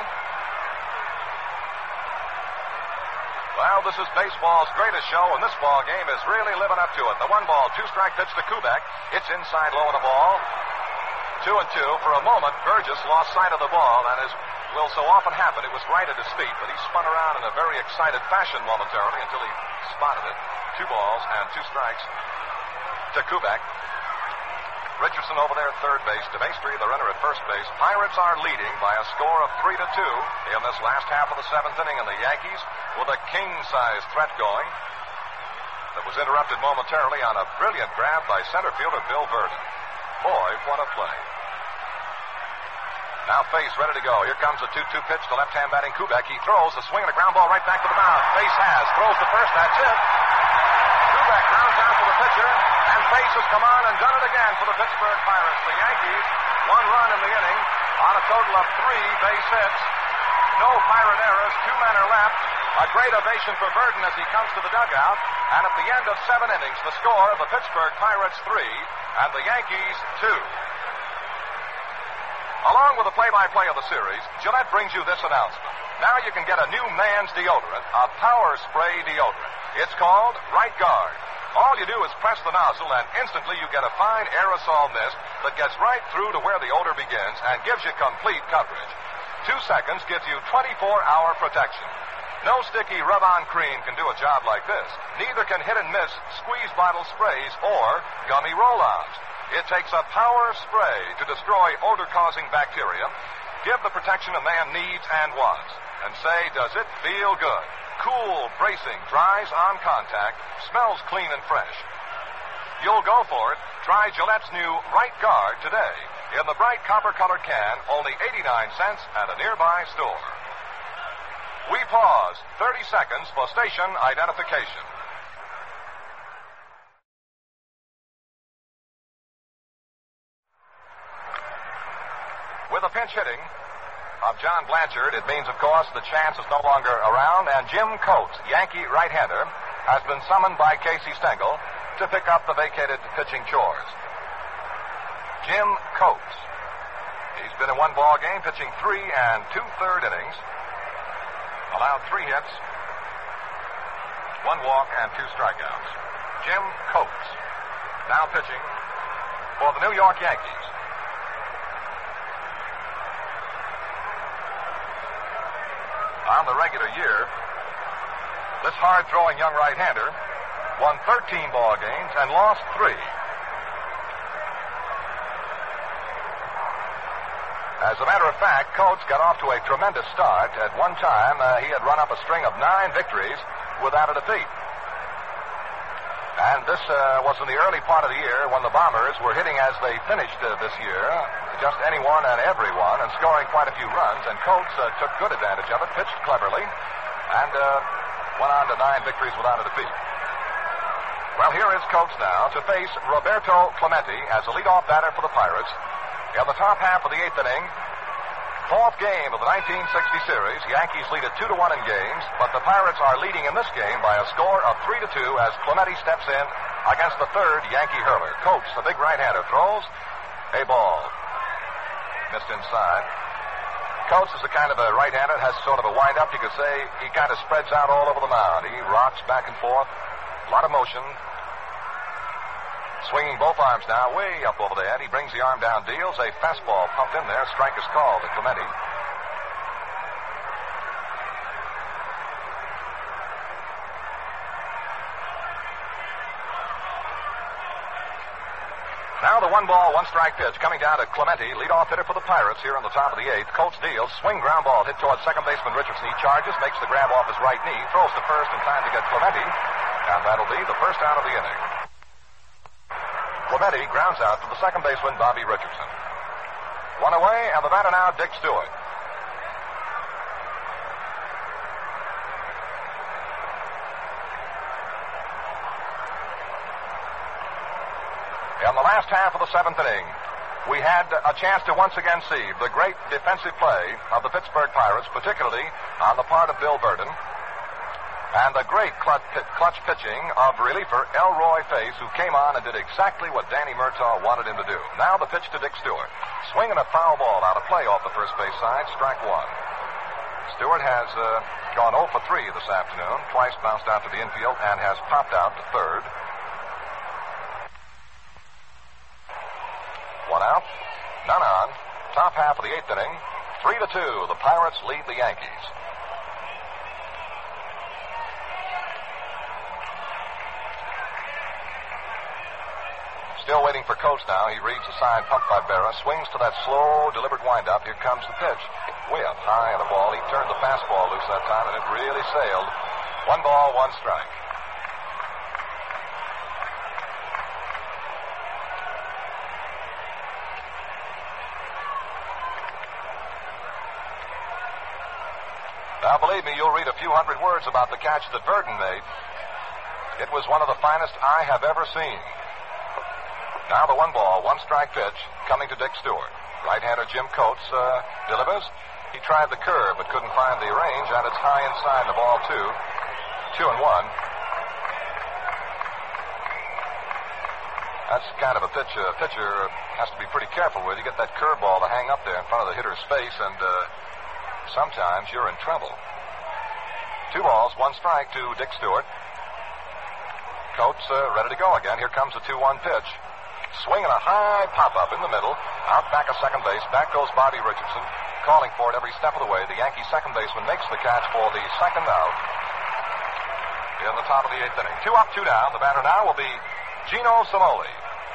Well, this is baseball's greatest show, and this ball game is really living up to it. The one ball, two strike pitch to Kubek. It's inside low on the ball. Two and two. For a moment, Burgess lost sight of the ball, and as will so often happen, it was right at his feet, but he spun around in a very excited fashion momentarily until he spotted it. Two balls and two strikes to Kubek. Richardson over there at third base. DeMaestri, the runner at first base. Pirates are leading by a score of three to two in this last half of the seventh inning, and the Yankees with a king-size threat going that was interrupted momentarily on a brilliant grab by center fielder Bill Verdon. Boy, what a play. Now Face ready to go. Here comes a two two pitch to left-hand batting Kubek. He throws a swing and a ground ball right back to the mound. Face has. Throws the first. That's it. Kubek grounds out to the pitcher, and Face has come on and done it again for the Pittsburgh Pirates. The Yankees, one run in the inning on a total of three base hits. No Pirate errors. Two men are left. A great ovation for Verdon as he comes to the dugout. And at the end of seven innings, the score, the Pittsburgh Pirates three and the Yankees two. Along with the play-by-play of the series, Gillette brings you this announcement. Now you can get a new man's deodorant, a Power Spray deodorant. It's called Right Guard. All you do is press the nozzle, and instantly you get a fine aerosol mist that gets right through to where the odor begins and gives you complete coverage. Two seconds gives you twenty-four hour protection. No sticky rub-on cream can do a job like this. Neither can hit-and-miss squeeze bottle sprays or gummy roll-ons. It takes a power spray to destroy odor-causing bacteria, give the protection a man needs and wants. And say, does it feel good? Cool, bracing, dries on contact, smells clean and fresh. You'll go for it. Try Gillette's new Right Guard today. In the bright copper-colored can, only eighty-nine cents at a nearby store. We pause thirty seconds for station identification. With a pinch hitting of John Blanchard, it means, of course, the chance is no longer around, and Jim Coates, Yankee right-hander, has been summoned by Casey Stengel to pick up the vacated pitching chores. Jim Coates. He's been in one ball game, pitching three and two-third innings, allowed three hits, one walk, and two strikeouts. Jim Coates, now pitching for the New York Yankees. On the regular year, this hard-throwing young right-hander won thirteen ball games and lost three. As a matter of fact, Coates got off to a tremendous start. At one time, uh, he had run up a string of nine victories without a defeat. And this uh, was in the early part of the year when the Bombers were hitting as they finished uh, this year, just anyone and everyone, and scoring quite a few runs. And Coates uh, took good advantage of it, pitched cleverly, and uh, went on to nine victories without a defeat. Well, here is Coates now to face Roberto Clemente as the leadoff batter for the Pirates. In the top half of the eighth inning, fourth game of the nineteen sixty series, Yankees lead at two to one in games, but the Pirates are leading in this game by a score of three to two as Clemente steps in against the third Yankee hurler. Coates, the big right-hander, throws a ball. Missed inside. Coates is the kind of a right-hander that has sort of a wind-up. You could say he kind of spreads out all over the mound. He rocks back and forth. A lot of motion. Swinging both arms now way up over the head. He brings the arm down, deals a fastball pumped in there. Strike is called to Clemente. Now the one ball, one strike pitch coming down to Clemente, leadoff hitter for the Pirates here on the top of the eighth. Coates deals, swing ground ball hit towards second baseman Richardson. He charges, makes the grab off his right knee, throws to first in time to get Clemente, and that'll be the first out of the inning. Clemente grounds out to the second baseman Bobby Richardson. One away, and the batter now Dick Stewart. In the last half of the seventh inning, we had a chance to once again see the great defensive play of the Pittsburgh Pirates, particularly on the part of Bill Burden, and the great clutch, clutch pitching of reliever Elroy Face, who came on and did exactly what Danny Murtaugh wanted him to do. Now the pitch to Dick Stewart. Swinging a foul ball out of play off the first base side, strike one. Stewart has uh, gone oh for three this afternoon, twice bounced out to the infield, and has popped out to third. One out, none on. Top half of the eighth inning, three to two. The Pirates lead the Yankees. Still waiting for Coates now. He reads the sign pumped by Berra, swings to that slow, deliberate windup. Here comes the pitch. Way up high on the ball. He turned the fastball loose that time, and it really sailed. One ball, one strike. Now, believe me, you'll read a few hundred words about the catch that Burden made. It was one of the finest I have ever seen. Now the one ball, one strike pitch coming to Dick Stewart. Right-hander Jim Coates uh, delivers. He tried the curve but couldn't find the range, and it's high inside the ball, two. Two and one. That's kind of a pitch a pitcher has to be pretty careful with. You get that curveball to hang up there in front of the hitter's face, and uh, sometimes you're in trouble. Two balls, one strike to Dick Stewart. Coates uh, ready to go again. Here comes the two one pitch. Swinging a high pop-up in the middle. Out back of second base. Back goes Bobby Richardson, calling for it every step of the way. The Yankee second baseman makes the catch for the second out in the top of the eighth inning. Two up, two down. The batter now will be Gino Cimoli.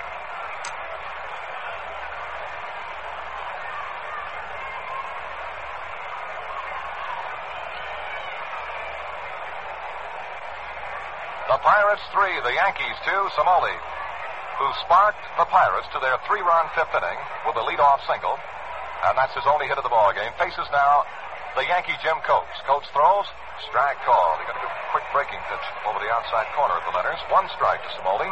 The Pirates three, the Yankees two. Cimoli, who sparked the Pirates to their three-run fifth inning with a leadoff single, and that's his only hit of the ball game, faces now the Yankee Jim Coates. Coates throws, strike call. He got a good quick breaking pitch over the outside corner of the letters. One strike to Cimoli.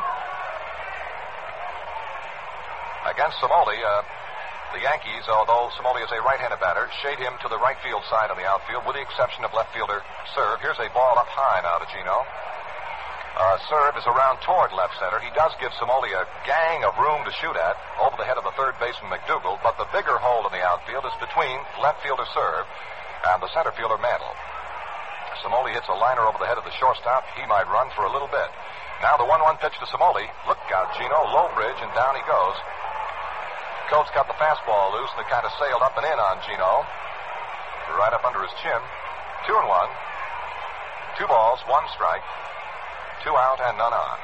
Against Cimoli, uh, the Yankees, although Cimoli is a right-handed batter, shade him to the right field side on the outfield, with the exception of left fielder Serve. Here's a ball up high now to Gino. Uh, Serve is around toward left center. He does give Cimoli a gang of room to shoot at over the head of the third baseman McDougal, but the bigger hole in the outfield is between left fielder Serve and the center fielder Mantle. Cimoli hits a liner over the head of the shortstop. He might run for a little bit. Now the one one pitch to Cimoli. Look out, Gino. Low bridge, and down he goes. Coates got the fastball loose, and it kind of sailed up and in on Gino. Right up under his chin. Two and one. Two balls, one strike. Two out and none on.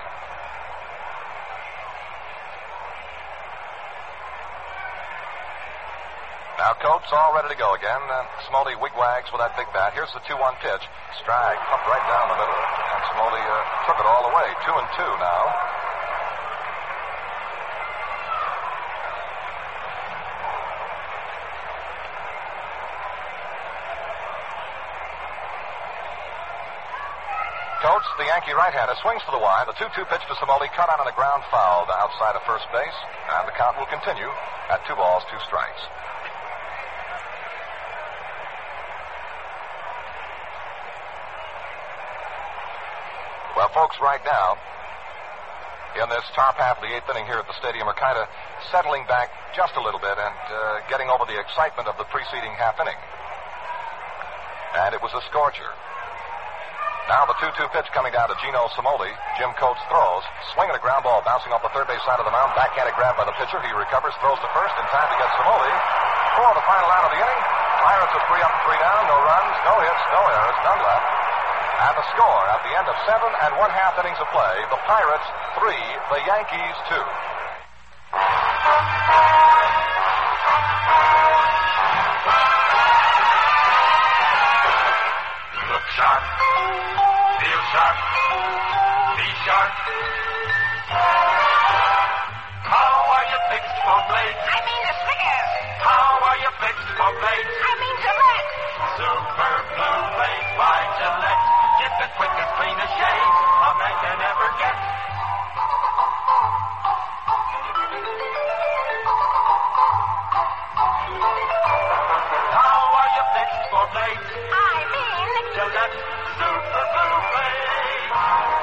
Now Coates all ready to go again. Uh, Cimoli wigwags with that big bat. Here's the two one pitch. Strike, pumped right down the middle. And Cimoli uh, took it all the way. Two and two now. Coates, the Yankee right-hander, swings for the wide. The two two pitch to Cimoli, cut out on a ground foul to outside of first base. And the count will continue at two balls, two strikes. Well, folks, right now, in this top half of the eighth inning here at the stadium, are kind of settling back just a little bit and uh, getting over the excitement of the preceding half inning. And it was a scorcher. Now the two two pitch coming down to Gino Cimoli. Jim Coates throws, swinging a ground ball, bouncing off the third base side of the mound. Backhanded grab by the pitcher. He recovers, throws to first in time to get Cimoli. For the final out of the inning, Pirates are three up and three down. No runs, no hits, no errors, none left. And the score at the end of seven and one half innings of play, the Pirates three, the Yankees two. Look sharp. Feel sharp. Be sharp. How are you fixed for blades? I mean the Snickers. How are you fixed for blades? I mean Gillette. Super Blue Blades by Gillette. Get the quickest, cleanest shave a man can ever get. How are you fixed for blades? I mean Gillette Super Blue Blades.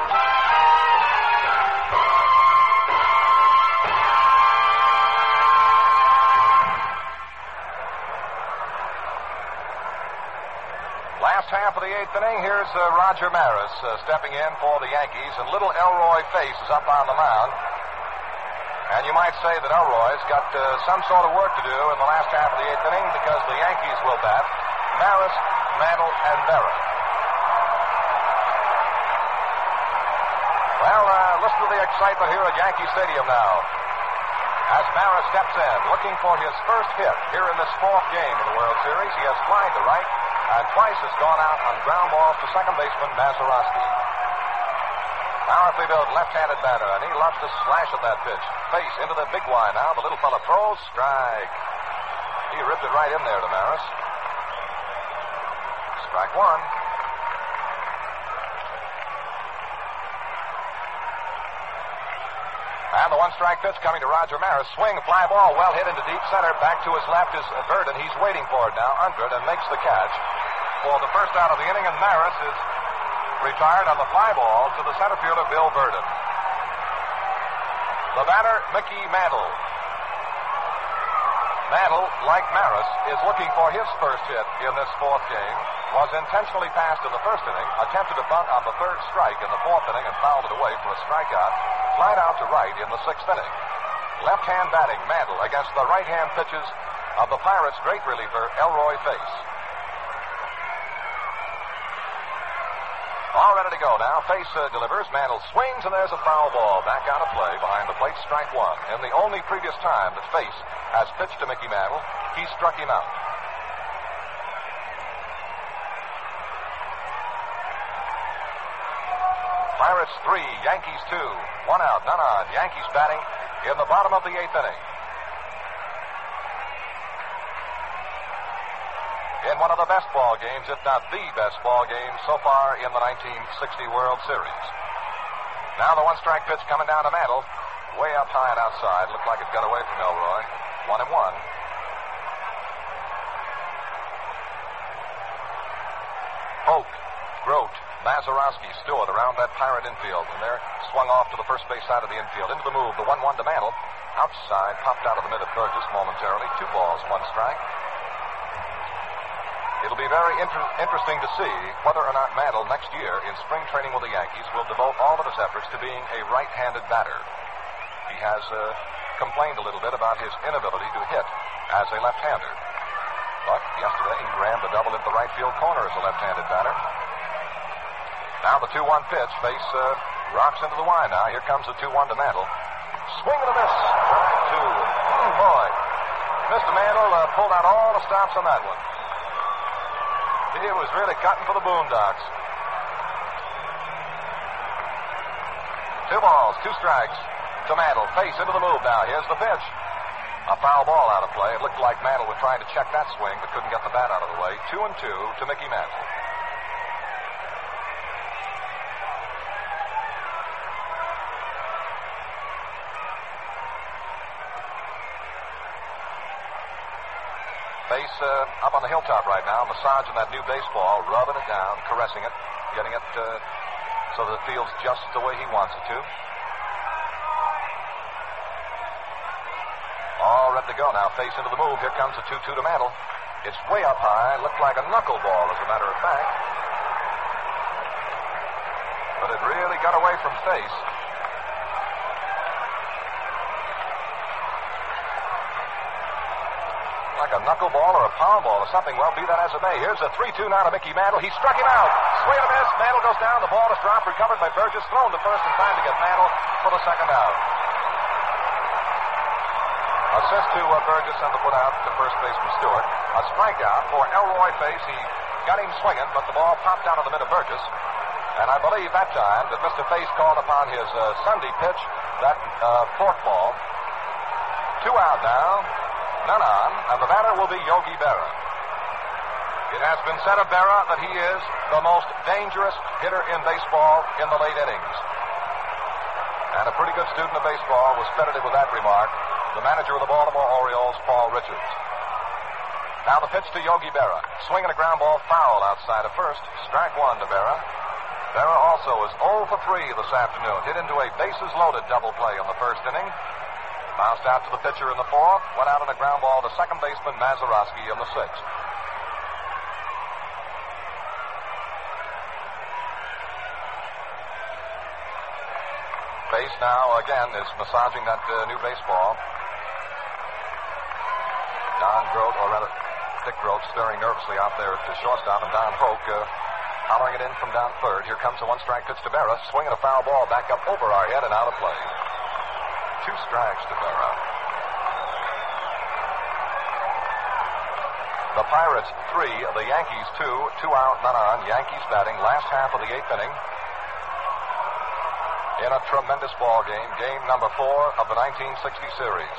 Last half of the eighth inning, here's uh, Roger Maris uh, stepping in for the Yankees, and little Elroy Face is up on the mound. And you might say that Elroy's got uh, some sort of work to do in the last half of the eighth inning because the Yankees will bat Maris, Mantle, and Berra. Well, uh, listen to the excitement here at Yankee Stadium now. As Maris steps in, looking for his first hit here in this fourth game of the World Series. He has flied to right and twice has gone out on ground balls to second baseman Mazeroski. Powerfully built left-handed batter, and he loves to slash at that pitch. Face into the big Y now. The little fella throws. Strike. He ripped it right in there to Maris. Strike one. And the one-strike pitch coming to Roger Maris. Swing, fly ball, well hit into deep center. Back to his left is Verdon. He's waiting for it now. Under it and makes the catch for the first out of the inning. And Maris is retired on the fly ball to the center fielder, Bill Verdon. The batter, Mickey Mantle. Mantle, like Maris, is looking for his first hit in this fourth game. Was intentionally passed in the first inning, attempted a bunt on the third strike in the fourth inning and fouled it away for a strikeout, flied out to right in the sixth inning. Left-hand batting, Mantle against the right-hand pitches of the Pirates' great reliever, Elroy Face. All ready to go now. Face uh, delivers. Mantle swings, and there's a foul ball. Back out of play behind the plate, strike one. And the only previous time that Face has pitched to Mickey Mantle, he struck him out. Pirates three, Yankees two. One out, none on. Yankees batting in the bottom of the eighth inning. In one of the best ball games, if not the best ball game so far in the nineteen sixty World Series. Now the one-strike pitch coming down to Mantle. Way up high and outside. Looked like it got away from Elroy. One and one. Hoke, Grote, Mazeroski, Stewart around that Pirate infield. And they're swung off to the first base side of the infield. Into the move. The one one to Mantle. Outside, popped out of the mid of Burgess momentarily. Two balls, one strike. It'll be very inter- interesting to see whether or not Mantle next year in spring training with the Yankees will devote all of his efforts to being a right-handed batter. He has uh, complained a little bit about his inability to hit as a left-hander. But yesterday he rammed the double into the right field corner as a left-handed batter. Now the two one pitch. Face uh, rocks into the line now. Here comes the two one to Mantle. Swing and a miss. Strike two. Oh, boy. Mister Mantle uh, pulled out all the stops on that one. He was really cutting for the Boondocks. Two balls, two strikes to Mantle. Face into the move now. Here's the pitch. A foul ball out of play. It looked like Mantle was trying to check that swing, but couldn't get the bat out of the way. Two and two to Mickey Mantle. Face uh, up on the hilltop right now, massaging that new baseball, rubbing it down, caressing it, getting it uh, so that it feels just the way he wants it to. All ready to go now. Face into the move. Here comes the two two to Mantle. It's way up high. Looked like a knuckleball, as a matter of fact. But it really got away from Face. Like a knuckleball or a power ball or something. Well, be that as it may. Here's a three two now to Mickey Mantle. He struck him out. Swing and a miss. Mantle goes down. The ball is dropped. Recovered by Burgess. Thrown to first in time to get Mantle for the second out. Assist to uh, Burgess and the put out to first baseman Stewart. A strikeout for Elroy Face. He got him swinging, but the ball popped out of the mid of Burgess. And I believe that time that Mister Face called upon his uh, Sunday pitch, that uh, fork ball. Two out now. None on, and the batter will be Yogi Berra. It has been said of Berra that he is the most dangerous hitter in baseball in the late innings. And a pretty good student of baseball was credited with that remark, the manager of the Baltimore Orioles, Paul Richards. Now the pitch to Yogi Berra. Swinging a ground ball foul outside of first. Strike one to Berra. Berra also is oh for three this afternoon. Hit into a bases-loaded double play in the first inning. Bounced out to the pitcher in the fourth. Went out on a ground ball to second baseman Mazeroski in the sixth. Face now, again, is massaging that uh, new baseball. Don Grote, or rather, Dick Grote, staring nervously out there at the shortstop, and Don Hoke uh, hollering it in from down third. Here comes a one-strike pitch to Berra. Swinging a foul ball back up over our head and out of play. Two strikes to Berra. The Pirates three, the Yankees two, two out, none on. Yankees batting last half of the eighth inning. In a tremendous ball game, game number four of the nineteen sixty series.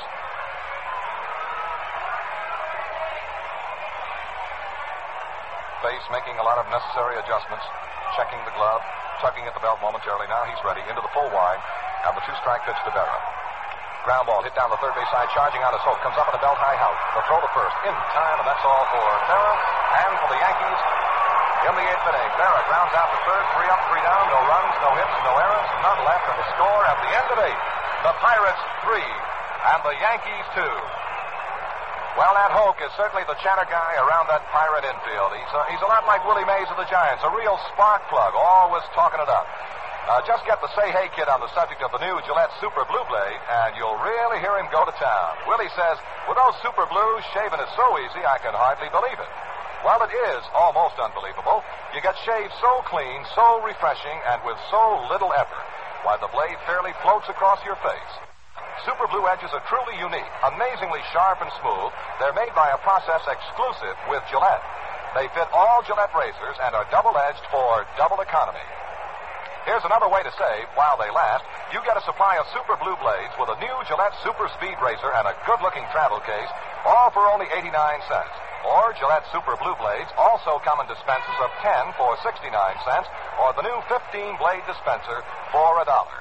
Face making a lot of necessary adjustments, checking the glove, tugging at the belt momentarily. Now he's ready into the full wide, and the two-strike pitch to Berra. Ground ball hit down the third base side, charging out his Hope. Comes up on a belt high out. The throw to first. In time, and that's all for Berra. And for the Yankees in the eighth inning. Berra grounds out to third. Three up, three down. No runs, no hits, no errors. None left of the score at the end of eight. The Pirates three and the Yankees two. Well, that Hoke is certainly the chatter guy around that Pirate infield. He's a, he's a lot like Willie Mays of the Giants, a real spark plug, always talking it up. Uh, just get the Say Hey Kid on the subject of the new Gillette Super Blue Blade, and you'll really hear him go to town. Willie says, with those Super Blues, shaving is so easy, I can hardly believe it. Well, it is almost unbelievable. You get shaved so clean, so refreshing, and with so little effort, while the blade fairly floats across your face. Super Blue edges are truly unique, amazingly sharp and smooth. They're made by a process exclusive with Gillette. They fit all Gillette razors and are double-edged for double economy. Here's another way to save while they last. You get a supply of Super Blue blades with a new Gillette Super Speed Razor and a good-looking travel case, all for only eighty-nine cents. Or Gillette Super Blue blades also come in dispensers of ten for sixty-nine cents, or the new fifteen-blade dispenser for a dollar.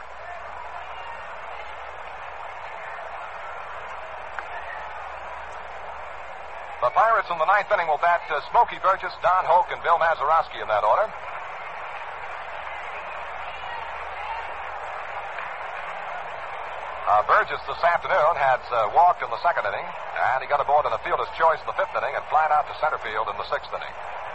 The Pirates in the ninth inning will bat uh, Smokey Burgess, Don Hoke, and Bill Mazeroski in that order. Uh, Burgess this afternoon had uh, walked in the second inning, and he got aboard in a fielder's choice in the fifth inning and flied out to center field in the sixth inning.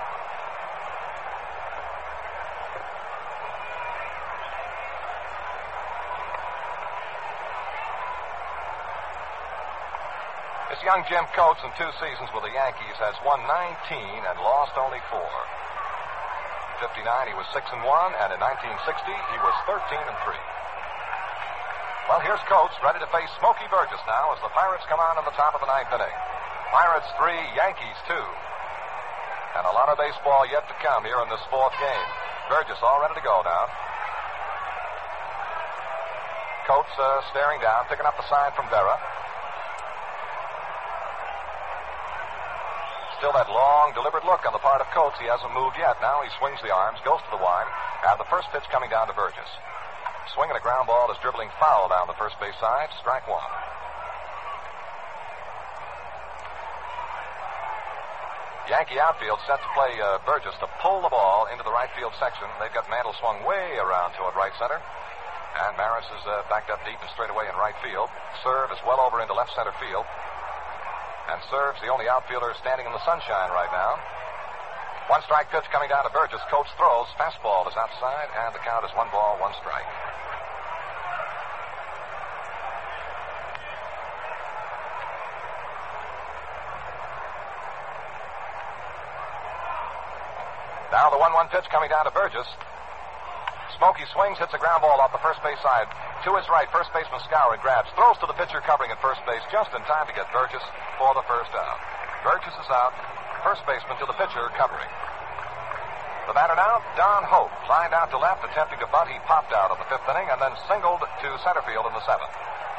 This young Jim Coates, in two seasons with the Yankees, has won nineteen and lost only four. In fifty-nine, he was six and one, and in nineteen sixty, he was thirteen and three. Well, here's Coates ready to face Smokey Burgess now as the Pirates come on in the top of the ninth inning. Pirates three, Yankees two. And a lot of baseball yet to come here in this fourth game. Burgess all ready to go now. Coates uh, staring down, picking up the sign from Berra. Still that long, deliberate look on the part of Coates. He hasn't moved yet. Now he swings the arms, goes to the line, and the first pitch coming down to Burgess. Swinging a ground ball is dribbling foul down the first base side. Strike one. Yankee outfield set to play uh, Burgess to pull the ball into the right field section. They've got Mantle swung way around toward right center. And Maris is uh, backed up deep and straight away in right field. Serve is well over into left center field. And Serve's the only outfielder standing in the sunshine right now. One strike pitch coming down to Burgess. Coates throws. Fastball is outside, and the count is one ball, one strike. Now the one one pitch coming down to Burgess. Smokey swings, hits a ground ball off the first base side. To his right, first baseman Skowron grabs, throws to the pitcher covering at first base just in time to get Burgess for the first out. Burgess is out, first baseman to the pitcher covering. The batter now, Don Hope, lined out to left, attempting to bunt. He popped out in the fifth inning and then singled to center field in the seventh.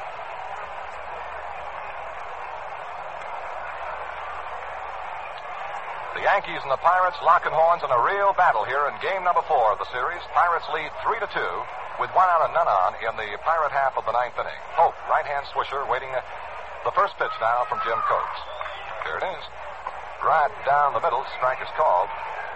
The Yankees and the Pirates locking horns in a real battle here in game number four of the series. Pirates lead three to two with one out and none on in the Pirate half of the ninth inning. Hope, right-hand swisher, waiting the first pitch now from Jim Coates. Here it is. Right down the middle, strike is called.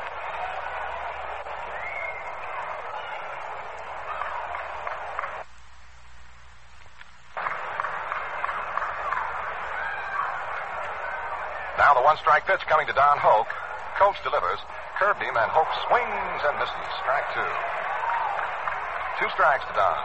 Now the one-strike pitch coming to Don Hoke. Coates delivers, curved him, and Hoke swings and misses. Strike two. Two strikes to Don.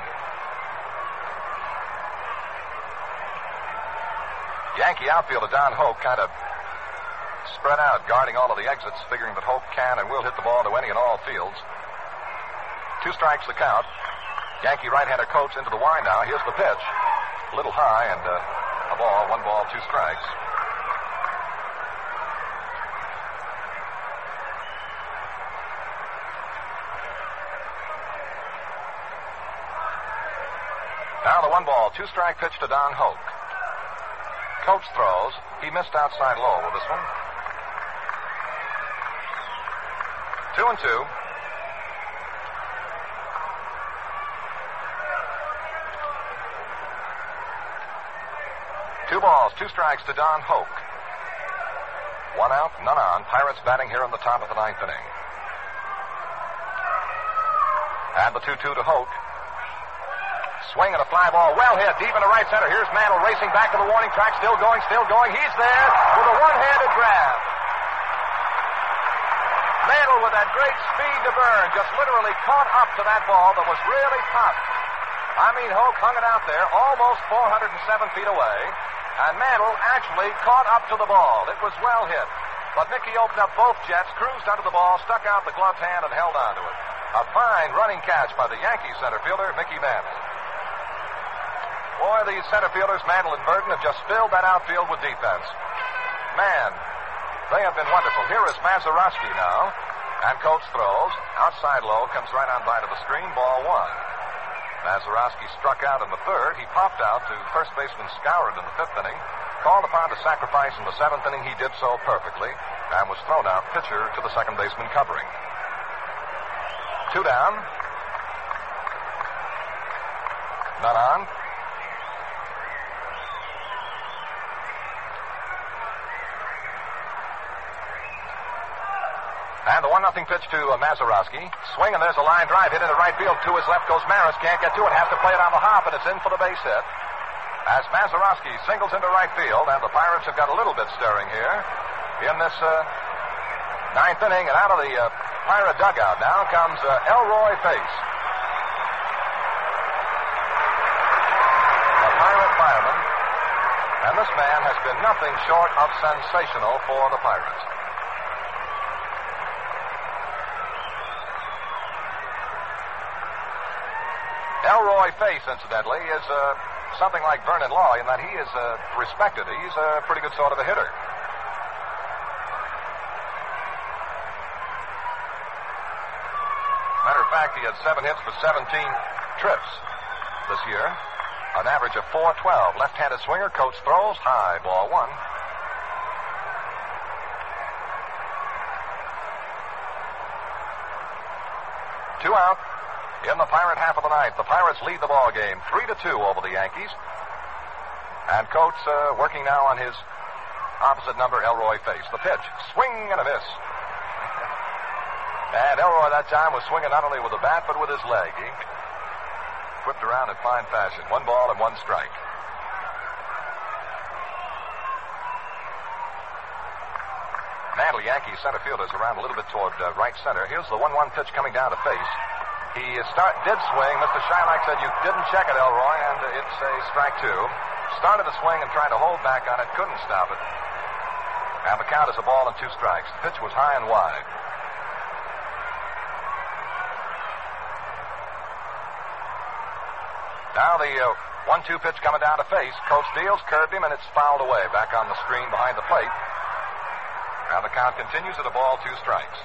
Yankee outfielder Don Hoke kind of spread out, guarding all of the exits, figuring that Hoke can and will hit the ball to any and all fields. Two strikes the count. Yankee right-hander Coates into the wind now. Here's the pitch. A little high and uh, a ball, one ball, two strikes. Now the one ball, two strike pitch to Don Hoke. Coates throws. He missed outside low with this one. Two and two. Two balls, two strikes to Don Hoke. One out, none on. Pirates batting here in the top of the ninth inning. And the two two to Hoke. Swing and a fly ball. Well hit. Deep into right center. Here's Mantle racing back to the warning track. Still going, still going. He's there with a one-handed grab. Mantle with that great speed to burn just literally caught up to that ball that was really tough. I mean, Hoke hung it out there almost four hundred seven feet away, and Mantle actually caught up to the ball. It was well hit. But Mickey opened up both jets, cruised under the ball, stuck out the gloved hand, and held on to it. A fine running catch by the Yankees center fielder, Mickey Mantle. Boy, these center fielders, Mantle and Burton, have just filled that outfield with defense. Man, they have been wonderful. Here is Mazeroski now. And Coates throws. Outside low, comes right on by to the screen. Ball one. Mazeroski struck out in the third. He popped out to first baseman Skowron in the fifth inning. Called upon to sacrifice in the seventh inning. He did so perfectly and was thrown out pitcher to the second baseman covering. Two down. None on. And the one nothing pitch to uh, Mazeroski. Swing, and there's a line drive hit into right field. To his left goes Maris. Can't get to it. Has to play it on the hop, and it's in for the base hit. As Mazeroski singles into right field, and the Pirates have got a little bit stirring here in this uh, ninth inning. And out of the uh, Pirate dugout now comes uh, Elroy Face. A Pirate fireman. And this man has been nothing short of sensational for the Pirates. Elroy Face, incidentally, is uh, something like Vernon Law in that he is uh, respected. He's a pretty good sort of a hitter. Matter of fact, he had seven hits for seventeen trips this year. An average of four twelve. Left-handed swinger. Coates throws. High. Ball one. Two out. In the Pirate half of the ninth, the Pirates lead the ball game three to two over the Yankees. And Coates uh, working now on his opposite number, Elroy Face. The pitch, swing and a miss. And Elroy that time was swinging not only with the bat but with his leg. He whipped around in fine fashion. One ball and one strike. Mantle, Yankees center fielders around a little bit toward uh, right center. Here's the one one pitch coming down to Face. He start, did swing. Mister Shylock said you didn't check it, Elroy, and it's a strike two. Started the swing and tried to hold back on it. Couldn't stop it. And the count is a ball and two strikes. The pitch was high and wide. Now the uh, one two pitch coming down to Face. Coates deals, curved him, and it's fouled away. Back on the screen behind the plate. And the count continues at a ball, two strikes.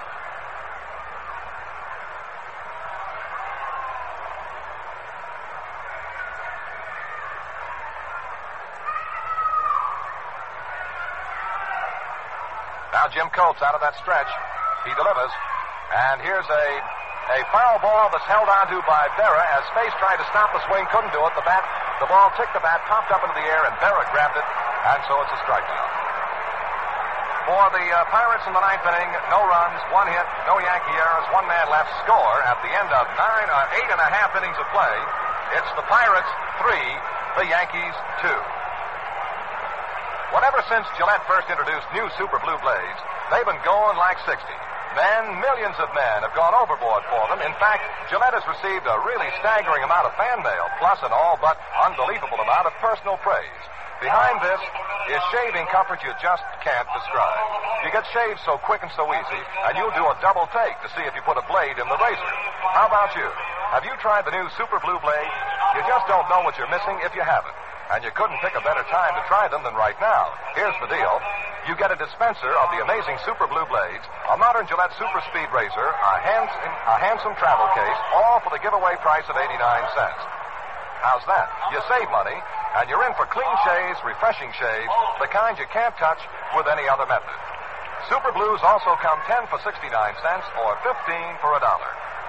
Now Jim Coates out of that stretch. He delivers. And here's a, a foul ball that's held onto by Berra as Face tried to stop the swing, couldn't do it. The bat, the ball ticked the bat, popped up into the air, and Berra grabbed it, and so it's a strikeout. For the uh, Pirates in the ninth inning, no runs, one hit, no Yankee errors, one man left. Score at the end of nine, uh, eight and a half innings of play. It's the Pirates three, the Yankees two. Whenever since Gillette first introduced new Super Blue Blades, they've been going like sixty. Men, millions of men have gone overboard for them. In fact, Gillette has received a really staggering amount of fan mail, plus an all but unbelievable amount of personal praise. Behind this is shaving comfort you just can't describe. You get shaved so quick and so easy, and you'll do a double take to see if you put a blade in the razor. How about you? Have you tried the new Super Blue Blade? You just don't know what you're missing if you haven't. And you couldn't pick a better time to try them than right now. Here's the deal. You get a dispenser of the amazing Super Blue Blades, a modern Gillette Super Speed razor, a, hands- a handsome travel case, all for the giveaway price of eighty-nine cents. How's that? You save money, and you're in for clean shaves, refreshing shaves, the kind you can't touch with any other method. Super Blues also come ten for sixty-nine cents or fifteen for a dollar.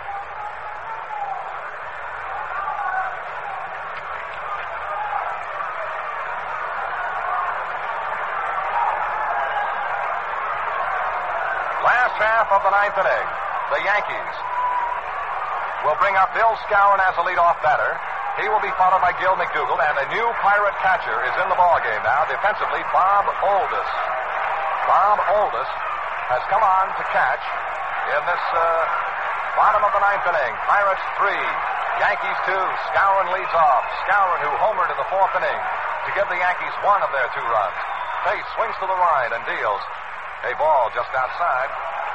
Half of the ninth inning. The Yankees will bring up Bill Skowron as a leadoff batter. He will be followed by Gil McDougald, and a new Pirate catcher is in the ballgame now. Defensively, Bob Oldus. Bob Oldus has come on to catch in this uh, bottom of the ninth inning. Pirates three, Yankees two. Skowron leads off. Skowron, who homered in the fourth inning to give the Yankees one of their two runs. Face swings to the right and deals a ball just outside.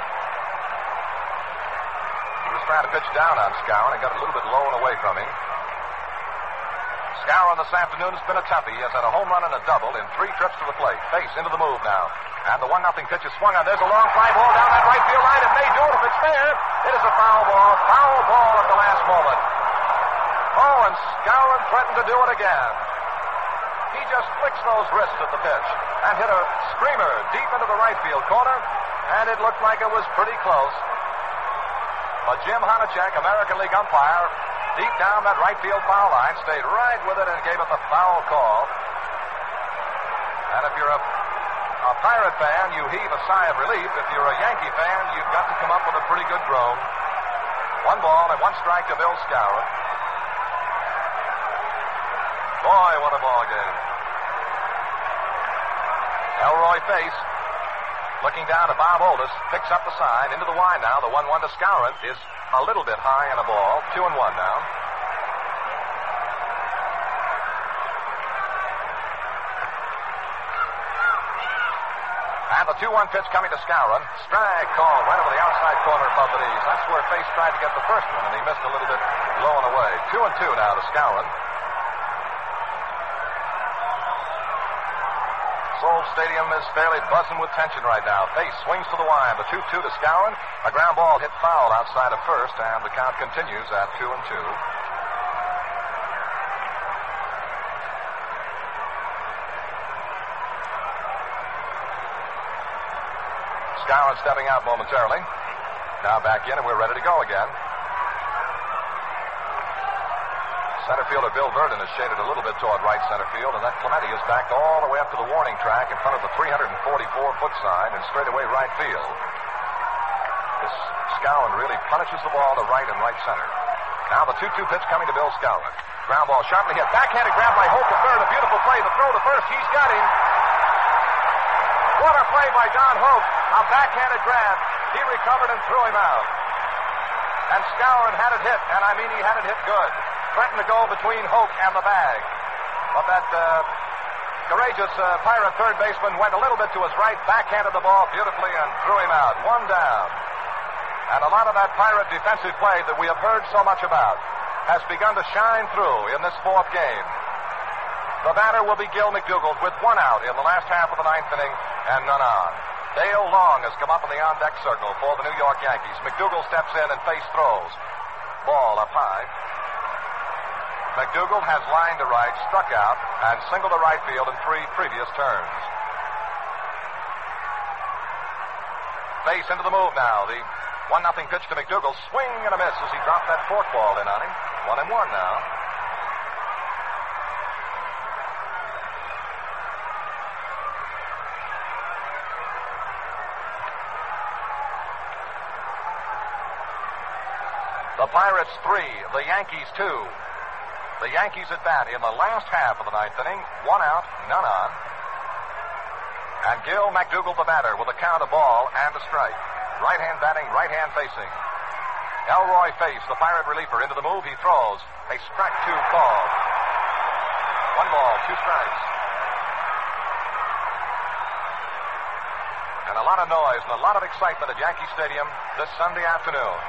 He was trying to pitch down on Skowron and got a little bit low and away from him. Skowron this afternoon has been a toughie. He has had a home run and a double in three trips to the plate. Face into the move now. And the one nothing pitch is swung on. There's a long fly ball down that right field line. It may do it if it's fair. It is a foul ball. Foul ball at the last moment. Oh, and Skowron threatened to do it again. He just flicks those wrists at the pitch and hit a screamer deep into the right field corner, and it looked like it was pretty close. But Jim Honachek, American League umpire, deep down that right field foul line, stayed right with it and gave it the foul call. And if you're a, a Pirate fan, you heave a sigh of relief. If you're a Yankee fan, you've got to come up with a pretty good groan. One ball and one strike to Bill Skowron. Boy, what a ball game. Elroy Face, looking down at Bob Oldus, picks up the sign into the wide now. The one one to Skowron is a little bit high on a ball. Two and one now. And the two one pitch coming to Skowron. Strike call right over the outside corner above the knees. That's where Face tried to get the first one, and he missed a little bit low and away. Two and two now to Skowron. Seoul Stadium is fairly buzzing with tension right now. Face swings to the line. The two two to Skowron. A ground ball hit foul outside of first, and the count continues at two and two. Skowron stepping out momentarily. Now back in, and we're ready to go again. Center fielder Bill Verdon is shaded a little bit toward right center field, and that Clemente is backed all the way up to the warning track in front of the three forty-four foot sign and straightaway right field. This Skowron really punishes the ball to right and right center. Now the two two pitch coming to Bill Skowron. Ground ball sharply hit. Backhanded grab by Hope to third. A beautiful play. The throw to first. He's got him. What a play by Don Hope. A backhanded grab. He recovered and threw him out. And Skowron had it hit, and I mean he had it hit good. Threatened to go between Hoke and the bag. But that uh, courageous uh, Pirate third baseman went a little bit to his right, backhanded the ball beautifully, and threw him out. One down. And a lot of that Pirate defensive play that we have heard so much about has begun to shine through in this fourth game. The batter will be Gil McDougald with one out in the last half of the ninth inning and none on. Dale Long has come up in the on-deck circle for the New York Yankees. McDougald steps in and Face throws. Ball up high. McDougald has lined to right, struck out, and singled to right field in three previous turns. Face into the move now. The one nothing pitch to McDougald. Swing and a miss as he dropped that fork ball in on him. One and one now. The Pirates three, the Yankees two. The Yankees at bat in the last half of the ninth inning. One out, none on. And Gil McDougald, the batter, with a count of ball and a strike. Right hand batting, right hand facing. Elroy Face, the Pirate reliever, into the move. He throws. A strike two call. One ball, two strikes. And a lot of noise and a lot of excitement at Yankee Stadium this Sunday afternoon.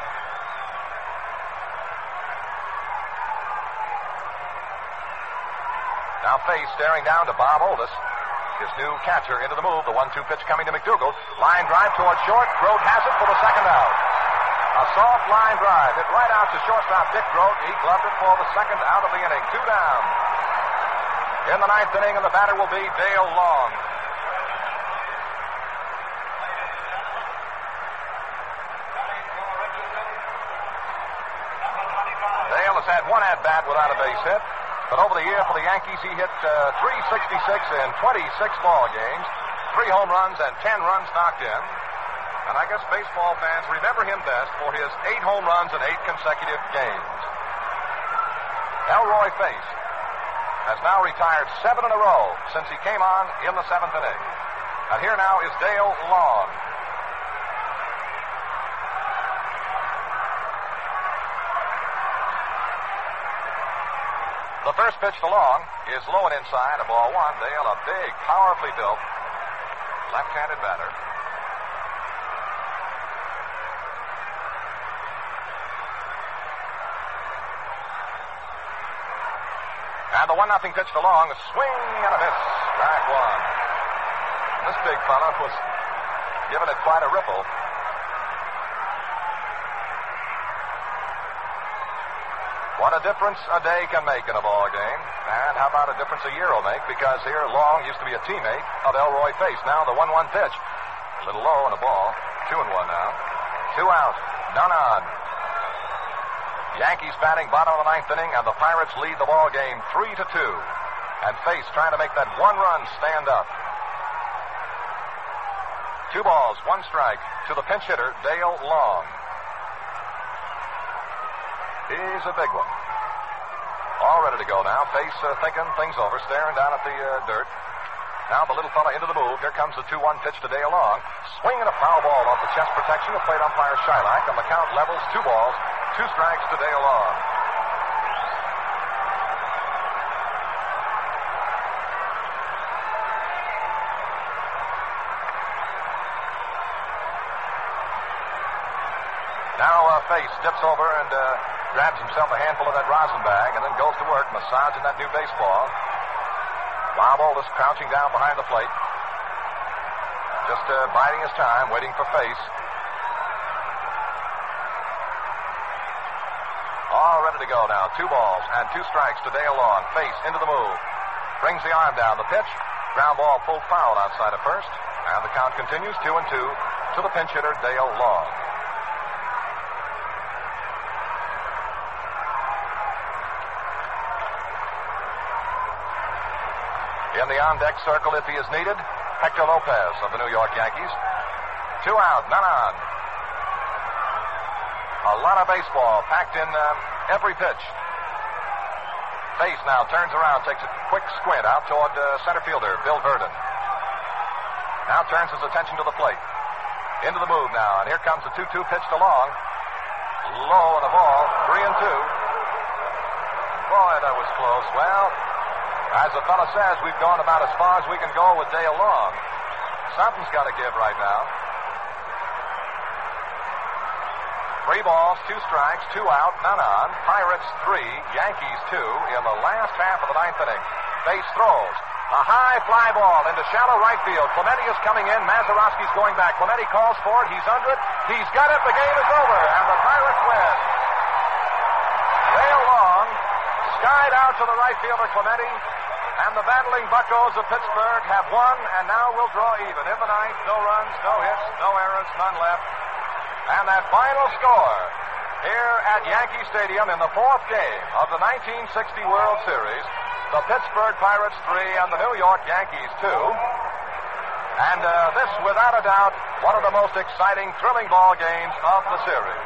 Now Face staring down to Bob Oldus. His new catcher into the move. The one two pitch coming to McDougald. Line drive towards short. Grote has it for the second out. A soft line drive. Hit right out to shortstop Dick Grote. He gloved it for the second out of the inning. Two down. In the ninth inning, and the batter will be Dale Long. Dale has had one at-bat without a base hit. But over the year for the Yankees, he hit uh, three sixty-six in twenty-six ball games, three home runs and ten runs knocked in. And I guess baseball fans remember him best for his eight home runs in eight consecutive games. Elroy Face has now retired seven in a row since he came on in the seventh inning. And here now is Dale Long. The first pitch to Long is low and inside, a ball one. Dale, a big, powerfully built left-handed batter. And the one nothing pitch to Long, a swing and a miss. Strike one. This big fella was giving it quite a ripple. What a difference a day can make in a ball game. And how about a difference a year will make? Because here, Long used to be a teammate of Elroy Face. Now the one one pitch. A little low on the ball. Two and one now. Two out. None on. Yankees batting bottom of the ninth inning, and the Pirates lead the ball game three to two. And Face trying to make that one run stand up. Two balls, one strike to the pinch hitter, Dale Long. He's a big one. All ready to go now. Face uh, thinking things over, staring down at the uh, dirt. Now the little fella into the move. Here comes the two one pitch to Dale Long. Swinging a foul ball off the chest protection of plate umpire Shylock, and the count levels two balls, two strikes to Dale Long. Now uh, Face dips over and uh, grabs himself a handful of that rosin bag and then goes to work massaging that new baseball. Bob Oldest crouching down behind the plate. Just uh, biding his time, waiting for Face. All ready to go now. Two balls and two strikes to Dale Long. Face into the move. Brings the arm down. The pitch. Ground ball pulled foul outside of first. And the count continues two and two to the pinch hitter, Dale Long. In the on-deck circle, if he is needed, Hector Lopez of the New York Yankees. Two out, none on. A lot of baseball packed in um, every pitch. Face now turns around, takes a quick squint out toward uh, center fielder, Bill Verdon. Now turns his attention to the plate. Into the move now, and here comes the two two pitch to Long. Low on the ball, three and two. Boy, that was close. Well, as the fella says, we've gone about as far as we can go with Dale Long. Something's got to give right now. Three balls, two strikes, two out, none on. Pirates three, Yankees two in the last half of the ninth inning. Face throws. A high fly ball into shallow right field. Clemente is coming in. Mazeroski's going back. Clemente calls for it. He's under it. He's got it. The game is over, and the Pirates win. Dale Long skied out to the right fielder, Clemente. And the battling Buccos of Pittsburgh have won and now will draw even. In the ninth, no runs, no hits, no errors, none left. And that final score here at Yankee Stadium in the fourth game of the nineteen sixty World Series, the Pittsburgh Pirates three and the New York Yankees two. And uh, this, without a doubt, one of the most exciting, thrilling ball games of the series.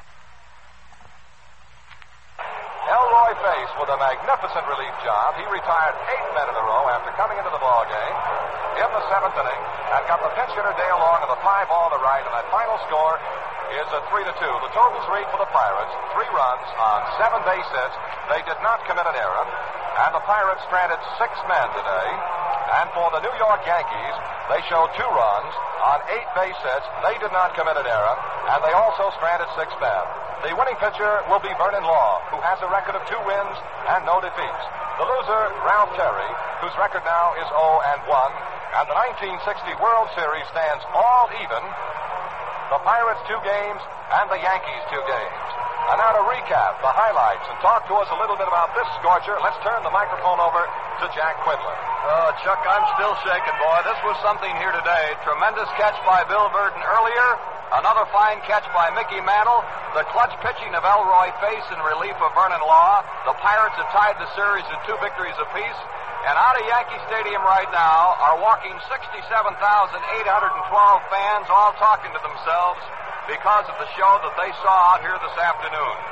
Elroy Face with a magnificent relief job. He retired eight men in a row after coming into the ball game in the seventh inning and got the pinch hitter Dale Long and the fly ball to right, and that final score is a three to two. The totals read for the Pirates, three runs on seven base hits. They did not commit an error, and the Pirates stranded six men today. And for the New York Yankees, they showed two runs on eight base hits. They did not commit an error, and they also stranded six men. The winning pitcher will be Vernon Law, who has a record of two wins and no defeats. The loser, Ralph Terry, whose record now is oh and one. And the nineteen sixty World Series stands all even. The Pirates two games and the Yankees two games. And now to recap the highlights and talk to us a little bit about this scorcher, let's turn the microphone over to Jack Quinlan. Oh, Chuck, I'm still shaking, boy. This was something here today. Tremendous catch by Bill Verdon earlier. Another fine catch by Mickey Mantle. The clutch pitching of Elroy Face in relief of Vernon Law. The Pirates have tied the series at two victories apiece. And out of Yankee Stadium right now are walking sixty-seven thousand eight hundred twelve fans, all talking to themselves because of the show that they saw out here this afternoon.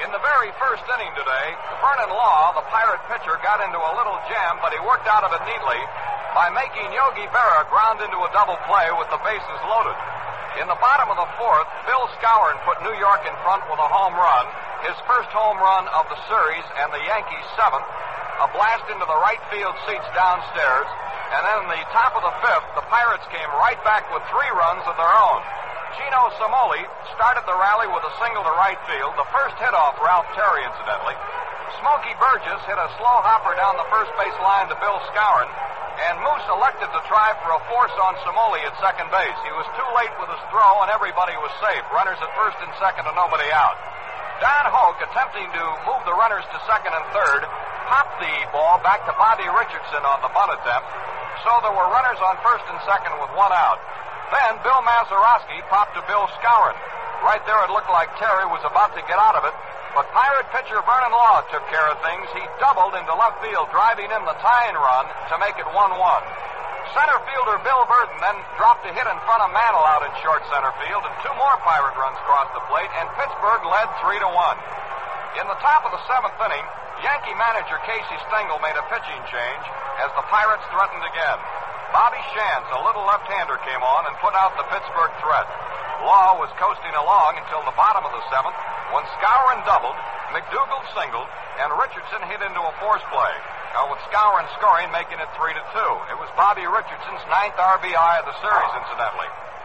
In the very first inning today, Vernon Law, the Pirate pitcher, got into a little jam, but he worked out of it neatly by making Yogi Berra ground into a double play with the bases loaded. In the bottom of the fourth, Bill Skowron put New York in front with a home run, his first home run of the series, and the Yankees' seventh. A blast into the right field seats downstairs, and then in the top of the fifth, the Pirates came right back with three runs of their own. Gino Cimoli started the rally with a single to right field, the first hit off Ralph Terry, incidentally. Smokey Burgess hit a slow hopper down the first base line to Bill Skowron, and Moose elected to try for a force on Cimoli at second base. He was too late with his throw, and everybody was safe. Runners at first and second and nobody out. Don Hoke, attempting to move the runners to second and third, popped the ball back to Bobby Richardson on the bunt attempt, so there were runners on first and second with one out. Then Bill Mazeroski popped to Bill Skowron. Right there it looked like Terry was about to get out of it, but Pirate pitcher Vernon Law took care of things. He doubled into left field, driving in the tying run to make it one one. Center fielder Bill Burden then dropped a hit in front of Mantle out in short center field, and two more Pirate runs crossed the plate, and Pittsburgh led three to one. In the top of the seventh inning, Yankee manager Casey Stengel made a pitching change as the Pirates threatened again. Bobby Shantz, a little left-hander, came on and put out the Pittsburgh threat. Law was coasting along until the bottom of the seventh when Skowron doubled, McDougal singled, and Richardson hit into a force play. Now with Skowron scoring, making it three to two. It was Bobby Richardson's ninth R B I of the series, incidentally.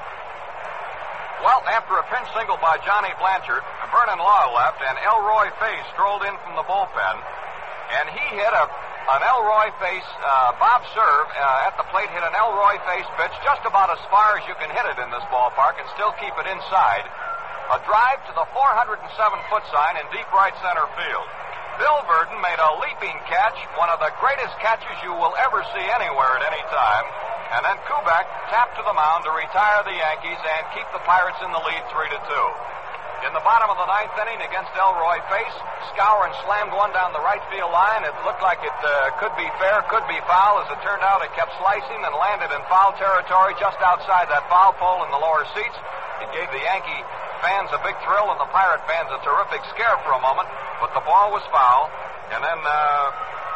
Well, after a pinch single by Johnny Blanchard, Vernon Law left, and Elroy Faye strolled in from the bullpen, and he hit a an Elroy Face, uh, Bob Serve uh, at the plate hit an Elroy Face pitch just about as far as you can hit it in this ballpark and still keep it inside. A drive to the four hundred seven foot sign in deep right center field. Bill Burden made a leaping catch, one of the greatest catches you will ever see anywhere at any time. And then Kubek tapped to the mound to retire the Yankees and keep the Pirates in the lead three to two. In the bottom of the ninth inning against Elroy Face, Skowron slammed one down the right field line. It looked like it uh, could be fair, could be foul. As it turned out, it kept slicing and landed in foul territory just outside that foul pole in the lower seats. It gave the Yankee fans a big thrill and the Pirate fans a terrific scare for a moment, but the ball was foul. And then, uh,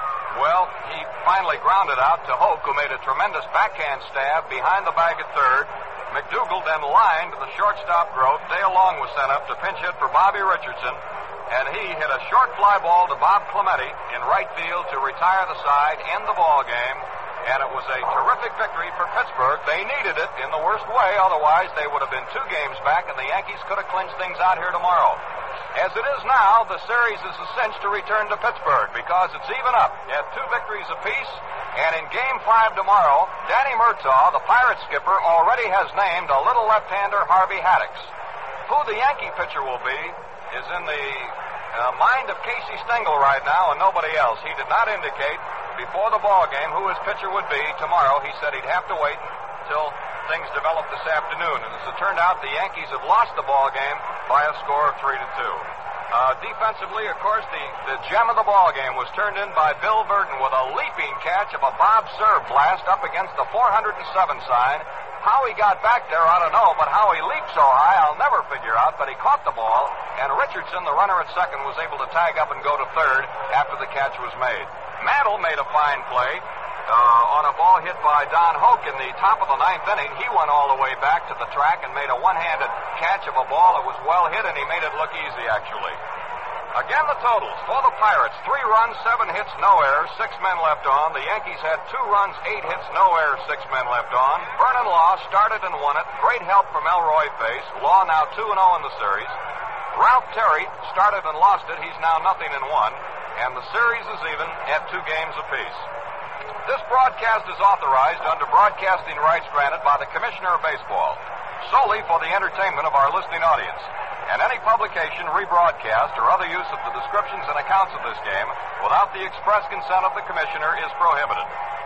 well, he finally grounded out to Hoke, who made a tremendous backhand stab behind the bag at third. McDougal then lined to the shortstop Grote. Dale Long was sent up to pinch hit for Bobby Richardson, and he hit a short fly ball to Bob Clemente in right field to retire the side, end the ball game, and it was a terrific victory for Pittsburgh. They needed it in the worst way, otherwise they would have been two games back, and the Yankees could have clinched things out here tomorrow. As it is now, the series is a cinch to return to Pittsburgh because it's even up at two victories apiece. And in Game five tomorrow, Danny Murtaugh, the Pirate skipper, already has named a little left-hander Harvey Haddix. Who the Yankee pitcher will be is in the uh, mind of Casey Stengel right now and nobody else. He did not indicate before the ball game who his pitcher would be tomorrow. He said he'd have to wait until things developed this afternoon. And as it turned out, the Yankees have lost the ball game by a score of three to two. Uh, defensively, of course, the, the gem of the ball game was turned in by Bill Burden with a leaping catch of a Bob Serve blast up against the four hundred seven sign. How he got back there, I don't know, but how he leaped so high, I'll never figure out. But he caught the ball, and Richardson, the runner at second, was able to tag up and go to third after the catch was made. Mantle made a fine play uh, on a ball hit by Don Hoke in the top of the ninth inning. He went all the way back to the track and made a one-handed catch of a ball that was well hit, and he made it look easy, actually. Again, the totals for the Pirates: three runs, seven hits, no errors, six men left on. The Yankees had two runs, eight hits, no errors, six men left on. Vernon Law started and won it. Great help from Elroy Face. Law now two and oh in the series. Ralph Terry started and lost it. He's now nothing in one. And the series is even at two games apiece. This broadcast is authorized under broadcasting rights granted by the Commissioner of Baseball, solely for the entertainment of our listening audience. And any publication, rebroadcast, or other use of the descriptions and accounts of this game without the express consent of the Commissioner is prohibited.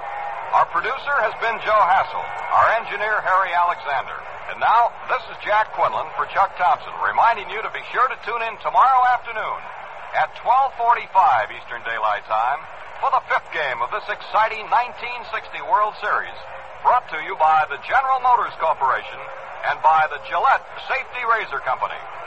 Our producer has been Joe Hassel, our engineer Harry Alexander. And now, this is Jack Quinlan for Chuck Thompson, reminding you to be sure to tune in tomorrow afternoon at twelve forty-five Eastern Daylight Time for the fifth game of this exciting nineteen sixty World Series, brought to you by the General Motors Corporation and by the Gillette Safety Razor Company.